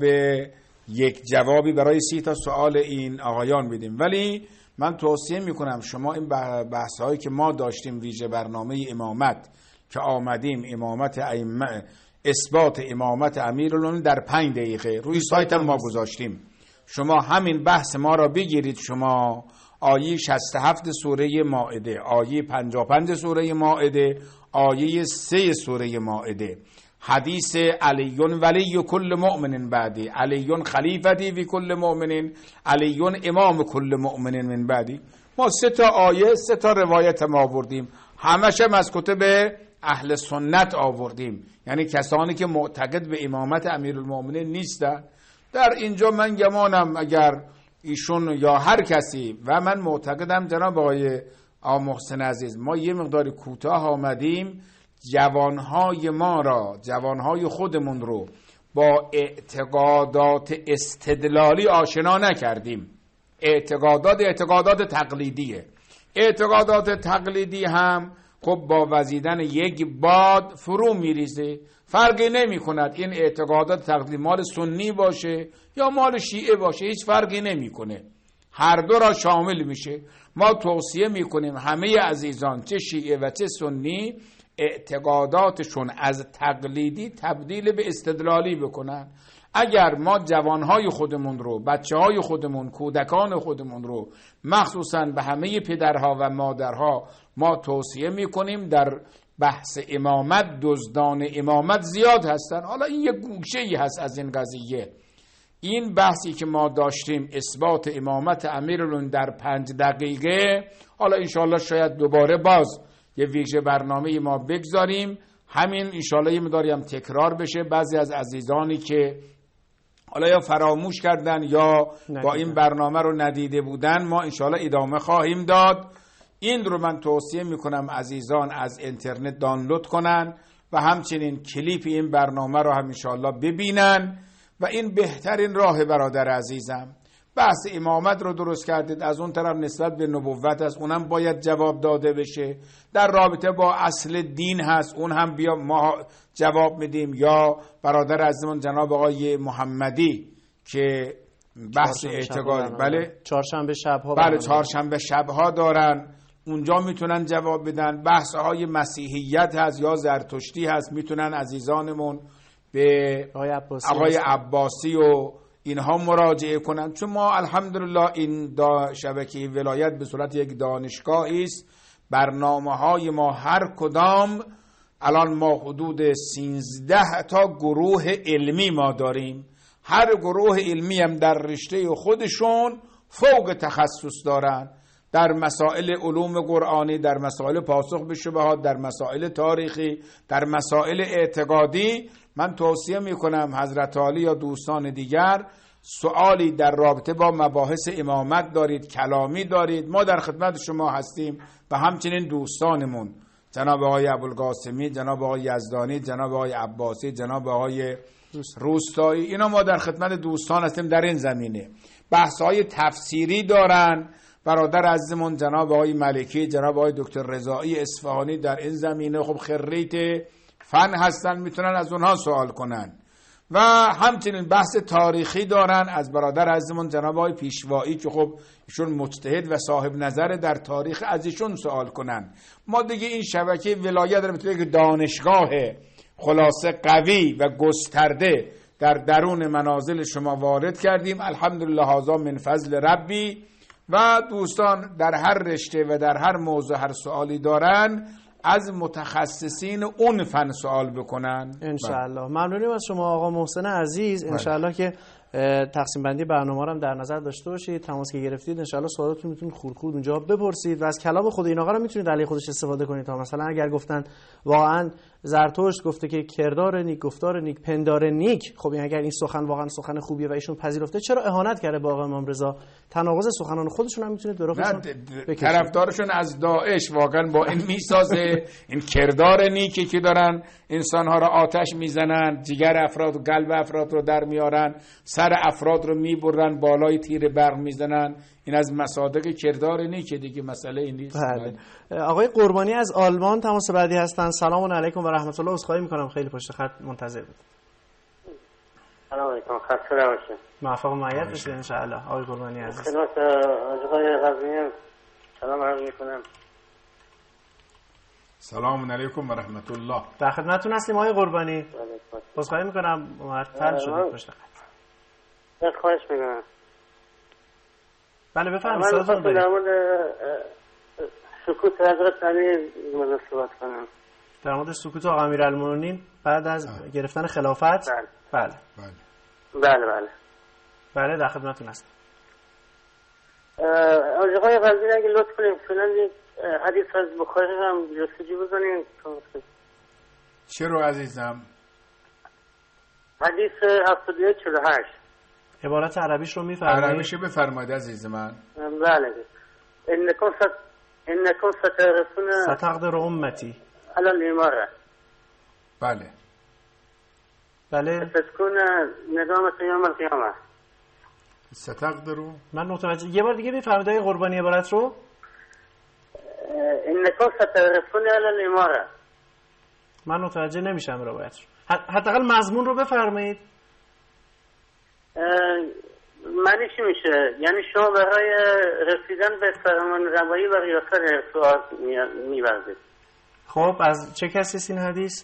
Speaker 4: یک جوابی برای سی تا سوال این آقایان بدیم. ولی من توصیه میکنم شما این بحث هایی که ما داشتیم ویژه برنامه امامت که آمدیم امامت ائمه، اثبات امامت امیرالمومنین در پنج دقیقه روی سایت هم ما گذاشتیم. شما همین بحث ما را بگیرید، شما آیه شصت و هفت سوره مائده، آیه پنجاه و پنج سوره مائده، آیه سه سوره مائده، حدیث علی ولی کل مؤمن بعدی، علی خلیفتی فی کل مؤمن، علی امام کل مؤمن من بعدی. ما سه تا آیه سه تا روایت ما آوردیم، همش هم از کتب اهل سنت آوردیم، یعنی کسانی که معتقد به امامت امیرالمومنین نیستن. در اینجا من گمانم اگر ایشون یا هر کسی و من معتقدم جناب آقای آقا محسن عزیز ما یه مقدار کوتاه آمدیم جوانهای ما را، جوانهای خودمون رو با اعتقادات استدلالی آشنا نکردیم. اعتقادات اعتقادات تقلیدیه. اعتقادات تقلیدی هم خب با وزیدن یک باد فرو میریزه، فرقی نمی کند این اعتقادات تقلیدی مال سنی باشه یا مال شیعه باشه، هیچ فرقی نمی کنه، هر دو را شامل میشه. ما توصیه میکنیم همه عزیزان چه شیعه و چه سنی اعتقاداتشون از تقلیدی تبدیل به استدلالی بکنن. اگر ما جوانهای خودمون رو، بچه‌های خودمون، کودکان خودمون رو مخصوصاً به همه پدرها و مادرها ما توصیه میکنیم در بحث امامت، دزدان امامت زیاد هستن. حالا این یک گوشه‌ای هست از این قضیه. این بحثی که ما داشتیم اثبات امامت امیرالمومنین در پنج دقیقه، حالا انشاءالله شاید دوباره باز یه ویژه برنامه ما بگذاریم، همین انشاءالله یه مقداری هم تکرار بشه. بعضی از عزیزانی که حالا یا فراموش کردن یا ندیدن. با این برنامه رو ندیده بودن ما انشاءالله ادامه خواهیم داد. این رو من توصیه میکنم عزیزان از اینترنت دانلود کنن و همچنین کلیپ این برنامه رو هم انشاءالله ببینن و این بهترین راه برادر عزیزم. بحث امامت رو درست کردید، از اون طرف نسبت به نبوت هست، اونم باید جواب داده بشه. در رابطه با اصل دین هست، اون هم بیا ما جواب میدیم. یا برادر عزیزمون جناب آقای محمدی که
Speaker 3: بحث اعتقاد. بله
Speaker 2: چهارشنبه شب‌ها
Speaker 3: بله چهارشنبه شب‌ها دارن، اونجا میتونن جواب بدن. بحث های مسیحیت هست یا زرتشتی هست، میتونن عزیزانمون به
Speaker 2: آقای عباسی,
Speaker 3: آقای عباسی و اینها مراجعه کنن، چون ما الحمدلله این دا شبکه ولایت به صورت یک دانشگاهی است. برنامه های ما هر کدام الان ما حدود سیزده تا گروه علمی ما داریم، هر گروه علمی هم در رشته خودشون فوق تخصص دارن، در مسائل علوم قرآنی، در مسائل پاسخ به شبهات، در مسائل تاریخی، در مسائل اعتقادی. من توصیه میکنم حضرت عالی یا دوستان دیگر سوالی در رابطه با مباحث امامت دارید، کلامی دارید، ما در خدمت شما هستیم و همچنین دوستانمون جناب آقای ابوالقاسمی، جناب آقای یزدانی، جناب آقای عباسی، جناب آقای روستایی، اینا ما در خدمت دوستان هستیم در این زمینه. بحث‌های تفسیری دارن برادر عزیزمون جناب آقای ملکی، جناب آقای دکتر رضایی اصفهانی در این زمینه خب خریت فن هستن، میتونن از اونها سوال کنن. و همچنین بحث تاریخی دارن از برادر عزیزمون جناب آقای پیشوایی که خب ایشون مجتهد و صاحب نظر در تاریخ، از ایشون سوال کنن. ما دیگه این شبکه ولایت رو میتونه که دانشگاه خلاصه قوی و گسترده در درون منازل شما وارد کردیم. الحمدلله هذا من فضل ربی. و دوستان در هر رشته و در هر موضوع هر سوالی دارن از متخصصین اون فن سوال بکنن
Speaker 2: انشاءالله. ممنونیم از شما آقا محسن عزیز. انشاءالله که تقسیم بندی برنامه رو هم در نظر داشته باشید. تماس که گرفتید انشاءالله سوالاتتون میتونید خورد خورد اونجا بپرسید و از کلام خود این آقا رو میتونید علی خودش استفاده کنید. تا مثلا اگر گفتن واقعا زرتشت گفته که کردار نیک، گفتار نیک، پندار نیک، خب این اگر این سخن واقعا سخن خوبیه و ایشون پذیرفته، چرا اهانت کرده با آقا امام رضا؟ تناقض سخنان خودشون هم میتونید به رخشون
Speaker 3: طرفدارشون از داعش واقعا با این میسازه. این کردار نیکی که دارن انسانها رو آتش میزنن، جگر افراد و قلب افراد رو در میارن، سر افراد رو میبرن، بالای تیر برق میزنن، این از مصادیق کردار نیکه دیگه، مسئله این نیست.
Speaker 2: بله. آقای قربانی از آلمان تماس بعدی هستن. سلام علیکم و رحمت الله. عذرخواهی میکنم خیلی پشت خط منتظر بود.
Speaker 10: سلام علیکم، خسته نباشید.
Speaker 2: موفق و معید باشید ان شاء الله. آقای قربانی عزیز
Speaker 10: خدمت آقای قزوینی سلام عرض میکنم.
Speaker 3: سلام علیکم و رحمت الله.
Speaker 2: در خدمتتون هستیم آقای قربانی. عذرخواهی میکنم معطل شدید پشت خط.
Speaker 10: خواهش میکنم.
Speaker 2: بله بفرمایید. صداتون
Speaker 10: من در مورد سکوت حضرت علی مدد صحبت کنم.
Speaker 2: در مورد سکوت آقا امیرالمومنین بعد از آه. گرفتن خلافت.
Speaker 10: بله
Speaker 2: بله
Speaker 10: بله بله
Speaker 2: بله در خدمتتون هستم.
Speaker 10: آقای قزوینی اگه لطف کنیم فعلا یک حدیث از بخاری هم جستجو بکنیم.
Speaker 3: چرا عزیزم؟
Speaker 10: حدیث هفتاد و یک چهل و هشت.
Speaker 2: عبارت عربیش رو میفرمایید؟
Speaker 3: عربیشو بفرمایید عزیز من.
Speaker 10: بله. انکم ست انکم سترسون
Speaker 2: ستقدر امتی
Speaker 10: علی الاماره.
Speaker 3: بله
Speaker 2: بله.
Speaker 10: تسکون ندامت یوم القیامه.
Speaker 3: ستقدرو
Speaker 2: من متوجه. یه بار دیگه بفرمایید آقای قربانی عبارت رو.
Speaker 10: انکم سترسون علی الاماره.
Speaker 2: من متوجه نمیشم روایت رو. حداقل مضمون رو بفرمایید.
Speaker 10: معنی چی میشه؟ یعنی شما برای رسیدن به فرمانروایی و ریاست سوال می‌ورزید.
Speaker 2: خب از چه کسی این حدیث؟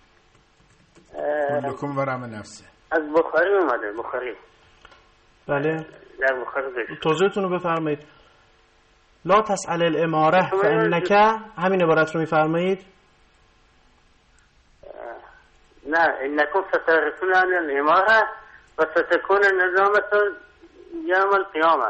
Speaker 3: کلکم ورم نفسه.
Speaker 10: از بخاری اومده. بخاری.
Speaker 2: بله.
Speaker 10: در بخاری بشه.
Speaker 2: توضیحتون رو بفرمایید. لا تسأل الاماره فانک، همین عبارت رو میفرمایید؟
Speaker 10: نه، انکم سترسون علی الاماره و ستکون نظامت یوم القیامه.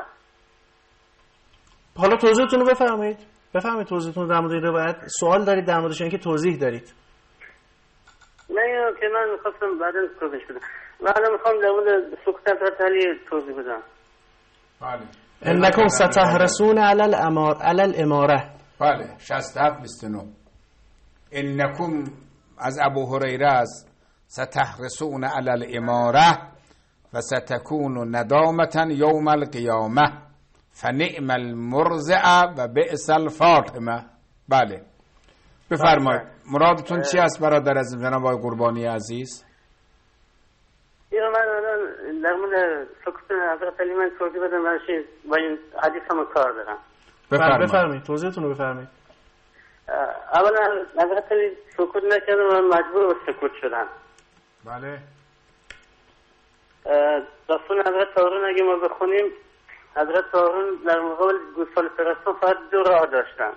Speaker 2: حالا توضیحتون رو بفرمایید. بفرمایید توضیحتون در مورد این روایت. سوال دارید در موردش که توضیح دارید؟
Speaker 10: نه اینو که من میخواستم بعدا توضیح بدم. من میخوام در مورد سکوت حضرت علی توضیح بدم.
Speaker 3: بله.
Speaker 2: انکم ستحرسون علی الامار علی الاماره.
Speaker 3: بله شصت و هفت بیست و نه. انکم از ابو هریره است. ستحرسون علی الاماره و ستکون ندامتا یوم القیامه فنعم المرضع و بئس الفاطمه. بله بفرمایید مرادتون چی است برادر از جناب آقای قربانی عزیز؟
Speaker 10: یا من الان در مورد سکوت حضرت علی من توضیح بدم، برای با این حدیث هم کار دارم.
Speaker 2: بفرمایید توضیحتون رو بفرمایید.
Speaker 10: اولا حضرت علی سکوت نکردن و مجبور به سکوت شدن.
Speaker 4: بله.
Speaker 10: داستان حضرت هارون اگه ما بخونیم، حضرت هارون در مقابل گوسفند پرستان فقط دو راه داشتن.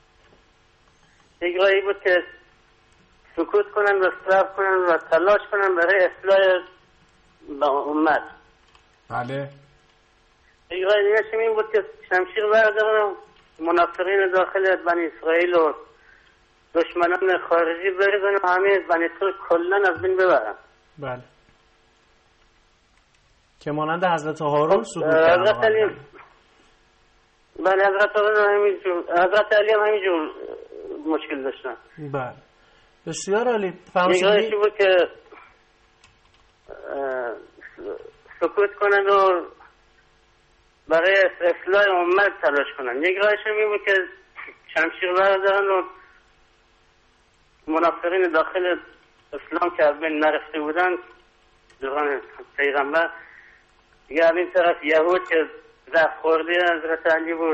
Speaker 10: یک راهی بود که سکوت کنن و صبر کنن و تلاش کنن برای اصلاح امت.
Speaker 4: بله.
Speaker 10: یک راه دیگه این بود که شمشیر بردارن و منافقین داخل بنی اسرائیل و دشمنان خارجی بریزن و همه بنی اسرائیل کلن از بین ببرن.
Speaker 2: بله. که مانند حضرت هارون سکوت کردن.
Speaker 10: حضرت علی بله حضرت هارون همینجور، حضرت علی هم همینجور مشکل داشتن.
Speaker 2: بله. بسیار عالی.
Speaker 10: یک راهی بود که سکوت کنن و برای اصلاح امت تلاش کنن. یک راهش این بود که شمشیر بردارن و منافقین داخل اسلام که از بین نرفته بودن دوران پیغمبر، دیگه از این طرف یهود که زخم خورده حضرت علی بود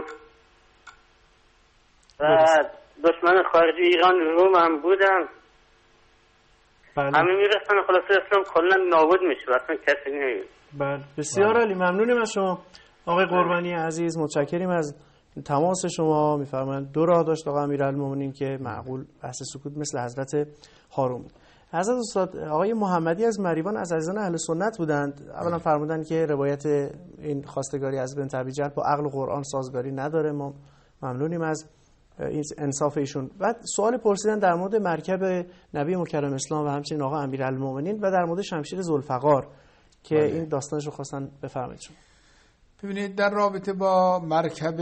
Speaker 10: و دشمن خارجی ایران روم هم بودن.
Speaker 2: بله.
Speaker 10: همه میرفتن خلاصه اسلام کلا نابود میشه، اصلا کسی نمیاد.
Speaker 2: بله بسیار عالی. ممنونیم از شما آقای قربانی عزیز، متشکریم از تماس شما. میفرمایند دو راه داشت آقا امیرالمومنین که معقول بحث سکوت مثل حضرت هارون بود. حضرت استاد آقای محمدی از مریوان از عزیزان اهل سنت بودند. اولا فرمودن که روایت این خواستگاری از بنت ابی جهل با عقل و قرآن سازگاری نداره. ما ممنونیم از این انصاف ایشون. بعد سوال پرسیدن در مورد مرکب نبی مکرم اسلام و همچنین آقا امیرالمومنین و در مورد شمشیر ذوالفقار که بله. این داستانش رو خواستن بفرمایید شما.
Speaker 3: ببینید در رابطه با مرکب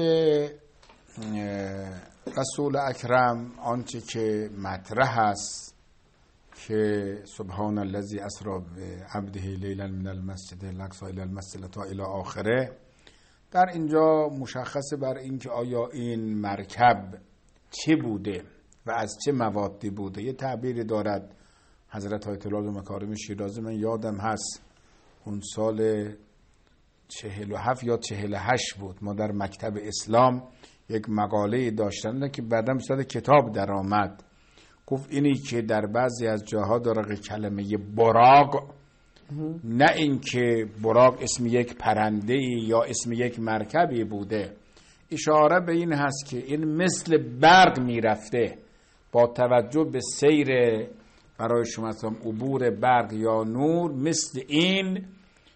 Speaker 3: رسول اکرم آنچه که مطرح است که سبحان الذی اسری بعبده لیلا من المسجد الاقصی الی المسجد تا الی آخره، در اینجا مشخصه بر این که آیا این مرکب چه بوده و از چه موادی بوده. یه تعبیری دارد حضرت آیت الله مکارم شیرازی، من یادم هست اون سال چهل و هفت یا چهل و هشت بود، ما در مکتب اسلام یک مقاله داشتن که بعدم صد کتاب در آمد. گفت اینی که در بعضی از جاها داره کلمه براق، نه اینکه براق اسم یک پرنده یا اسم یک مرکبی بوده، اشاره به این هست که این مثل برق میرفته با توجه به سیر برای شما عبور برق یا نور. مثل این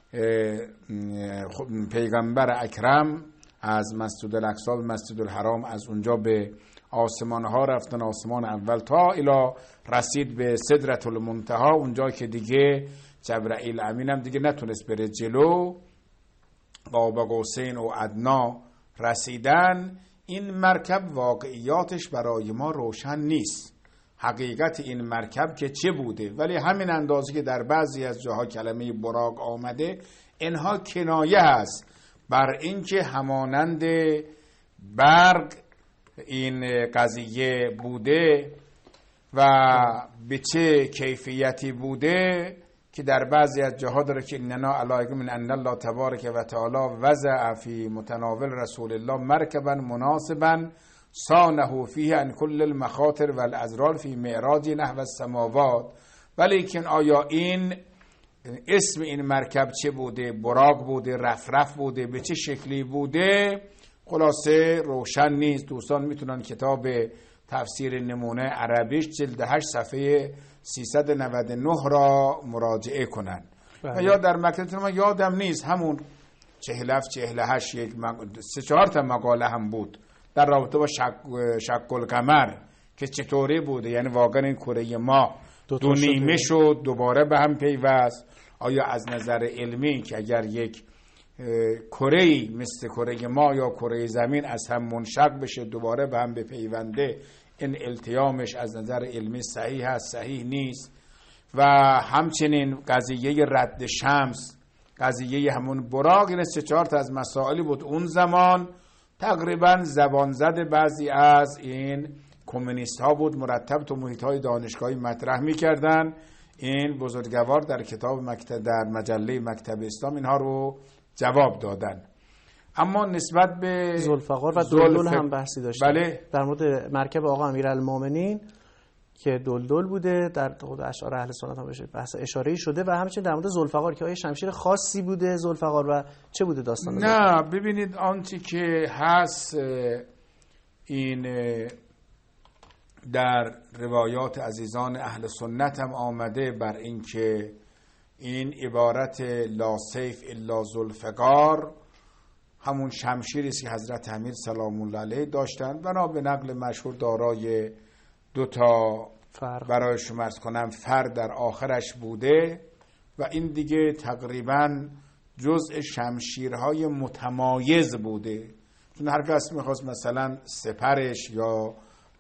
Speaker 3: پیغمبر اکرم از مسجد الاقصی به مسجد الحرام از اونجا به آسمان ها رفتن، آسمان اول تا الی رسید به سدرة المنتهی، اونجا که دیگه جبرائیل امین هم دیگه نتونست بره جلو، قاب قوسین و ادنا رسیدن. این مرکب واقعیاتش برای ما روشن نیست، حقیقت این مرکب که چه بوده، ولی همین اندازه که در بعضی از جاها کلمه براق آمده، اینها کنایه هست بر اینکه همانند برق این قضیه بوده و به چه کیفیتی بوده که در بعضی از جاها داره که اننا علایکم من ان الله تبارک و تعالی وضع فی متناول رسول الله مرکبا مناسبا صانه فیه عن کل المخاطر والاضرار فی معراج نحو السماوات. ولیکن آیا این اسم این مرکب چه بوده؟ براق بوده، رفرف بوده، به چه شکلی بوده؟ خلاصه روشن نیست. دوستان میتونن کتاب تفسیر نمونه عربیش جلد هشت صفحه سیصد و نود و نه را مراجعه کنن. و یا در مکتب من یادم نیست همون چهل و هفت چهل و هشت یک مق... سه چهار تا مقاله هم بود در رابطه با شک... شک القمر که چطوری بوده، یعنی واقعا این کره ما دو, دو نیمه شد دوباره به هم پیوست. آیا از نظر علمی که اگر یک کره‌ای مثل کره ما یا کره زمین از هم منشق بشه دوباره به هم بپیونده، این التیامش از نظر علمی صحیح هست صحیح نیست؟ و همچنین قضیه رد شمس، قضیه همون براق، این سه چهار تا از مسائلی بود اون زمان تقریبا زبان زده بعضی از این کمونیست ها بود، مرتب تو محیط های دانشگاهی مطرح میکردن. این بزرگوار در کتاب مکتب در مجله مکتب اسلام اینها رو جواب دادن. اما نسبت به
Speaker 2: ذوالفقار و دلدل هم بحثی داشتن.
Speaker 3: بله.
Speaker 2: در مورد مرکب آقا امیرالمومنین که دلدل بوده در خود اشعار اهل سنت هم بشه بحث اشاره‌ای شده و همچنین در مورد ذوالفقار که آیا شمشیر خاصی بوده ذوالفقار و چه بوده داستان؟
Speaker 3: نه ببینید آنچه که هست این در روایات عزیزان اهل سنت هم آمده بر اینکه این عبارت لا سیف الا ذوالفقار همون شمشیری است که حضرت امیر سلام الله علیه داشتند. بنا به نقل مشهور دارای دو تا برای شما عرض کنم فر در آخرش بوده و این دیگه تقریبا جزء شمشیرهای متمایز بوده، چون هر کس میخواست مثلا سپرش یا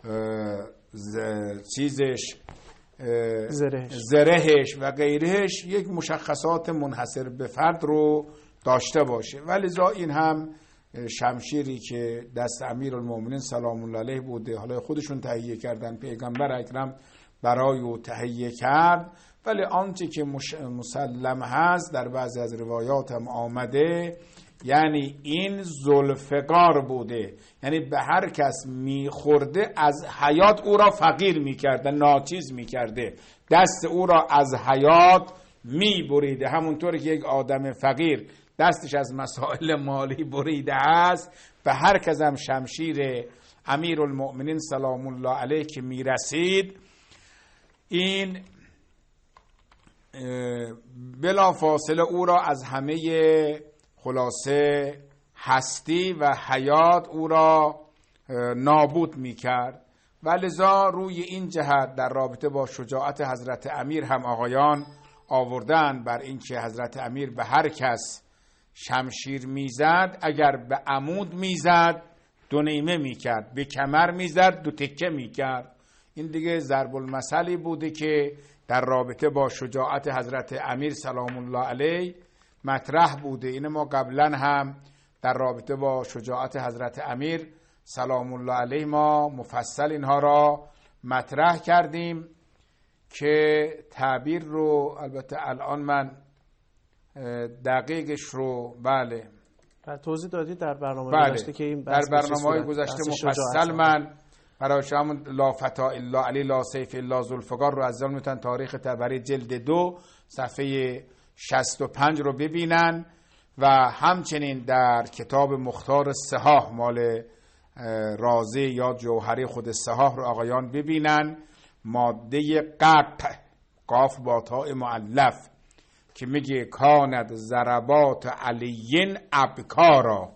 Speaker 3: چیزش
Speaker 2: زرهش.
Speaker 3: زرهش و غیرهش یک مشخصات منحصر به فرد رو داشته باشه. ولی زا این هم شمشیری که دست امیرالمومنین سلام الله علیه بوده، حالا خودشون تهیه کردن، پیغمبر اکرم برای او تهیه کرد. ولی آنچه که مسلم هست در بعضی از روایات هم آمده، یعنی این ذوالفقار بوده، یعنی به هر کس میخورده از حیات او را فقیر میکرده، ناچیز میکرده، دست او را از حیات میبریده. همونطور که یک آدم فقیر دستش از مسائل مالی بریده است، به هر کس هم شمشیر امیرالمؤمنین سلام الله علیه که میرسید، این بلا فاصله او را از همه خلاصه هستی و حیات او را نابود میکرد. و لذا روی این جهت در رابطه با شجاعت حضرت امیر هم آقایان آوردن بر اینکه حضرت امیر به هر کس شمشیر میزد، اگر به عمود میزد دو نیمه میکرد، به کمر میزد دو تکه میکرد. این دیگه ضرب المثلی بوده که در رابطه با شجاعت حضرت امیر سلام الله علیه مطرح بوده. این ما قبلا هم در رابطه با شجاعت حضرت امیر سلام الله علیه ما مفصل اینها را مطرح کردیم که تعبیر رو البته الان من دقیقش رو بله
Speaker 2: توضیح دادید در برنامه
Speaker 3: بله.
Speaker 2: گذشته که این
Speaker 3: در برنامه گذشته مفصل من برای شما لا فتا الا علی لا سیف الا ذوالفقار رو از میتونن تاریخ طبری جلد دو صفحه شصت و پنج رو ببینن و همچنین در کتاب مختار الصحاح مال رازی یا جوهری خود الصحاح رو آقایان ببینن، ماده قطع قاف با تاء مؤلف که میگه کانت ضربات علیین ابکارا،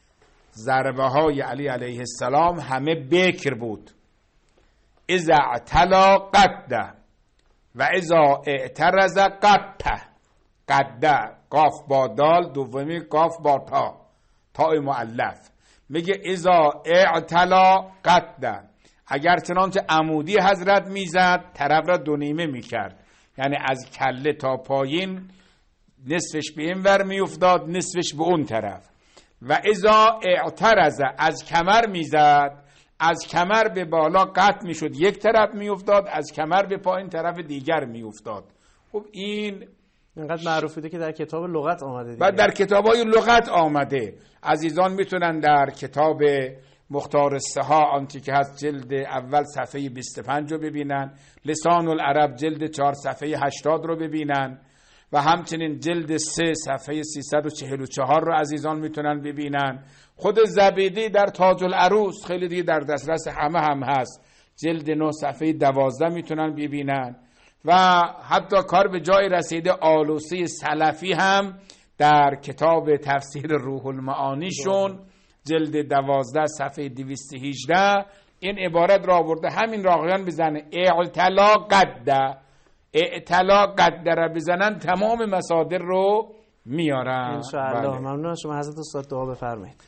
Speaker 3: ضربه های علی علیه السلام همه بکر بود. اذا اعتلا قده و اذا اعترض قده، قده قاف با دال، دومی قاف با تا تاء مؤلف، میگه اذا اعتلا قده، اگر چنانچه عمودی حضرت میزد طرف را دو نیمه میکرد، یعنی از کله تا پایین نصفش به این ور میافتاد نصفش به اون طرف. و اذا اعترض، از کمر میزد، از کمر به بالا قطع میشد یک طرف میافتاد، از کمر به پایین طرف دیگر میافتاد. خب این
Speaker 2: اینقدر معروف بوده که در کتاب لغت آمده دیگه.
Speaker 3: بعد در کتابای لغت آمده. عزیزان میتونن در کتاب مختار الصحاح آنچه که هست جلد اول صفحه بیست و پنج رو ببینن، لسان العرب جلد چهار صفحه هشتاد رو ببینن و همچنین جلد سه صفحه سیصد و چهل و چهار رو عزیزان میتونن ببینن. خود زبیدی در تاج العروس خیلی دیگه در دسترس همه هم هست، جلد نه صفحه دوازده میتونن ببینن و حتی کار به جای رسیده آلوسی سلفی هم در کتاب تفسیر روح المعانیشون جلد دوازده صفحه دویست و هجده این عبارت را آورده. همین را آقایان بزنه اعتلا قده، اعتلا قده را بزنن تمام مصادر رو میارن.
Speaker 2: انشاءالله. بله. ممنون شما حضرت استاد، دعا بفرمایید.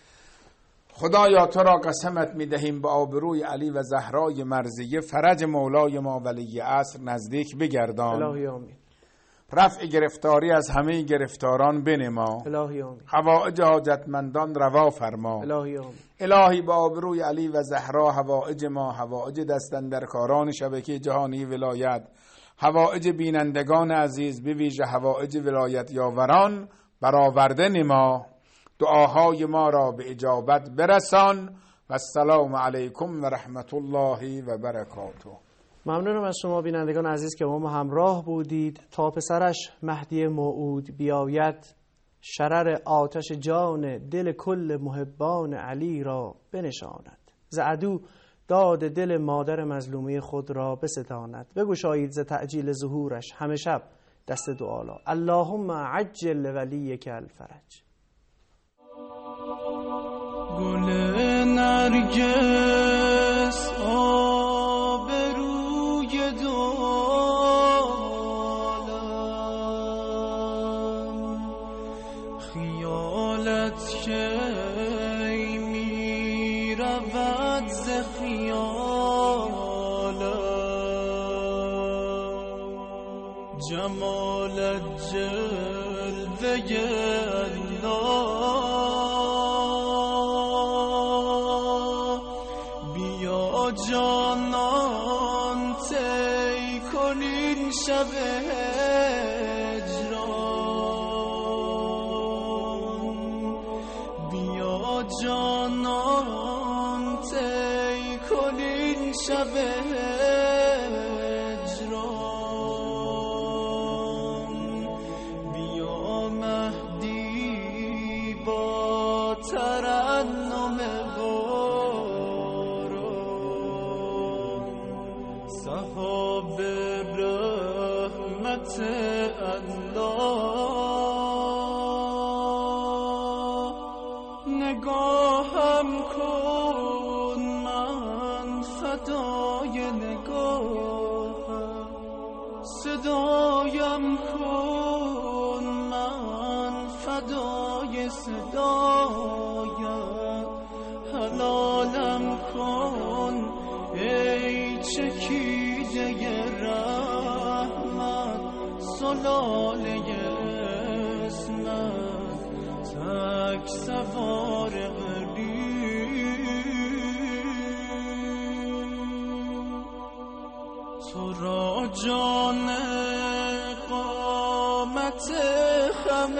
Speaker 3: خدایا تو را قسمت میدهیم به آبروی علی و زهرای مرضیه، فرج مولای ما ولی عصر نزدیک بگردان.
Speaker 2: الهی آمین.
Speaker 3: رفع گرفتاری از همه گرفتاران بنما.
Speaker 2: الهی آمین.
Speaker 3: حوائج حاجتمندان روا فرما.
Speaker 2: الهی آمین.
Speaker 3: الهی با آبروی علی و زهرا حوائج ما، حوائج دستن در کاران شبکه جهانی ولایت،
Speaker 4: حوائج بینندگان عزیز به ویژه حوائج ولایت یاوران برآورده نما، دعاهای ما را به اجابت برسان و السلام علیکم و رحمت الله و برکاته.
Speaker 2: ممنونم از شما بینندگان عزیز که با ما همراه بودید. تا پسرش مهدی موعود بیاید، شرر آتش جان دل کل محبان علی را بنشاند. ز عدو داد دل مادر مظلومه خود را بستاند. بگشایید ز تعجیل ظهورش همه شب دست دعالا. اللهم عجل ولیک الفرج.
Speaker 1: گل نرگس آب روی دالم، خیالت که می رود ز خیالم، جمالت جلوه جانان تی کنین شب هجران، بیا جانان تی کنین شب هجران، بیا مهدی با ترنم صحاب رحمت الله، نگاهم کن من فدای نگاهم، صدایم کن من فدای صدایم، حلالم کن ای چکیده رحمت، سلاله اسمت، تک سوار غریب، تو را جان قامت خم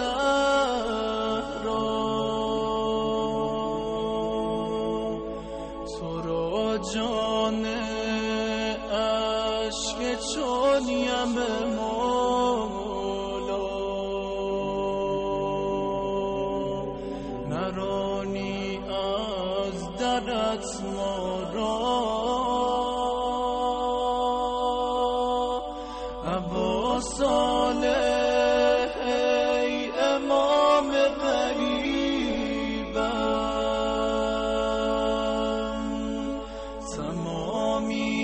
Speaker 1: زهرا، تو را جان عشق چون یم مولا، نرانی از درت ما را، ابا صالح ای امام غریبم، تمامی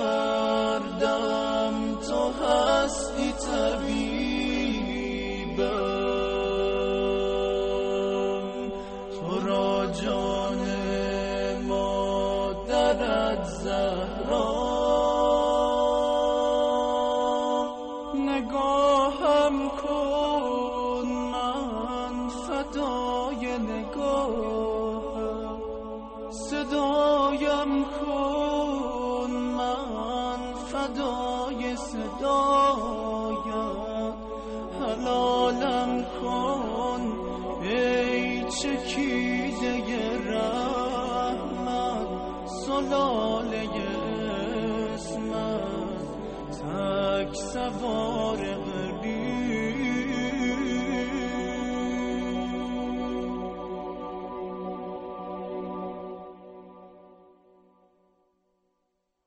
Speaker 1: دردم تو هستی طبیبم، تو را جان مادرت زهرا، نگاهم کن من فدای نگاهم، صدایم کن من فدای صدایم، حلالم کن ای چکیده رحمت، سلاله اسمت، تک سوار غریب.